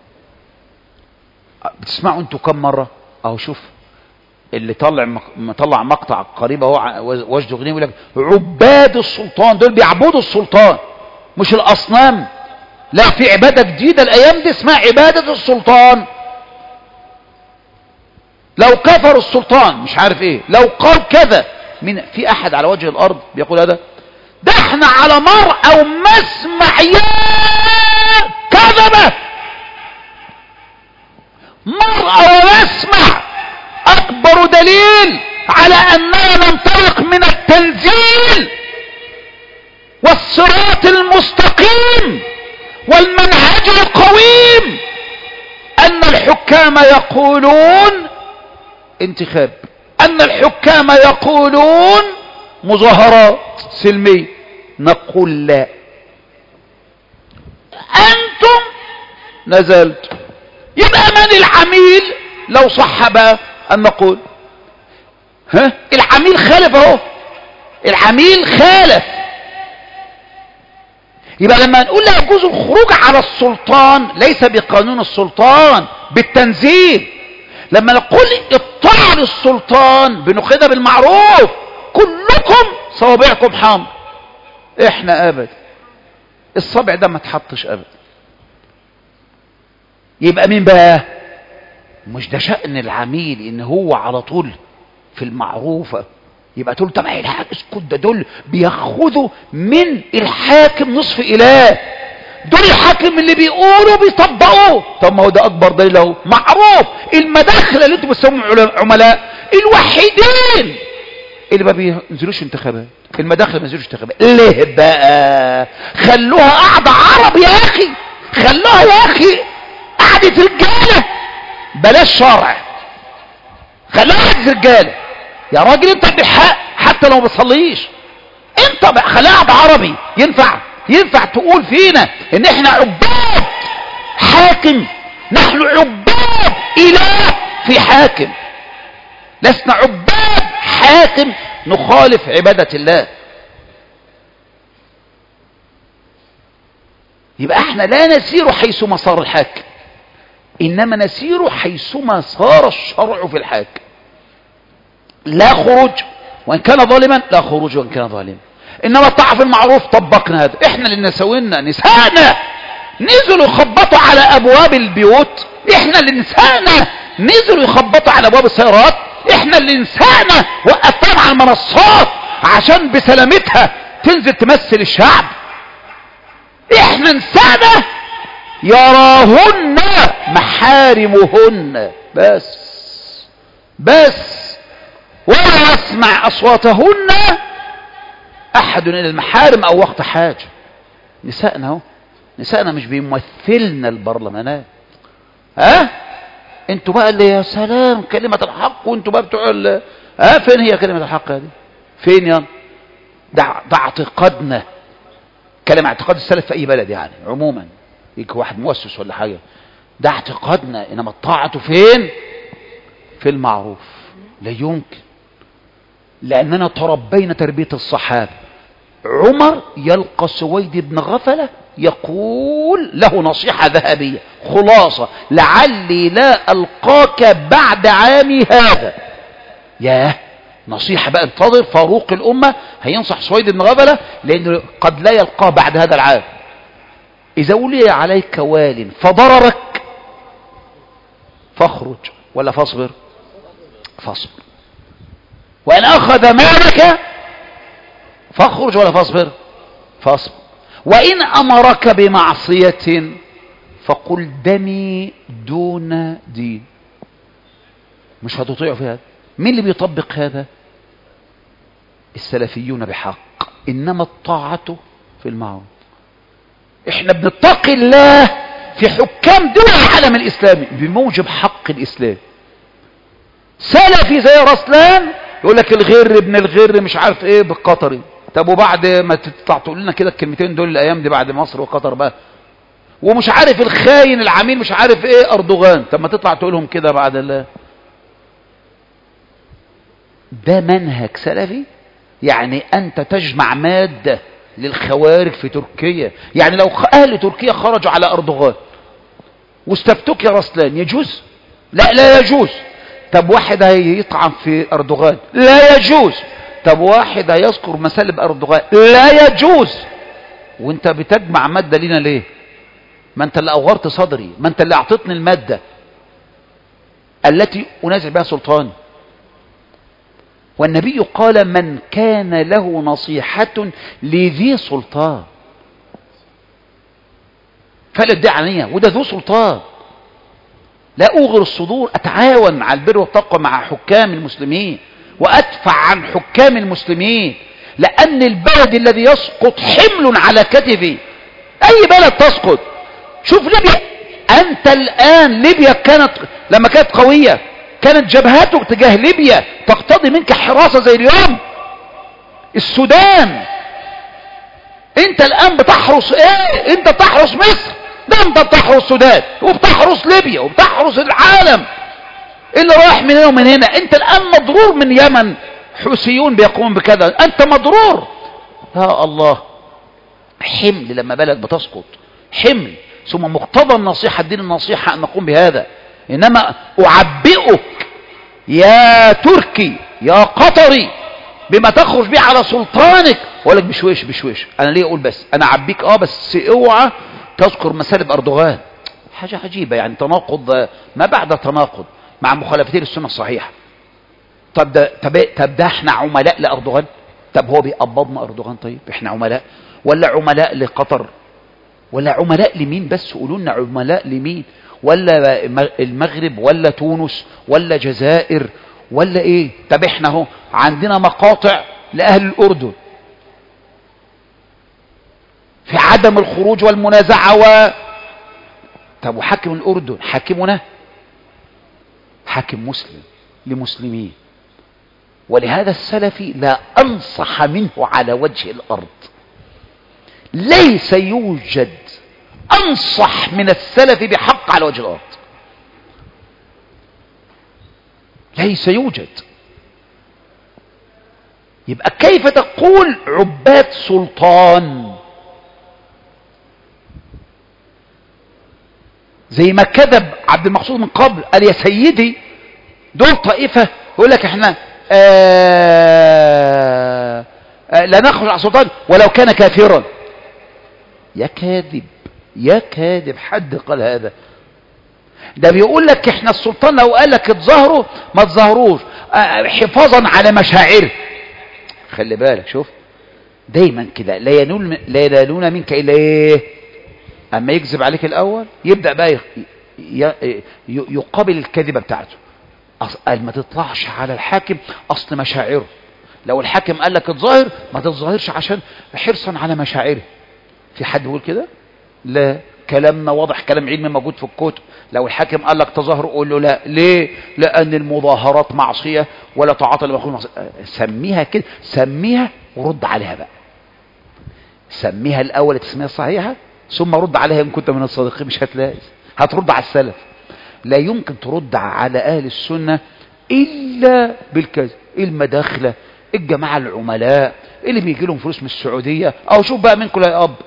بتسمعوا انتوا كم مرة؟ اهو شوف اللي طلع مقطع قريب اهو، وجد غنيم يقول لك عباد السلطان، دول بيعبدوا السلطان مش الاصنام. لا، في عبادة جديدة الايام دي اسمها عبادة السلطان. لو كفر السلطان مش عارف ايه، لو قال كذا، من في احد على وجه الارض بيقول هذا؟ ده احنا على مرأى ومسمع يا كذبة، مرأى ومسمع. اكبر دليل على اننا ننطلق من التنزيل والصراط المستقيم والمنهج القويم ان الحكام يقولون انتخاب، ان الحكام يقولون مظاهرات سلمية. نقول لا، انتم نزلتم. يبقى من العميل لو صح بقى ان نقول العميل خالف اهو، العميل خالف. يبقى لما نقول لا يجوز الخروج على السلطان ليس بقانون السلطان، بالتنزيل. لما نقول الطاعة للسلطان بنقيدها بالمعروف، كلكم صوابعكم حمر، احنا ابدا الصبع ده ما تحطش ابدا. يبقى مين بقى؟ مش ده شأن العميل ان هو على طول في المعروفة. يبقى تقول طب الحاكم اسكت، ده دول بياخذوا من الحاكم نصف اله، دول الحاكم اللي بيقولوا بيطبقوه. طب ما هو ده اكبر دليل اهو، معروف. المداخل اللي انتوا بتسموا عملاء الوحيدين اللي ما بينزلوش انتخابات، المداخل ما بينزلوش انتخابات. ليه بقى؟ خلوها قعده عرب يا اخي، خلوها يا اخي قعده رجاله، بلاش شرع، خلوها قعده رجاله. يا راجل انت بالحق حتى لو ما بتصليش، انت بقى خليها قعده عربي. ينفع تقول فينا ان احنا عباد حاكم؟ نحن عباد اله في حاكم، لسنا عباد حاكم نخالف عبادة الله. يبقى احنا لا نسير حيثما صار الحاكم، انما نسير حيثما صار الشرع في الحاكم. لا خروج وان كان ظالما، لا خروج وان كان ظالما، انما الطاعة في المعروف. طبقنا هذا، احنا اللي نسوينا نساءنا نزلوا يخبطوا على ابواب البيوت، احنا اللي نساءنا نزلوا يخبطوا على ابواب السيارات، احنا اللي نساءنا وقفتهم على المنصات عشان بسلامتها تنزل تمثل الشعب. احنا نساءنا يراهن محارمهن بس ولا يسمع اصواتهن احد الى المحارم او وقت حاجة. نساءنا اهو، نساءنا مش بيمثلنا البرلمانات. انتوا بقى اللي يا سلام كلمة الحق، وانتوا بقى بتوع فين هي كلمة الحق هذه؟ فين يا ده اعتقادنا، كلام اعتقاد السلف في اي بلد يعني عموما. يجي واحد مؤسس ولا حاجة ده اعتقادنا. إنما الطاعة فين؟ في المعروف. لا يمكن، لأننا تربينا تربية الصحابة. عمر يلقى سويد بن غفلة يقول له نصيحة ذهبية خلاصة: لعلي لا ألقاك بعد عامي هذا. ياه، نصيحة بقى. انتظر، فاروق الأمة هينصح سويد بن غفلة لأنه قد لا يلقاه بعد هذا العام. إذا ولي عليك وال فضررك فاخرج ولا فاصبر؟ فاصبر. وإن أخذ مالك فاخرج ولا فاصبر؟ فاصبر. وإن أمرك بمعصية فقل دمي دون دين. مش هتطيع في هذا. مين اللي بيطبق هذا؟ السلفيون بحق. إنما الطاعة في المعروف. احنا بنتقي الله في حكام دول العالم الإسلامي بموجب حق الإسلام. سلفي زي رسلان يقول لك الغر ابن الغر مش عارف ايه بالقطري. طب وبعد ما تطلع تقول لنا كده الكلمتين دول الايام دي بعد مصر وقطر بقى، ومش عارف الخاين العميل مش عارف ايه اردوغان، طب ما تطلع تقولهم كده بعد الله. ده منهج سلفي؟ يعني انت تجمع مادة للخوارج في تركيا. يعني لو اهل تركيا خرجوا على اردوغان واستفتوك يا رسلان يجوز؟ لا يجوز. طب واحد هيطعن في اردوغان؟ لا يجوز. طب واحد هيذكر مسالب اردوغان؟ لا يجوز. وانت بتجمع مادة لنا ليه؟ ما انت اللي اوغرت صدري، ما انت اللي اعطتني المادة التي انازع بها سلطان. والنبي قال: من كان له نصيحة لذي سلطان فلا يدعي عليها. وده ذو سلطان. لا أوغر الصدور، أتعاون على البر والتقوى مع حكام المسلمين وأدفع عن حكام المسلمين، لأن البلد الذي يسقط حمل على كتفي. أي بلد تسقط. شوف ليبيا. أنت الآن ليبيا كانت لما كانت قوية كانت جبهته تجاه ليبيا تقتضي منك حراسة زي اليوم. السودان أنت الآن بتحرس إيه؟ أنت بتحرس مصر، ده أنت بتحرس السودان وبتحرس ليبيا وبتحرس العالم اللي رايح من هنا ومن هنا. أنت الآن مضرور من يمن، حوثيون بيقومون بكذا، أنت مضرور. يا الله، حمل لما بلد بتسقط، حمل. ثم مقتضى النصيحة، الدين النصيحة أن نقوم بهذا. إنما أعبئك يا تركي يا قطري بما تخرج به على سلطانك، وأقول لك بشويش أنا ليه أقول بس أنا أعبيك بس اوعى تذكر مسالب أردوغان. حاجة عجيبة، يعني تناقض ما بعد تناقض مع مخالفتين السنة الصحيحة. طب ده احنا عملاء لأردوغان؟ طب هو بيقبضنا أردوغان؟ طيب احنا عملاء ولا عملاء لقطر ولا عملاء لمين؟ بس قولوا لنا عملاء لمين؟ ولا المغرب ولا تونس ولا جزائر ولا ايه؟ طب احنا اهو عندنا مقاطع لأهل الأردن في عدم الخروج والمنازعة طب وحاكم الأردن حاكمنا حاكم مسلم لمسلمين. ولهذا السلفي لا أنصح منه على وجه الأرض. ليس يوجد أنصح من السلف بحق على وجه الأرض، ليس يوجد. يبقى كيف تقول عباد سلطان؟ زي ما كذب عبد المقصود من قبل، قال يا سيدي دول طائفة يقول لك احنا لا نخرج على سلطان ولو كان كافرا. يا كاذب يا كاذب، حد قال هذا؟ ده بيقول لك احنا السلطان لو قال لك تظاهروا ما تظاهروش حفاظا على مشاعره. خلي بالك، شوف دايما كده لا ينالون منك الا ايه؟ اما يكذب عليك الاول يبدأ بقى يقابل الكذبة بتاعته. قال ما تطلعش على الحاكم اصل مشاعره. لو الحاكم قال لك تظاهر ما تظاهرش عشان حرصا على مشاعره. في حد يقول كده؟ لا، كلامنا واضح، كلام علمي موجود في الكتب. لو الحاكم قال لك تظاهر قول له لا. ليه؟ لأن المظاهرات معصية ولا تعاطى لمخلوق معصية. سميها كده، سميها ورد عليها بقى. سميها الأول التسمية الصحيحة ثم رد عليها إن كنت من الصادقين. مش هتلاقي هترد على السلف. لا يمكن ترد على أهل السنة إلا بالكذب. المداخلة، الجماعة العملاء اللي بيجي لهم فلوس من السعودية، أو شوف بقى منكم لا يقبض،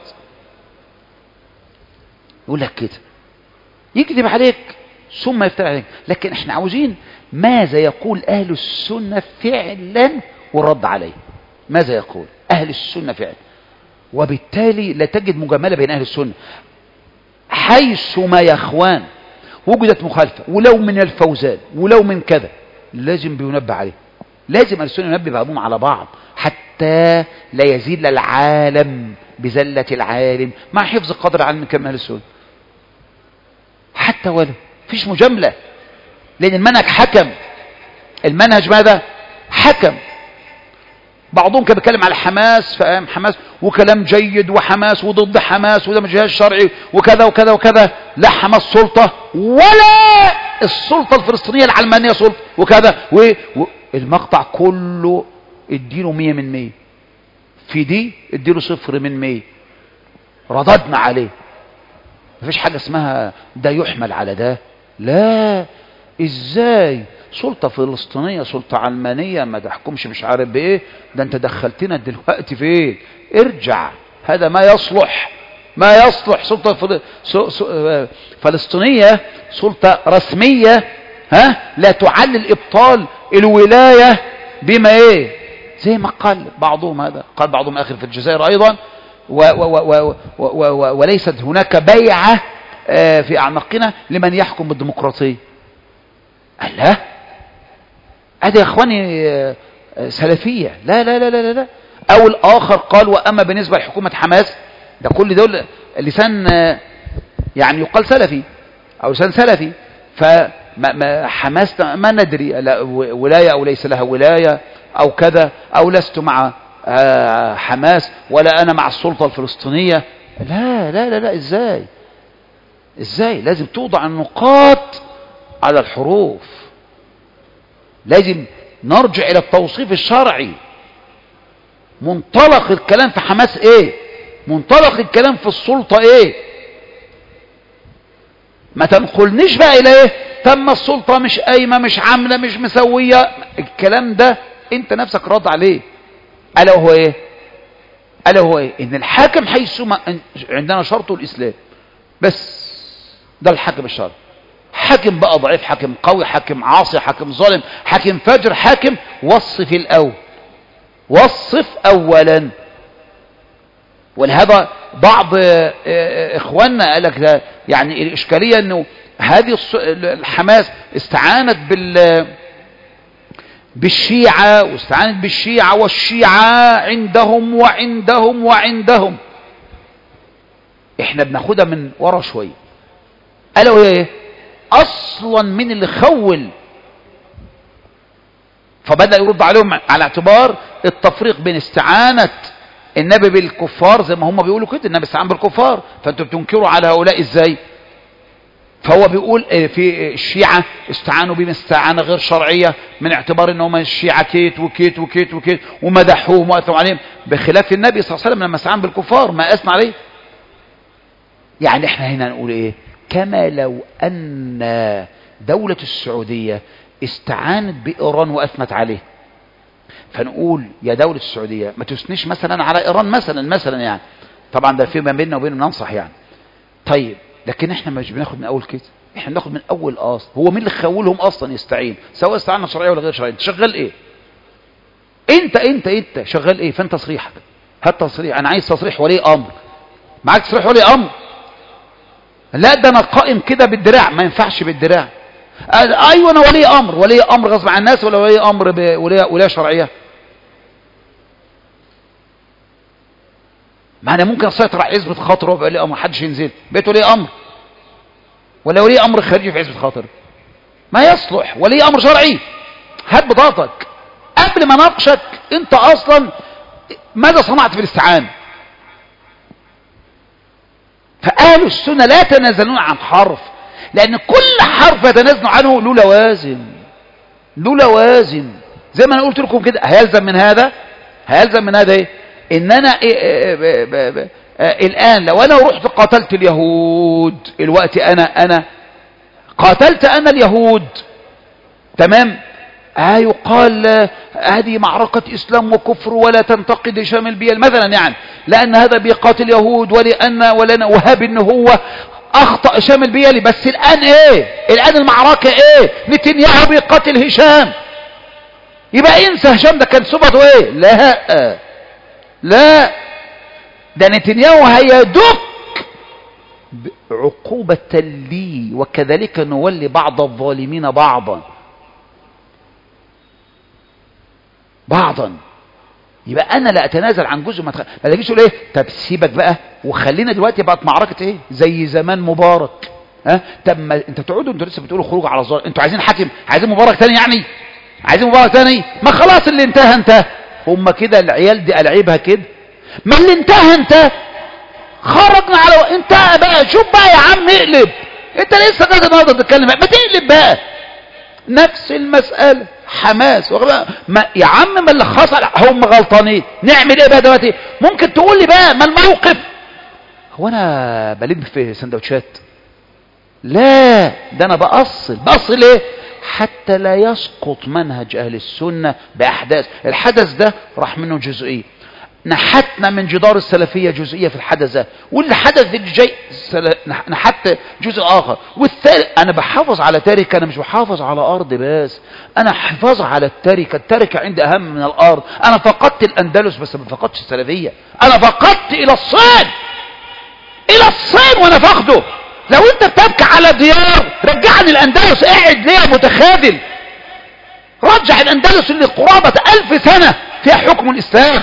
يقول لك كده، يكذب عليك ثم يفترى عليك. لكن احنا عاوزين ماذا يقول أهل السنة فعلا والرد عليه. ماذا يقول أهل السنة فعلا؟ وبالتالي لا تجد مجاملة بين أهل السنة. حيثما يا اخوان وجدت مخالفة، ولو من الفوزان ولو من كذا، لازم بينبه عليه. لازم أهل السنة ينبه بعضهم على بعض حتى لا يزيل العالم بزلة العالم، مع حفظ قدر العالم كما أهل السنة. حتى ولو فيش مجاملة، لأن المنهج حكم. المنهج ماذا؟ حكم. بعضهم كان بيتكلم على حماس، فقام حماس وكلام جيد، وحماس وضد حماس، وده مش جهاز شرعي وكذا وكذا وكذا. لا حماس سلطة ولا السلطة الفلسطينية العلمانية سلطة وكذا. والمقطع كله اديله 100%، في دي اديله 0%. رددنا عليه. مفيش حاجة اسمها ده يحمل على ده. لا، ازاي سلطة فلسطينية سلطة علمانية ما تحكمش مش عارف بايه؟ ده انت دخلتنا دلوقتي في ايه؟ ارجع، هذا ما يصلح. ما يصلح سلطة فلسطينية سلطة رسمية، لا تعلل ابطال الولاية بما ايه؟ زي ما قال بعضهم، هذا قال بعضهم اخر في الجزائر ايضا، وليست هناك بيعة في اعناقنا لمن يحكم بالديمقراطية. لا، هذا يا اخواني سلفية. لا لا لا لا لا. او الاخر قال واما بالنسبة لحكومة حماس، ده كل دول لسان يعني يقال سلفي او لسان سلفي. فحماس ما ندري ولاية او ليس لها ولاية او كذا، او لست مع حماس ولا انا مع السلطة الفلسطينية. لا لا لا لا. ازاي لازم توضع النقاط على الحروف. لازم نرجع الى التوصيف الشرعي. منطلق الكلام في حماس ايه؟ منطلق الكلام في السلطة ايه؟ ما تنقلنيش بقى الى ايه؟ تم السلطة مش قايمة مش عاملة مش مسوية. الكلام ده انت نفسك رد عليه. الا وهو ايه؟ الا وهو ايه؟ ان الحاكم حيثما عندنا شرطه الاسلام بس. ده الحاكم الشرعي. حاكم بقى ضعيف، حاكم قوي، حاكم عاصي، حاكم ظالم، حاكم فاجر، حاكم وصف الأول، وصف أولا. ولهذا بعض إخواننا قال لك ده يعني الإشكالية أنه هذه الحماس استعانت بالشيعة، واستعانت بالشيعة، والشيعة عندهم وعندهم وعندهم. احنا بناخدها من ورا شوية. قالوا ايه؟ اصلا من اللي خول. فبدأ يرد عليهم على اعتبار التفريق بين استعانة النبي بالكفار، زي ما هم بيقولوا كده النبي استعان بالكفار، فانتوا بتنكروا على هؤلاء ازاي؟ فهو بيقول في الشيعة استعانوا بهم استعانة غير شرعية، من اعتبار ان هم الشيعة كيت وكيت وكيت وكيت ومدحوهم وأثنوا عليهم، بخلاف النبي صلى الله عليه وسلم لما استعان بالكفار ما أثنى عليه. يعني احنا هنا نقول ايه؟ كما لو أن دولة السعودية استعانت بإيران وأثنت عليه، فنقول يا دولة السعودية ما تثنيش مثلا على إيران مثلا يعني. طبعا ده في ما بيننا وبينهم ننصح يعني. طيب لكن احنا مش بناخد من أول كده، احنا بناخد من أول أصل. هو مين اللي خولهم أصلا يستعين؟ سواء استعانة شرعية ولا غير شرعية. انت شغال ايه؟ انت شغال ايه؟ فين تصريحك؟ هات تصريح. انا عايز تصريح ولي أمر. معاك تصريح ولي أمر؟ لا ده انا قائم كده بالدراع. ما ينفعش بالدراع. ايوه انا ولي امر غصب عن الناس، ولا ولي امر بولايه شرعيه؟ ما انا ممكن اسيطر على عزبة خاطر وابقى ولي امر، محدش ينزل بيت ولي امر، ولا ولي امر خارجي في عزبة خاطر. ما يصلح ولي امر شرعي. هات بطاقتك قبل ما ناقشك. انت اصلا ماذا صنعت في الاستعانه؟ فأهل السنة لا يتنازلون عن حرف، لأن كل حرف يتنازلون عنه له لوازم. زي ما أنا قلت لكم كده، هيلزم من هذا ايه؟ إن أنا الآن لو أنا رحت قاتلت اليهود الوقت، أنا قاتلت أنا اليهود، تمام، يقال هذه معركة إسلام وكفر ولا تنتقد هشام البيلي مثلا، يعني لأن هذا بيقاتل اليهود ولنا وهاب إن هو أخطأ هشام البيلي. بس الآن إيه؟ الآن المعركة إيه؟ نتنياهو بيقاتل هشام، يبقى انسى هشام ده كان صفته إيه؟ لا، ده نتنياهو هيدك عقوبة لي، وكذلك نولي بعض الظالمين بعضا. يبقى انا لا اتنازل عن جزء، ما تجيش تقول ايه طب سيبك بقى وخلينا دلوقتي بقت معركه ايه زي زمان مبارك. طب ما انت بتقعدوا انتوا لسه بتقولوا خروج على الظالم، انتوا عايزين حاكم، عايزين مبارك تاني، يعني عايزين مبارك تاني؟ ما خلاص اللي انتهى. هم كده العيال دي العيبها كده، ما اللي انتهى خرجنا على انتهى بقى. شوف بقى يا عم اقلب، انت لسه قاعد النهارده تتكلم، ما تقلب بقى. نفس المسألة حماس يا عم، ما اللي حصل هم غلطانين، نعمل ايه بقى دلوقتي؟ ممكن تقول لي بقى ما الموقف؟ هو انا بلب في سندوتشات؟ لا، ده انا بأصل ايه؟ حتى لا يسقط منهج اهل السنة باحداث. الحدث ده راح منه جزئية، نحتنا من جدار السلفية جزئية في الحدث ده، واللي حدث اللي جاي نحت جزء آخر، والثالث أنا بحافظ على تركة، أنا مش بحافظ على أرض بس، أنا حافظ على التركة عندي أهم من الأرض. أنا فقدت الأندلس بس ما فقدتش السلفية، أنا فقدت إلى الصين وأنا فقده. لو أنت بتبكي على ديار رجعني الأندلس، قاعد ليه متخاذل؟ رجع الأندلس اللي قرابة 1000 سنة فيها حكم الإسلام.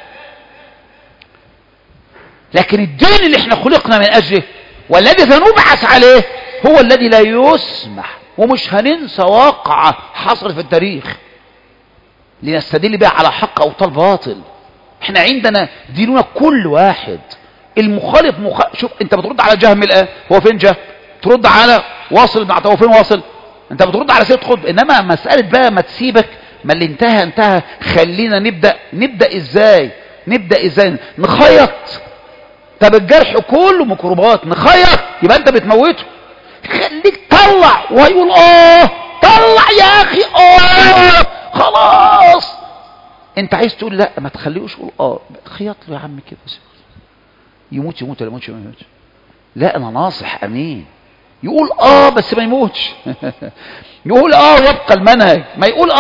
لكن الدين اللي احنا خلقنا من أجله والذي سنبعث عليه هو الذي لا يسمح، ومش هننسى واقعة حصل في التاريخ لنستدل بها على حق أو طال باطل. احنا عندنا ديننا كل واحد، المخالف شوف انت بترد على جهم الآن، هو فين جهم؟ ترد على واصل بن عطاء، هو فين واصل؟ انت بترد على سيد قطب. انما مسألة بقى ما تسيبك، ما اللي انتهى. خلينا نبدأ ازاي نخيط. طب الجرح كله ميكروبات، نخيط يبقى انت بتموته. خليك طلع ويقول طلع يا اخي خلاص. انت عايز تقول لا ما تخليهوش يقول خيط له يا عم كده، يموت ولا ما يموتش. لا انا ناصح امين، يقول بس ما يموتش يقول يبقى المنهج، ما يقول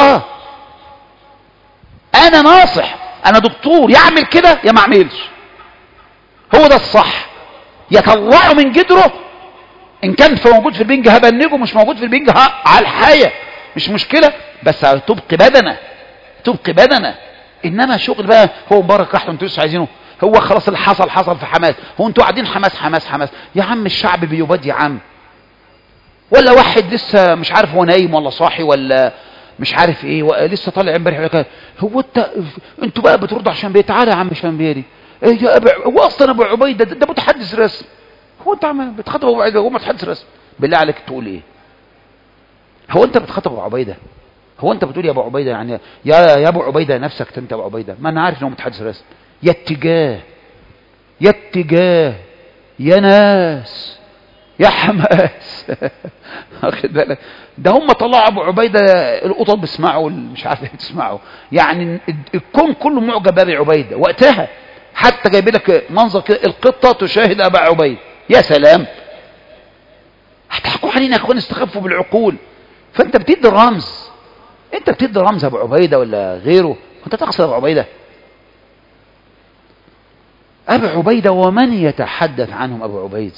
انا ناصح، انا دكتور، يعمل كده يا ما اعملش، هو ده الصح. يطلعه من جدره، ان كان موجود في البنج هبنجه، مش موجود في البنج على الحياة، مش مشكلة، بس تبقي بدنه. انما شغل بقى هو مبارك راح انتوا لسه عايزينه، هو خلاص اللي حصل في حماس، هو انتوا قاعدين حماس يا عم. الشعب بيباد يا عم، ولا واحد لسه مش عارف هو نايم ولا صاحي ولا مش عارف ايه، لسه طالع امبارح. هو انتوا بقى بتردوا عشان بيه؟ تعالى يا عم هشام بيلي، ايه يا هو اصلا ابو عبيده ده متحدث رسمي، هو انت عم بتخاطب ابو عبيده؟ هو متحدث رسمي؟ بالله عليك تقول ايه؟ هو انت بتخاطب ابو عبيده؟ هو انت بتقول يا ابو عبيده يعني يا ابو عبيده نفسك انت ابو عبيده؟ ما انا عارف انه متحدث رسمي. يا اتجاه يا ناس يا حماس واخد بالك؟ ده هم طلعوا ابو عبيده القطط بيسمعوا مش عارف ايه بتسمعوا، يعني الكون كله معجب بابي عبيده وقتها، حتى جايب لك منظر كده القطه تشاهد ابا عبيده. يا سلام، هتحكوا علينا يا اخوان، استخفوا بالعقول. فانت بتدي الرمز، ابو عبيده ولا غيره، انت تقصد ابو عبيده؟ ابو عبيده ومن يتحدث عنهم ابو عبيده.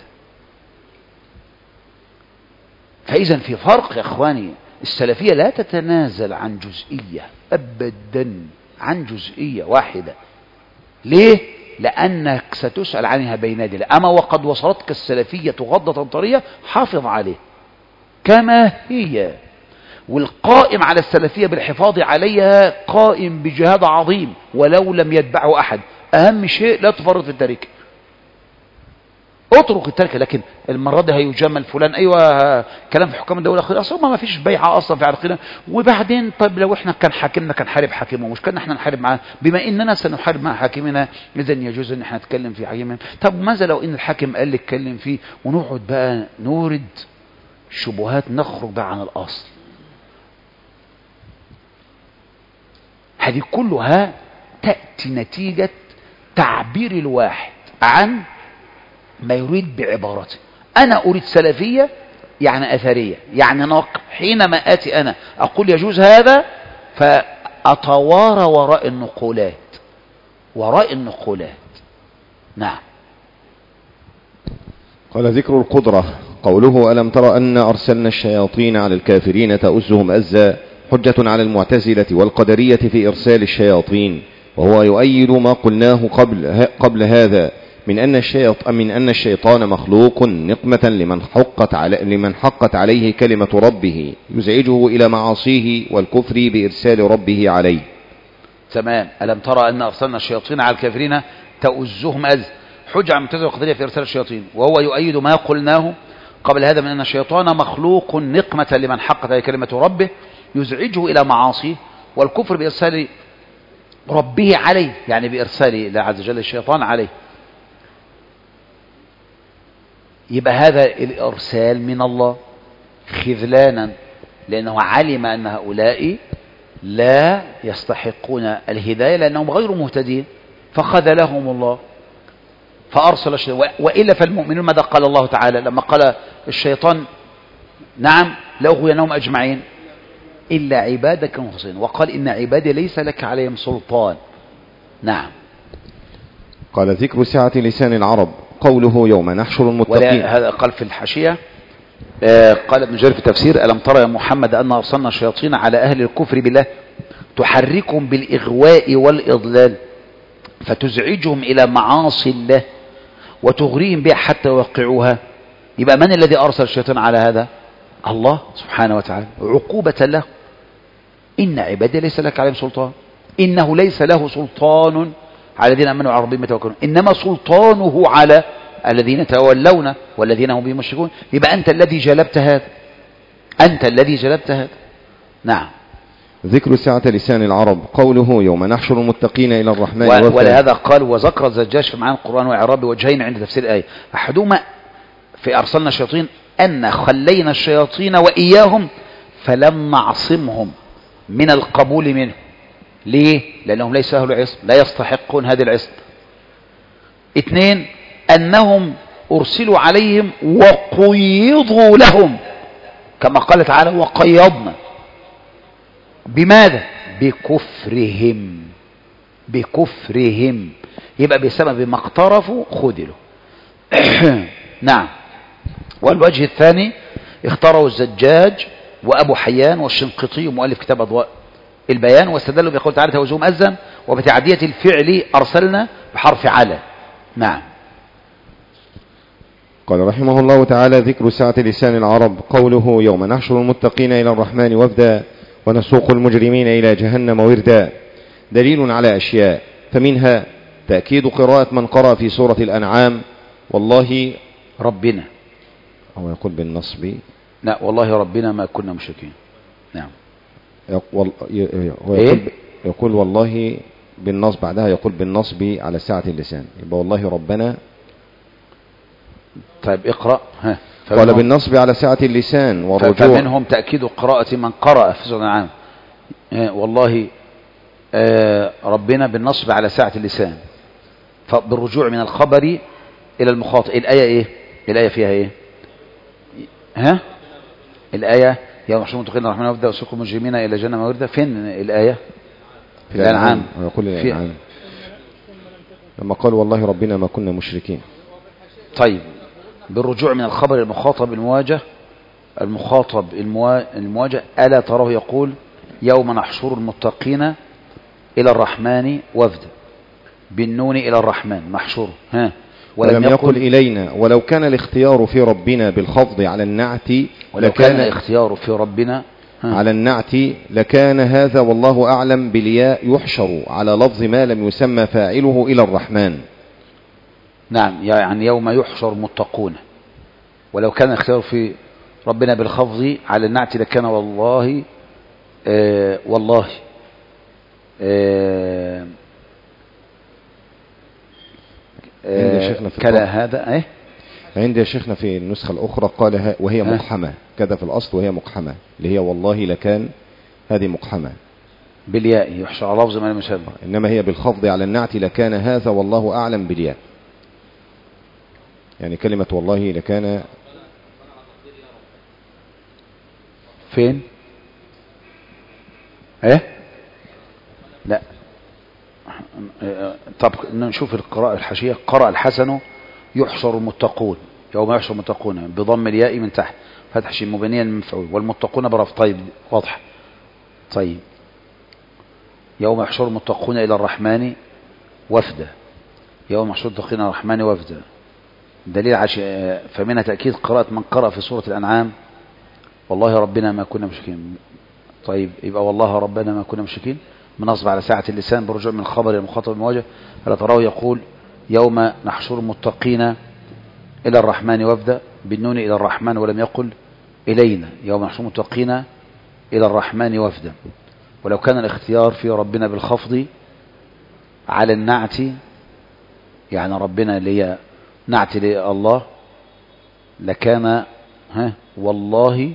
فاذا في فرق يا اخواني، السلفيه لا تتنازل عن جزئيه ابدا، عن جزئيه واحده. ليه؟ لانك ستسال عنها بين يدي الله. اما وقد وصلتك السلفيه غضه طريه، حافظ عليه كما هي، والقائم على السلفيه بالحفاظ عليها قائم بجهاد عظيم ولو لم يتبعه احد. اهم شيء لا تفرط في التركه، اترك التركه. لكن المره دي هيجامل فلان، ايوه كلام في حكام الدوله الاخيره، اصلا ما فيش بيعه اصلا في عقيده. وبعدين طيب لو احنا كان حاكمنا كان حارب حاكمه، مش كان احنا نحارب معاه؟ بما اننا سنحارب مع حاكمنا اذا يجوز ان احنا نتكلم في حاكمنا. طب ماذا لو ان الحاكم قال لي اتكلم فيه، ونقعد بقى نورد شبهات نخرج بقى عن الاصل. هذه كلها تأتي نتيجة تعبير الواحد عن ما يريد بعبارته. أنا أريد سلفية يعني أثرية يعني نقل. حينما آتي أنا أقول يجوز هذا فأتوارى وراء النقولات، وراء النقولات. نعم. قال ذكر القدرة قوله ألم تر أن أرسلنا الشياطين على الكافرين تؤزهم أزا حجة على المعتزلة والقدرية في إرسال الشياطين، وهو يؤيد ما قلناه قبل هذا من أن الشيطان مخلوق نقمة لمن حقت عليه كلمة ربه يزعجه إلى معاصيه والكفر بإرسال ربه عليه. تمام. ألم ترى أن أرسلنا الشياطين على الكافرين تؤزهم أز، حجة على المعتزلة والقدرية في إرسال الشياطين، وهو يؤيد ما قلناه قبل هذا من أن الشيطان مخلوق نقمة لمن حقت عليه كلمة ربه يزعجه إلى معاصيه والكفر بإرسال ربه عليه، يعني بإرسال الله عز وجل الشيطان عليه. يبقى هذا الإرسال من الله خذلانا، لأنه علم أن هؤلاء لا يستحقون الهداية لأنهم غير مهتدين فخذلهم الله فأرسل الشيطان. وإلا فالمؤمنون ماذا قال الله تعالى لما قال الشيطان نعم لأغوينهم أجمعين إلا عبادك المخلصين، وقال إن عبادي ليس لك عليهم سلطان. نعم. قال ذكر سعة لسان العرب قوله يوم نحشر المتقين. هذا قال في الحاشية قال ابن جرير في التفسير ألم ترى يا محمد أن أرسلنا الشياطين على أهل الكفر بالله تحركهم بالإغواء والإضلال فتزعجهم إلى معاصي الله وتغريهم بها حتى يوقعوها. يبقى من الذي أرسل الشيطان على هذا؟ الله سبحانه وتعالى عقوبة له. إن عبادي ليس لك عليهم سلطان، إنه ليس له سلطان على الذين آمنوا على ربهم يتوكلون، إنما سلطانه على الذين تولون والذين هم به مشركون. يبقى أنت الذي جلبت هذا، أنت الذي جلبت هذا. نعم. ذكر سعة لسان العرب قوله يوم نحشر المتقين إلى الرحمن ولهذا قال وذكر الزجاج في معاني القرآن وإعراب وجهين عند تفسير الآية، أحدهما في أرسلنا الشياطين أن خلينا الشياطين وإياهم فلم نعصمهم من القبول منه. ليه؟ لأنهم ليس أهل عصم، لا يستحقون هذه العصم. اثنين أنهم أرسلوا عليهم وقيضوا لهم كما قال تعالى وقيضنا. بماذا؟ بكفرهم، بكفرهم. يبقى بسبب ما اقترفوا خذلوا. نعم. والوجه الثاني اختاره الزجاج وأبو حيان والشنقيطي مؤلف كتاب أضواء البيان، واستدلوا بقول تعالى توزهم أزا وبتعدية الفعل أرسلنا بحرف على. نعم. قال رحمه الله تعالى ذكر سعة لسان العرب قوله يوم نحشر المتقين إلى الرحمن وفدا ونسوق المجرمين إلى جهنم وردا دليل على أشياء، فمنها تأكيد قراءة من قرأ في سورة الأنعام والله ربنا، أو يقول بالنصب لا والله ربنا ما كنا مشركين. نعم. يقول والله بالنصب، بعدها يقول بالنصب على سعة اللسان، يبقى والله ربنا. طيب اقرأ. قال بالنصب على سعة اللسان والرجوع. فمنهم تأكيد قراءة من قرأ في سورة الأنعام والله ربنا بالنصب على سعة اللسان، فبالرجوع من الخبر إلى المخاطب. الآية إيه؟ الآية فيها إيه؟ الآية يوم نحشر المتقين الرحمن وفدا وسوق المجرمين إلى جهنم وردا. فين الآية؟ في الأنعام. ويقول الأنعام لما قال والله ربنا ما كنا مشركين. طيب بالرجوع من الخبر المخاطب المخاطب المواجه ألا تراه يقول يوم نحشر المتقين إلى الرحمن وفدا بالنون إلى الرحمن محشور. ولم يقل إلينا. ولو كان الاختيار في ربنا بالخفض على النعت لكان الاختيار في ربنا على النعت لكان هذا والله أعلم بالياء يحشر على لفظ ما لم يسمى فاعله إلى الرحمن. نعم، يعني يوم يحشر المتقون. ولو كان الاختيار في ربنا بالخفض على النعت لكان والله والله كلا هذا ايه. عندي يا شيخنا في النسخة الأخرى قال وهي مقحمة كذا في الأصل، وهي مقحمة اللي هي والله لكان، هذه مقحمة بالياء يحشر على لفظ ما لم يشبه، إنما هي بالخفض على النعت لكان هذا والله أعلم بالياء. يعني كلمة والله لكان فين؟ ايه لا. طب نشوف القراءة الحاشية. قرأ الحسن يحشر المتقون يوم يحشر المتقون بضم الياء من تحت فتح شين مبنيا من مفعول والمتقون برف. طيب واضح. طيب يوم يحشر المتقون إلى الرحمن وفدا. يوم يحشر المتقون إلى الرحمن وفدا دليل فمنها تأكيد قراءة من قرأ في سورة الأنعام والله ربنا ما كنا مشركين. طيب يبقى والله ربنا ما كنا مشركين منصب على ساعة اللسان برجوع من الخبر إلى المخاطب المواجه. فلا تراه يقول يوم نحشر المتقين إلى الرحمن وفدا بالنون إلى الرحمن ولم يقل إلينا. يوم نحشر المتقين إلى الرحمن وفدا. ولو كان الاختيار في ربنا بالخفض على النعت، يعني ربنا اللي هي نعت الله، لكان والله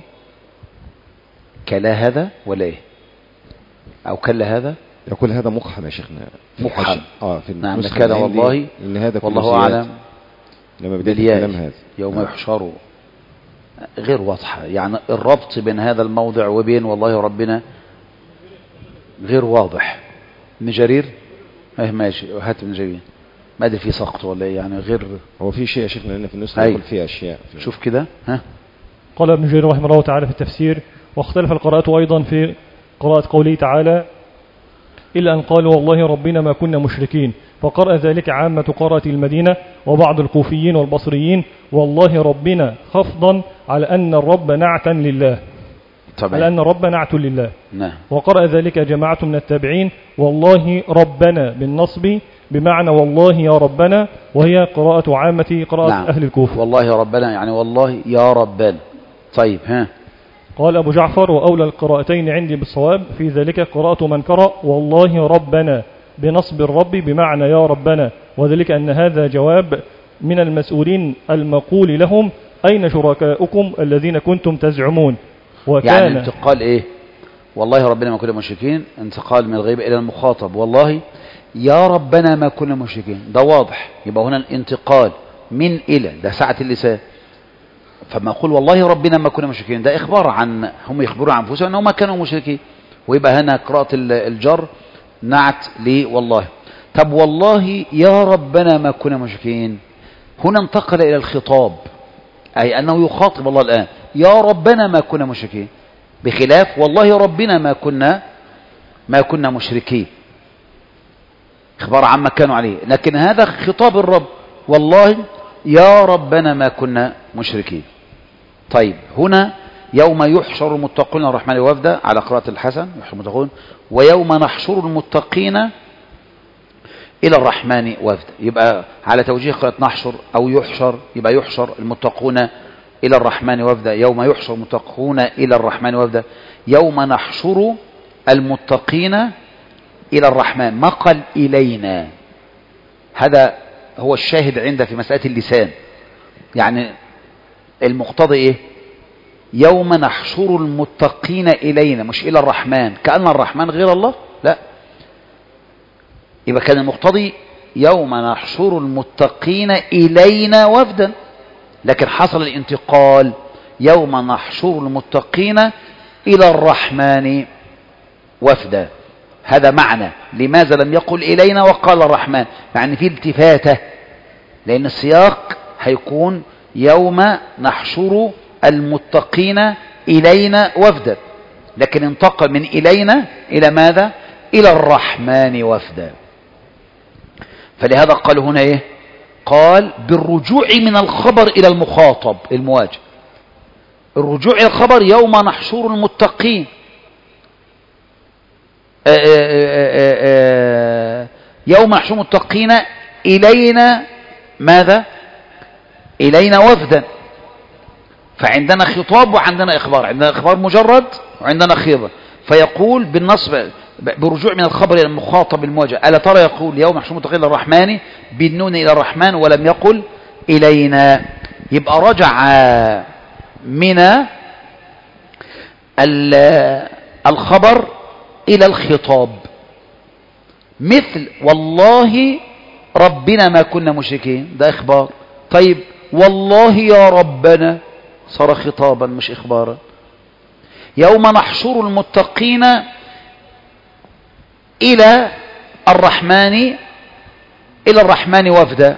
كلا هذا ولا ايه او كلا هذا. يقول هذا مقحم يا شيخنا مقحم في نعم. كان والله إن هذا والله اعلم لما بدأت الكلام هذا يوم يحشر غير واضحة. يعني الربط بين هذا الموضع وبين والله ربنا غير واضح. ابن جرير ماشي هات ابن جرير ما ادري في سقط ولا ايه، يعني غير هو في شيء يا شيخنا لان في النسخة يقول فيه اشياء شوف كده. قال ابن جرير رحمه الله تعالى في التفسير واختلف القراءات ايضا في قراءة قوله تعالى إلا أن قالوا والله ربنا ما كنا مشركين، فقرأ ذلك عامة قراءة المدينة وبعض الكوفيين والبصريين والله ربنا خفضا على أن الرب نعتا لله طبعا. على أن الرب نعت لله. نعم. وقرأ ذلك جماعة من التابعين والله ربنا بالنصب بمعنى والله يا ربنا، وهي قراءة عامة قراءة نعم. أهل الكوفة. والله ربنا يعني والله يا ربنا. طيب قال أبو جعفر وأولى القراءتين عندي بالصواب في ذلك قراءة من قرأ والله ربنا بنصب الرب بمعنى يا ربنا، وذلك أن هذا جواب من المسؤولين المقول لهم أين شركاؤكم الذين كنتم تزعمون. وكان يعني انتقال إيه والله ربنا ما كنا مشركين، انتقال من الغيبة إلى المخاطب والله يا ربنا ما كنا مشركين، ده واضح. يبقى هنا الانتقال من إلى ده ساعة اللسان. فما أقول والله ربنا ما كنا مشركين ده إخبار عن هم يخبروا عن أنفسهم أنهم ما كانوا مشركين، ويبقى هنا قراءة الجر نعت لي والله. طب والله يا ربنا ما كنا مشركين هنا انتقل إلى الخطاب، أي أنه يخاطب الله الآن يا ربنا ما كنا مشركين، بخلاف والله ربنا ما كنا مشركين إخبار عما كانوا عليه. لكن هذا خطاب الرب والله يا ربنا ما كنا مشركين. طيب هنا يوم يحشر المتقون الرحمن وفدا على قراءة الحسن يحشر المتقون، ويوم نحشر المتقين إلى الرحمن وفدا. يبقى على توجيه قراءة نحشر أو يحشر، يبقى يحشر المتقون إلى الرحمن وفدا. يوم يحشر المتقون إلى الرحمن وفدا. يوم نحشر المتقين إلى الرحمن ما قال إلينا. هذا هو الشاهد عند في مسألة اللسان. يعني المقتضي إيه يوم نحشر المتقين إلينا مش إلى الرحمن، كأن الرحمن غير الله، لا. يبقى كان المقتضي يوم نحشر المتقين إلينا وفدا، لكن حصل الانتقال يوم نحشر المتقين إلى الرحمن وفدا. هذا معنى لماذا لم يقل إلينا وقال الرحمن، يعني في التفاتة، لأن السياق هيكون يوم نحشر المتقين إلينا وفدا، لكن انتقل من إلينا إلى ماذا؟ إلى الرحمن وفدا. فلهذا قال هنا إيه؟ قال بالرجوع من الخبر إلى المخاطب المواجه. الرجوع إلى الخبر يوم نحشر المتقين يوم نحشر المتقين إلينا ماذا؟ إلينا وفدا. فعندنا خطاب وعندنا إخبار، عندنا إخبار مجرد وعندنا خبر. فيقول بالنصب برجوع من الخبر إلى المخاطب المواجه. ألا ترى يقول يوم يحشر المتقين إلى الرحمن بالنون إلى الرحمن ولم يقل إلينا. يبقى رجع من الخبر إلى الخطاب، مثل والله ربنا ما كنا مشركين، ده إخبار. طيب والله يا ربنا صار خطابا مش إخبارا. يوم نحشر المتقين إلى الرحمن وفدا،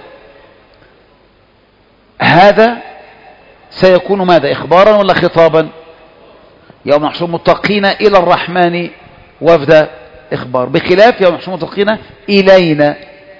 هذا سيكون ماذا؟ إخبارا ولا خطابا؟ يوم نحشر المتقين إلى الرحمن وفدا إخبار، بخلاف يوم نحشر المتقين إلينا،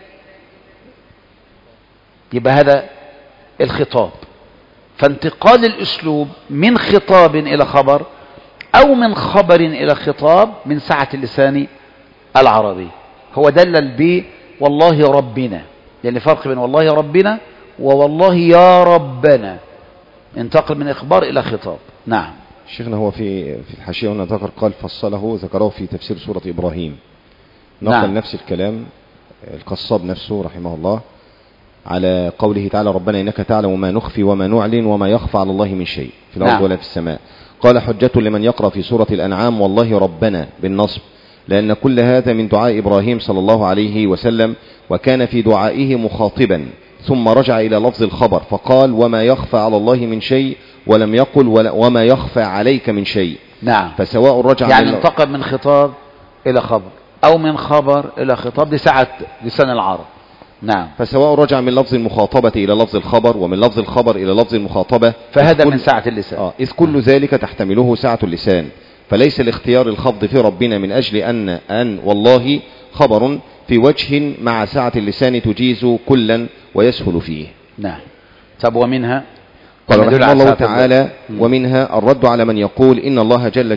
يبقى هذا الخطاب. فانتقال الأسلوب من خطاب إلى خبر أو من خبر إلى خطاب من سعة اللسان العربي. هو دلل ب والله ربنا، لأن فرق بين والله ربنا ووالله يا ربنا، انتقل من إخبار إلى خطاب. نعم. شيخنا هو في الحاشية هنا ذكر قال فصله، ذكره في تفسير سورة إبراهيم، نقل نعم. نفس الكلام القصاب نفسه رحمه الله على قوله تعالى ربنا إنك تعلم ما نخفي وما نعلن وما يخفى على الله من شيء في الأرض نعم. ولا في السماء. قال حجة لمن يقرأ في سورة الأنعام والله ربنا بالنصب، لأن كل هذا من دعاء إبراهيم صلى الله عليه وسلم، وكان في دعائه مخاطبا، ثم رجع إلى لفظ الخبر فقال وما يخفى على الله من شيء، ولم يقل وما يخفى عليك من شيء. نعم. فسواء رجع يعني انتقل من خطاب إلى خبر أو من خبر إلى خطاب، دي سعة لسان العرب. نعم. فسواء رجع من لفظ المخاطبة إلى لفظ الخبر ومن لفظ الخبر إلى لفظ المخاطبة، فهذا من سعة اللسان. إذ كل ذلك تحتمله سعة اللسان، فليس لاختيار الخفض في ربنا من أجل أن والله خبر في وجه مع سعة اللسان تجيز كلا ويسهل فيه. نعم. طب ومنها قال رحمه الله تعالى ومنها الرد على من يقول إن الله جل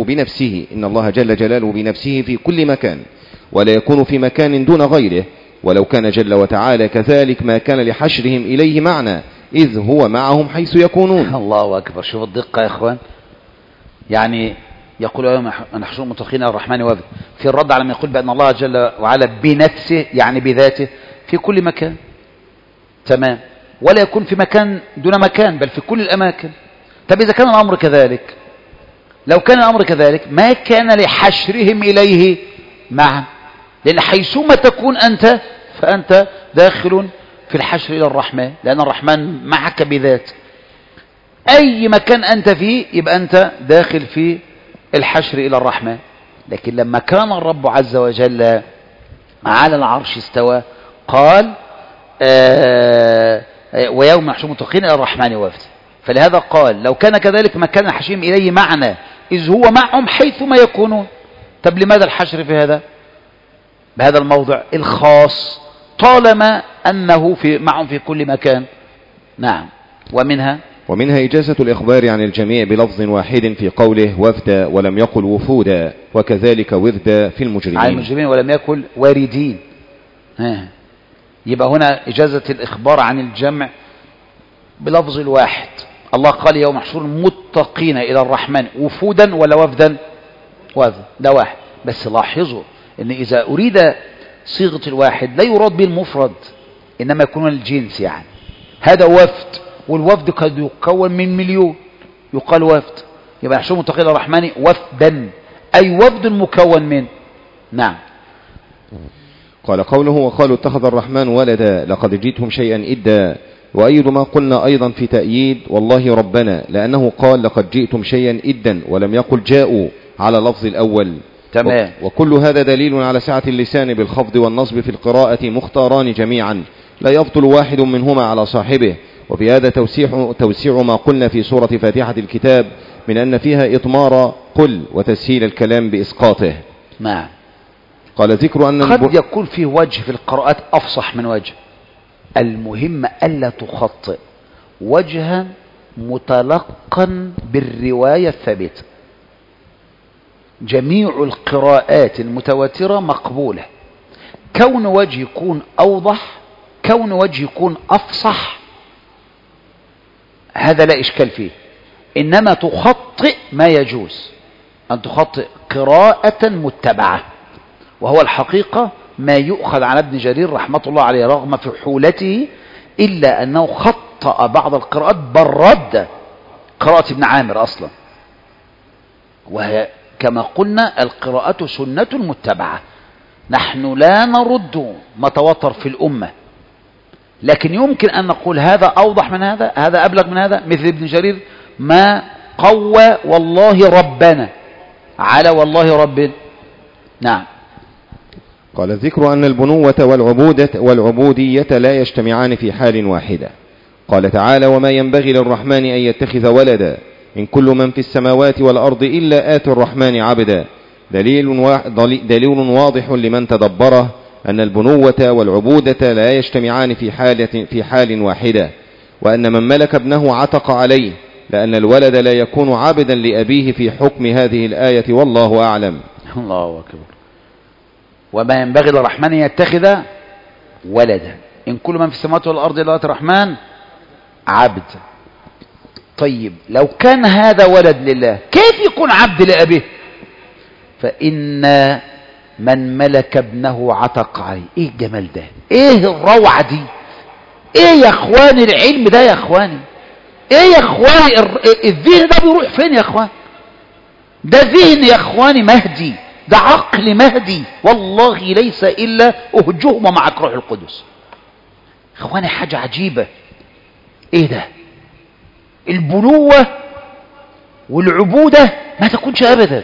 جلاله بنفسه في كل مكان، ولا يكون في مكان دون غيره، ولو كان جل وتعالى كذلك ما كان لحشرهم إليه معنى، إذ هو معهم حيث يكونون. الله أكبر، شوف الدقة يا إخوان. يعني يقول يوم نحشر المتقين إلى الرحمن وفدا، في الرد على من يقول بأن الله جل وعلا بنفسه يعني بذاته في كل مكان، تمام، ولا يكون في مكان دون مكان بل في كل الأماكن. طب إذا كان الأمر كذلك، لو كان الأمر كذلك ما كان لحشرهم إليه معا، لأن حيثما تكون أنت فأنت داخل في الحشر إلى الرحمن، لأن الرحمن معك بذات. أي مكان أنت فيه يبقى أنت داخل في الحشر إلى الرحمن. لكن لما كان الرب عز وجل على العرش استوى قال ويوم نحشر المتقين إلى الرحمن وفدا، فلهذا قال لو كان كذلك ما كان الحشيم إليه معنا إذ هو معهم حيثما يكونون. طب لماذا الحشر في بهذا الموضع الخاص طالما أنه معهم في كل مكان؟ نعم. ومنها إجازة الإخبار عن الجميع بلفظ واحد في قوله وفدا ولم يقل وفودا، وكذلك وردا في المجرمين، عن المجرمين ولم يقل واردين. يبقى هنا إجازة الإخبار عن الجمع بلفظ الواحد. الله قال يوم يحشر المتقين إلى الرحمن وفودا ولا وفدا؟ وفدا، ده واحد. بس لاحظوا إن إذا أريد صيغة الواحد لا يراد به المفرد، إنما يكون الجنس. يعني هذا وفد، والوفد قد يكون من مليون، يقال وفد. يبقى يحشر المتقين إلى الرحمن وفدا، أي وفد مكون من. نعم. قال قوله وقالوا اتخذ الرحمن ولدا لقد جئتم شيئا إدا، وأيد ما قلنا أيضا في تأييد والله ربنا، لأنه قال لقد جئتم شيئا إدا ولم يقل جاءوا على لفظ الأول. تمام. وكل هذا دليل على سعة اللسان بالخفض والنصب في القراءة مختاران جميعا، لا يبطل واحد منهما على صاحبه. وفي هذا توسيع ما قلنا في سورة فاتحة الكتاب من أن فيها إطمار قل وتسهيل الكلام بإسقاطه. نعم. قال ذكر أن قد يكون فيه وجه في القراءات أفصح من وجه، المهم ألا تخطئ وجها متلقا بالرواية الثابتة. جميع القراءات المتواترة مقبولة، كون وجه يكون أوضح كون وجه يكون أفصح هذا لا إشكال فيه، إنما تخطئ ما يجوز أن تخطئ قراءة متبعة، وهو الحقيقة ما يؤخذ عن ابن جرير رحمة الله عليه رغم فحولته، إلا أنه خطأ بعض القراءات بل رد قراءة ابن عامر أصلا، وهي كما قلنا القراءة سنة متبعة، نحن لا نرد ما تواتر في الأمة، لكن يمكن أن نقول هذا أوضح من هذا، هذا أبلغ من هذا، مثل ابن جرير ما قوى والله ربنا على والله ربنا. نعم. قال ذكر أن البنوة والعبودية لا يجتمعان في حال واحدة. قال تعالى وما ينبغي للرحمن أن يتخذ ولدا إن كل من في السماوات والأرض إلا آتي الرحمن عبدا. دليل واضح لمن تدبره أن البنوة والعبودة لا يجتمعان في حال واحدة، وأن من ملك ابنه عتق عليه، لأن الولد لا يكون عبدا لأبيه في حكم هذه الآية والله أعلم. الله أكبر. وما ينبغي للرحمن يتخذ ولدا إن كل من في السماوات والأرض إلا آتي الرحمن عبد. طيب لو كان هذا ولد لله كيف يكون عبد لأبيه؟ فإن من ملك ابنه عتق عليه. ايه الجمال ده، ايه الروعة دي، ايه يا اخواني العلم ده يا اخواني، ايه يا اخواني الذهن ده بيروح فين يا اخوان؟ ده ذهن يا اخواني مهدي، ده عقل مهدي والله ليس الا اهجهم ومعك روح القدس. اخواني حاجة عجيبة. ايه ده؟ البنوة والعبودة ما تكونش ابدا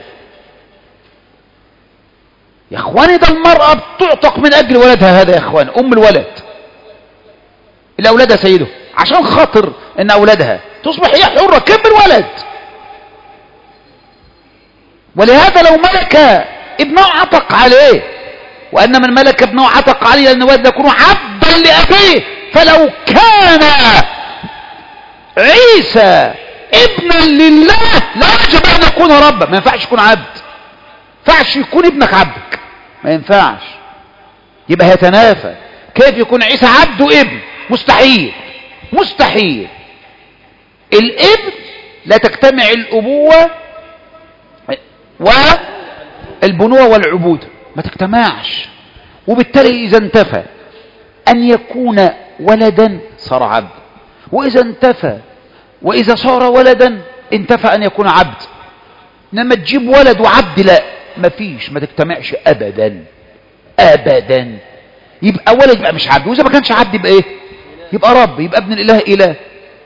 يا اخواني. ده المرأة بتعتق من اجل ولدها هذا يا اخواني، ام الولد اللي اولادها سيده، عشان خاطر ان اولادها تصبح هي حرة كم الولد. ولهذا لو ملك ابنه عتق عليه، وان من ملك ابنه عتق عليه لان الولد يكون عبدا لابيه، فلو كان عيسى ابنا لله لا يجب ان يكون ربا. ما ينفعش يكون عبد، ما ينفعش يكون ابنك عبدك، ما ينفعش، يبقى هيتنافى. كيف يكون عيسى عبد وابن؟ مستحيل، مستحيل. الابن لا تجتمع الابوة والبنوة والعبودة، ما تجتمعش. وبالتالي اذا انتفى ان يكون ولدا صار عبد، واذا انتفى واذا صار ولدا انتفى ان يكون عبد. انما تجيب ولد وعبد لا، ما فيش، ما تجتمعش ابدا ابدا. يبقى ولد يبقى مش عبد، واذا ما كانش عبد يبقى ايه؟ يبقى رب، يبقى ابن الاله اله.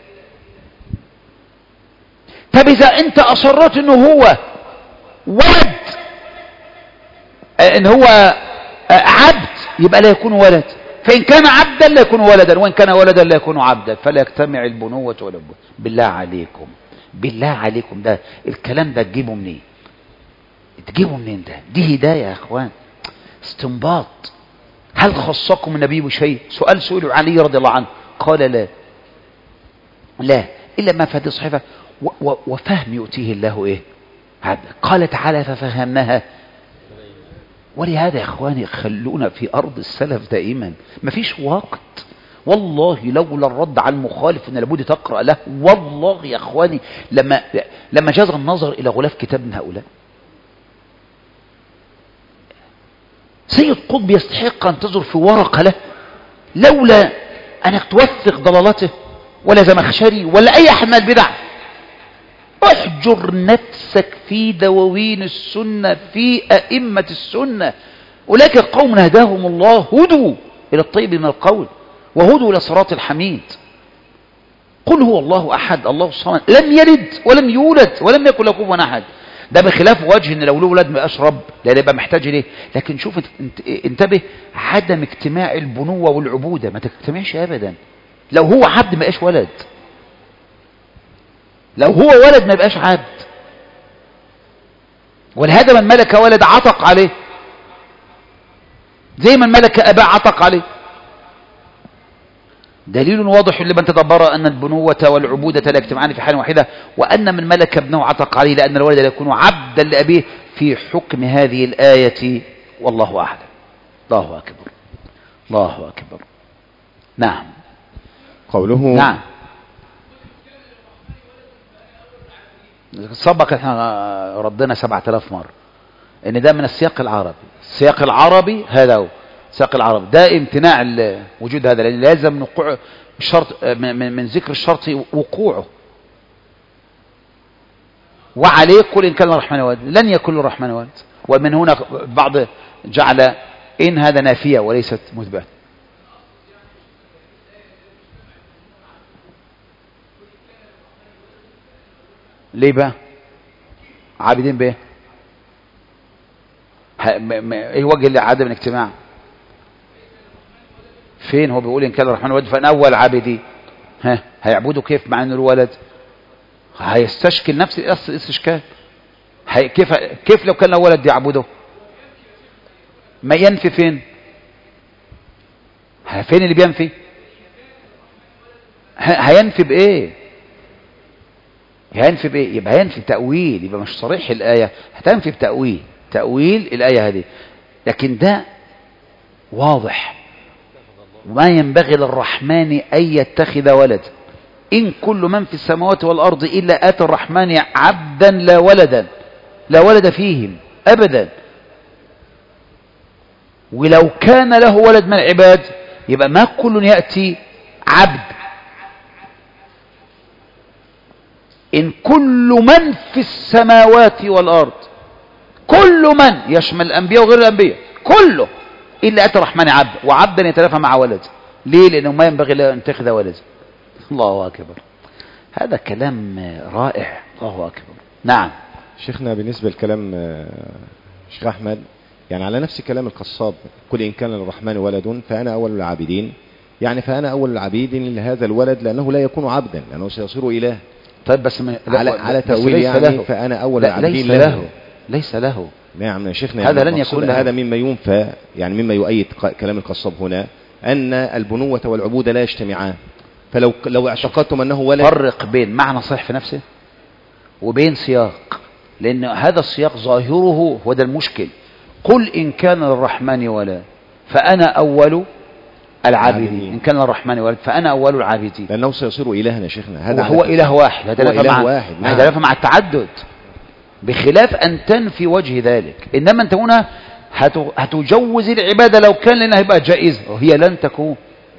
طب اذا انت اصرت انه هو ولد، ان هو عبد، يبقى لا يكون ولد. فان كان عبدا لا يكون ولدا، وان كان ولدا لا يكون عبدا، فلا يجتمع البنوة والعبودة. بالله عليكم، بالله عليكم، ده الكلام ده تجيبه منين؟ تجيبه منين ده؟ دي هداية يا اخوان، استنباط. هل خصكم النبي بشيء؟ سؤال سئلوا علي رضي الله عنه قال لا، لا الا ما في هذه الصحيفة وفهم يؤتيه الله ايه؟ قال تعالى ففهمناها. ولهذا يا اخواني خلونا في ارض السلف دائما، ما فيش وقت والله لولا الرد على المخالف ان لابد تقرأ له. والله يا اخواني لما جاز النظر الى غلاف كتاب من هؤلاء، سيد قطب يستحق ان تنظر في ورقة له لولا انك توثق ضلالته، ولا زمخشري ولا اي احد من البدع. احجر نفسك في دواوين السنة، في ائمة السنة. اولئك قوم هداهم الله، هدوا الى الطيب من القول وهدوا الى صراط الحميد. قل هو الله احد الله الصمد لم يلد ولم يولد ولم يكن له كفوا احد. ده بخلاف وجه ان لو له ولاد ما يبقاش رب، لا يبقى محتاج ليه. لكن شوف انتبه، عدم اجتماع البنوة والعبودة، ما تجتمعش ابدا. لو هو عبد ما يبقاش ولد، لو هو ولد ما يبقاش عبد. ولهذا من ملك ولد عتق عليه، زي من ملك اباه عتق عليه. دليل واضح لمن تدبر أن البنوة والعبودة لا يجتمعان في حال واحدة، وأن من ملك ابنه عتق عليه، لأن الولد لا يكون عبدا لأبيه في حكم هذه الآية والله أعلم. الله أكبر، الله أكبر. نعم. قوله نعم. سبق احنا ردنا 7000 مرة ان ده من السياق العربي. السياق العربي هذا هو السياق العربي، ده امتناع وجود هذا، لان لازم وقوع الشرط من ذكر الشرط وقوعه. وعليه قل ان كان الرحمن ولد، لن يكون الرحمن ولد. ومن هنا بعض جعل ان هذا نافية وليست مثبتة. ليه بقى عابدين بايه؟ ايه وجه عدم الاجتماع؟ فين هو بيقول ان كان الرحمن ولد فان اول عابدي؟ هيعبدوا كيف مع انه الولد؟ هيستشكل نفس الاستشكال. كيف لو كان ولد يعبده؟ ما ينفي فين؟ فين اللي بينفي؟ هينفي بايه؟ هينفي بايه؟ يبقى هينفي بتأويل، يبقى مش صريح الآية، هتنفي بتأويل، تأويل الآية هذه. لكن ده واضح، وما ينبغي للرحمن أن يتخذ ولد، إن كل من في السماوات والأرض إلا آتى الرحمن عبدا لا ولدا، لا ولد فيهم أبدا. ولو كان له ولد من العباد يبقى ما كل يأتي عبد. إن كل من في السماوات والأرض، كل من يشمل الأنبياء وغير الأنبياء كله إلا أتى الرحمن عبد، وعبدا يتلافى مع ولد. ليه؟ لأنه ما ينبغي له أن يتخذ ولد. الله أكبر، هذا كلام رائع. الله أكبر. نعم شيخنا، بالنسبة لكلام شيخ أحمد، يعني على نفس كلام القصاب، قل إن كان للرحمن ولد فأنا أول العابدين، يعني فأنا أول العابدين لهذا الولد لأنه لا يكون عبدا لأنه سيصير إله. طيب بس على تأويل يعني له. فأنا أول العابدين له. ليس له. نعم يا شيخنا، هذا لن يكون له. هذا مما ينفى، يعني مما يؤيد كلام القصاب هنا أن البنوة والعبودة لا يجتمعان. فلو اعتقدتم أنه ولد، فرق بين معنى صحيح في نفسه وبين سياق، لأن هذا السياق ظاهره هو ده المشكل. قل إن كان للرحمن ولد فأنا أول العابدين. إن كان للرحمن ولد فأنا أول العابدين، لأنه سيصير إلها يا شيخنا. هذا هو إله واحد، هذا إله مع التعدد، بخلاف أن تنفي وجه ذلك. إنما أنت هنا هتجوز العبادة لو كان، لأنها هيبقى جائزة وهي لن تكون.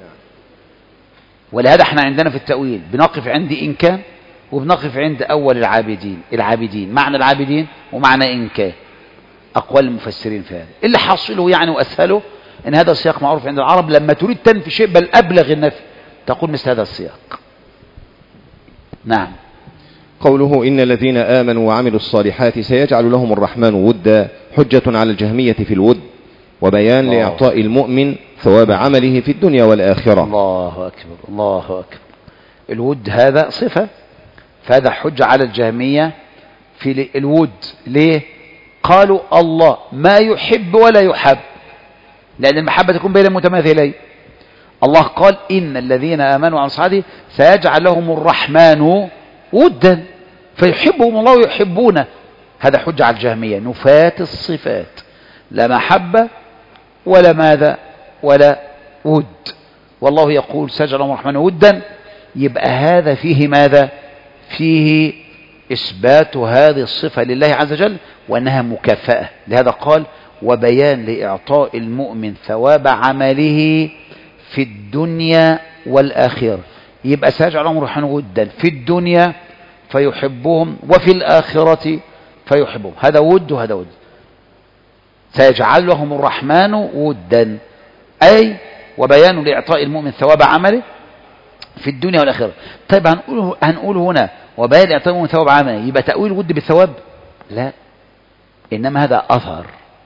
ولهذا احنا عندنا في التأويل بنقف عند إن كان، وبنقف عند أول العابدين، معنى العابدين ومعنى إن كان. أقوال المفسرين في هذا اللي حصله يعني وأسهله إن هذا السياق معروف عند العرب. لما تريد تنفي شيء بل أبلغ النفي تقول مثل هذا السياق. نعم. قوله إن الذين آمنوا وعملوا الصالحات سيجعل لهم الرحمن ودا، حجة على الجهمية في الود، وبيان لإعطاء المؤمن ثواب عمله في الدنيا والآخرة. الله أكبر، الله أكبر. الود هذا صفة، فهذا حجة على الجهمية في الود. ليه؟ قالوا الله ما يحب ولا يحب، لأن المحبة تكون بين المتماثلين. الله قال إن الذين آمنوا وعملوا الصالحات سيجعل لهم الرحمن ودا، فيحبهم الله ويحبونه. هذا حجة على الجهمية، نفاة الصفات، لا محبة ولا ماذا ولا ود. والله يقول سيجعل لهم الرحمن ودا، يبقى هذا فيه ماذا؟ فيه إثبات هذه الصفة لله عز وجل وأنها مكافأة. لهذا قال وبيان لإعطاء المؤمن ثواب عمله في الدنيا والآخرة. يبقى سيجعل لهم الرحمن ودا في الدنيا فيحبهم، وفي الآخرة فيحبهم. هذا ود وهذا ود. سيجعل لهم الرحمن ودا، أي وبيان لإعطاء المؤمن ثواب عمله في الدنيا والآخرة. طيب هنقول هنا وبيان لإعطاء المؤمن ثواب عمله، يبقى تأويل ود بالثواب؟ لا، إنما هذا أثر،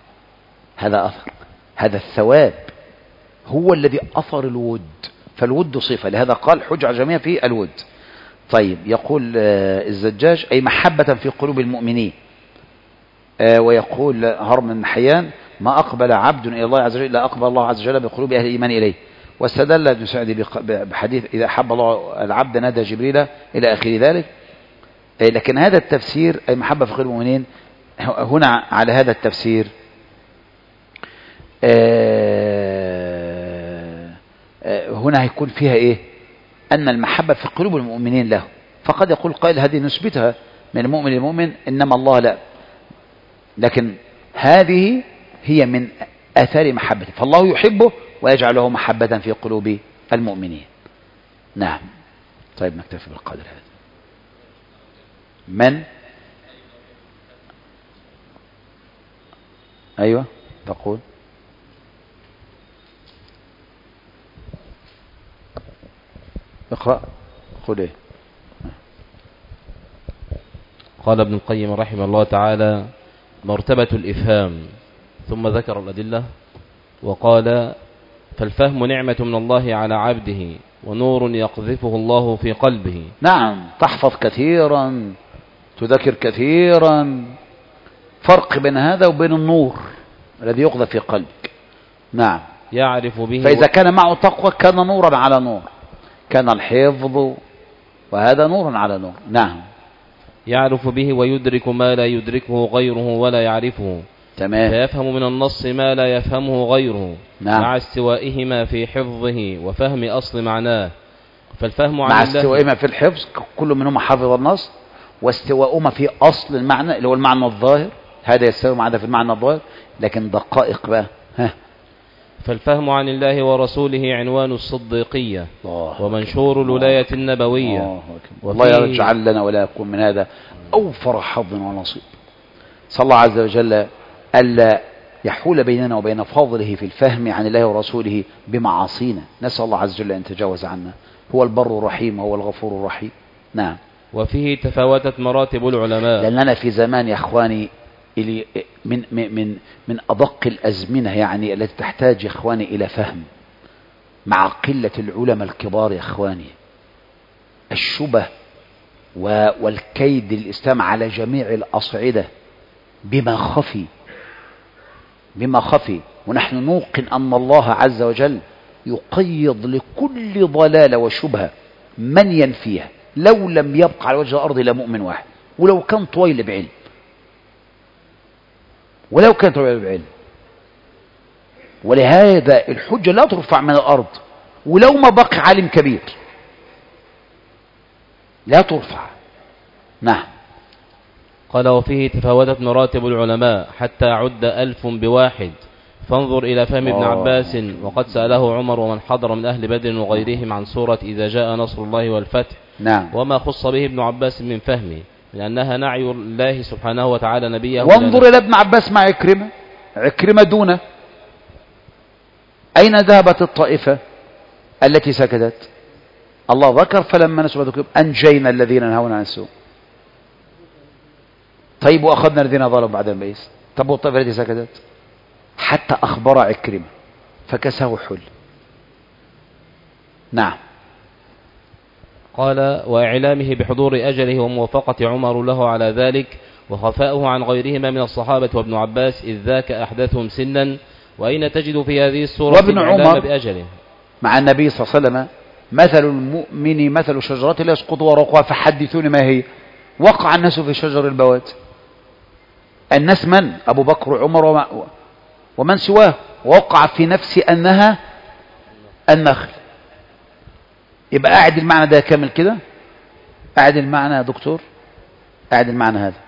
هذا الثواب هو الذي أثر الود، فالود صفة. لهذا قال حجة على الجميع في الود. طيب يقول الزجاج أي محبة في قلوب المؤمنين. ويقول هرم بن حيان ما أقبل عبد إلى الله عز وجل إلا أقبل الله عز وجل بقلوب أهل الإيمان إليه. واستدل ابن سعدي بحديث إذا أحب الله العبد نادى جبريل إلى آخر ذلك. لكن هذا التفسير أي محبة في قلوب المؤمنين هنا على هذا التفسير هنا هيكون فيها إيه؟ أن المحبة في قلوب المؤمنين له. فقد يقول قائل هذه نثبتها من المؤمن للمؤمن، إنما الله لا، لكن هذه هي من آثار محبته، فالله يحبه ويجعله محبة في قلوب المؤمنين. نعم. طيب نكتفي بالقدر هذا. من؟ أيوة تقول. اقرأ. خذ ايه. قال ابن القيم رحمه الله تعالى: مرتبة الإفهام، ثم ذكر الأدلة وقال: فالفهم نعمة من الله على عبده ونور يقذفه الله في قلبه. نعم، تحفظ كثيرا، تذكر كثيرا، فرق بين هذا وبين النور الذي يقذف في قلبك. نعم. يعرف به، فإذا كان معه تقوى كان نورا على نور، كان الحفظ وهذا نور على نور. نعم. يعرف به ويدرك ما لا يدركه غيره ولا يعرفه. تمام. فيفهم من النص ما لا يفهمه غيره. نعم. مع استوائهما في حفظه وفهم أصل معناه. فالفهم عن مع الله، استوائهما في الحفظ، كل منهما حافظ النص، واستواؤهما في أصل المعنى اللي هو المعنى الظاهر، هذا يستوي مع هذا في المعنى الظاهر، لكن دقائق بقى. فالفهم عن الله ورسوله عنوان الصديقية ومنشور الولاية النبوية. والله يجعل لنا ولا يكون من هذا أوفر حظ ونصيب. صلى الله عز وجل ألا يحول بيننا وبين فضله في الفهم عن الله ورسوله بمعاصينا، نسأل الله عز وجل أن يتجاوز عنا. هو البر الرحيم، هو الغفور الرحيم. نعم. وفيه تفاوتت مراتب العلماء، لأننا في زمان يا أخواني من أدق الأزمنة، يعني التي تحتاج يا إخواني إلى فهم، مع قلة العلماء الكبار يا إخواني. الشبه والكيد الإسلام على جميع الأصعدة بما خفي، ونحن نوقن أن الله عز وجل يقيض لكل ضلالة وشبهة من ينفيها، لو لم يبقى على وجه الأرض إلا مؤمن واحد، ولو كان طويل بعلم، ولهذا الحجة لا ترفع من الأرض ولو ما بقي عالم كبير، لا ترفع. نعم. قال: وفيه تفاوتت مراتب العلماء حتى عد 1000 بواحد، فانظر إلى فهم ابن عباس. وقد سأله عمر ومن حضر من أهل بدر وغيرهم عن سورة إذا جاء نصر الله والفتح. نعم. وما خص به ابن عباس من فهمه، لأنها نعي الله سبحانه وتعالى نبيه. وانظر إلى ابن عباس مع عكرمة دونه. أين ذهبت الطائفة التي سكتت؟ الله ذكر فلما نسوا ذكر أنجينا الذين ينهون عن السوء. طيب وأخذنا الذين ظلموا بعد البئس. طب والطائفة التي سكتت؟ حتى أخبر عكرمة فكساه حل. نعم. قال: وإعلامه بحضور أجله وموافقة عمر له على ذلك، وخفاؤه عن غيرهما من الصحابة وابن عباس إذ ذاك أحدثهم سنا. وأين تجد في هذه السورة وابن عمر بأجله مع النبي صلى الله عليه وسلم: مثل المؤمن مثل شجرة لا يسقط ورقها فحدثوني ما هي. وقع الناس في شجر البوات. الناس من؟ أبو بكر وعمر ومن سواه. ووقع في نفسي أنها النخل. يبقى قاعد المعنى ده كامل كده، قاعد المعنى يا دكتور، قاعد المعنى هذا.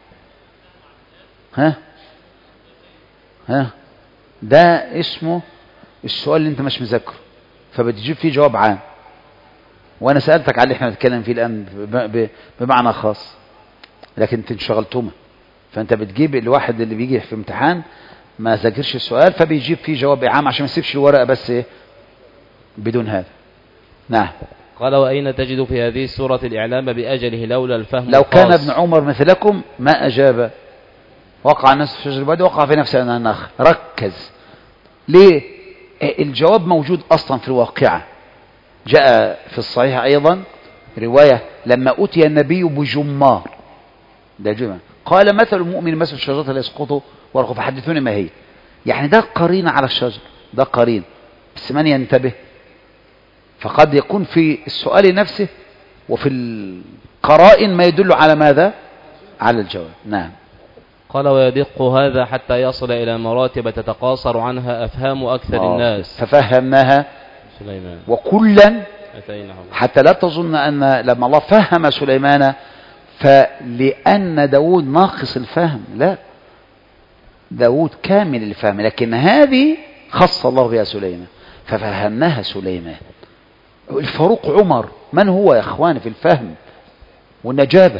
ده اسمه السؤال اللي انت مش مذاكره، فبتجيب فيه جواب عام، وانا سألتك على اللي احنا بنتكلم فيه الان بمعنى خاص، لكن انت انشغلتما، فانت بتجيب الواحد اللي بيجي في امتحان ما ذاكرش السؤال فبيجيب فيه جواب عام عشان ما يسيبش الورقة بس بدون هذا. نعم. قال: وأين تجد في هذه السورة الإعلام بأجله لولا الفهم لو الخاص؟ كان ابن عمر مثلكم ما أجاب. وقع الناس في شجر البواد وقع في نفسه أنها النخل. ركز. ليه؟ الجواب موجود أصلا في الواقعة. جاء في الصحيح أيضا رواية لما أتي النبي بجمار، ده جمع، قال: مثل المؤمن مثل الشجرة لا يسقط ورقه فحدثوني ما هي. يعني ده قرين على الشجر، ده قرين، بس من ينتبه. فقد يكون في السؤال نفسه وفي القرائن ما يدل على ماذا؟ على الجواب. نعم. قال: ويدق هذا حتى يصل إلى مراتب تتقاصر عنها أفهام أكثر الناس. ففهمناها سليمان وكلا أتيناه. حتى لا تظن أن لما الله فهم سليمان فلأن داود ناقص الفهم، لا، داود كامل الفهم، لكن هذه خص الله بها سليمان ففهمناها سليمان. الفاروق عمر من هو يا اخوان في الفهم والنجابة؟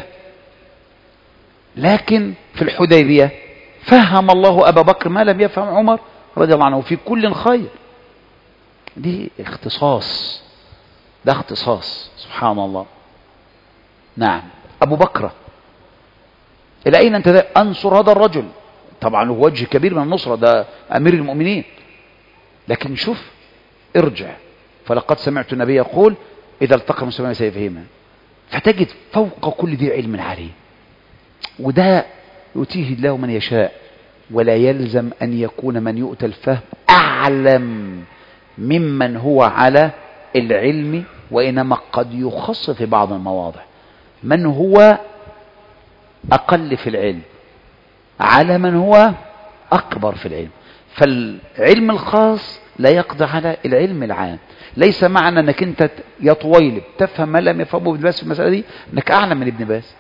لكن في الحديبية فهم الله أبا بكر ما لم يفهم عمر رضي الله عنه، في كل خير. دي اختصاص، ده اختصاص سبحان الله. نعم. أبو بكر إلى أين أنت أنصر هذا الرجل؟ طبعا له وجه كبير من النصرة، ده أمير المؤمنين، لكن شوف ارجع، فلقد سمعت النبي يقول إذا التقى المسلمان سيفهما، فتجد فوق كل ذي علم عليه، وده يؤتيه الله من يشاء، ولا يلزم أن يكون من يؤتى الفهم أعلم ممن هو على العلم، وإنما قد يخص في بعض المواضع من هو أقل في العلم على من هو أكبر في العلم. فالعلم الخاص لا يقضي على العلم العام. ليس معنى أنك أنت يا طويلب تفهم ما لم يفهمه ابن باز في المسألة دي أنك أعلم من ابن باز.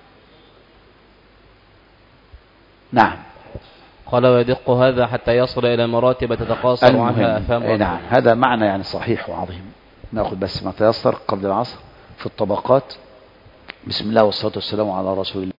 نعم. قال ويدق هذا حتى يصل إلى مراتب تتقاصر عنها أفهام. نعم، هذا معنى يعني صحيح وعظيم. نأخذ بس ما تيسر قبل العصر في الطبقات. بسم الله والصلاة والسلام على رسول الله.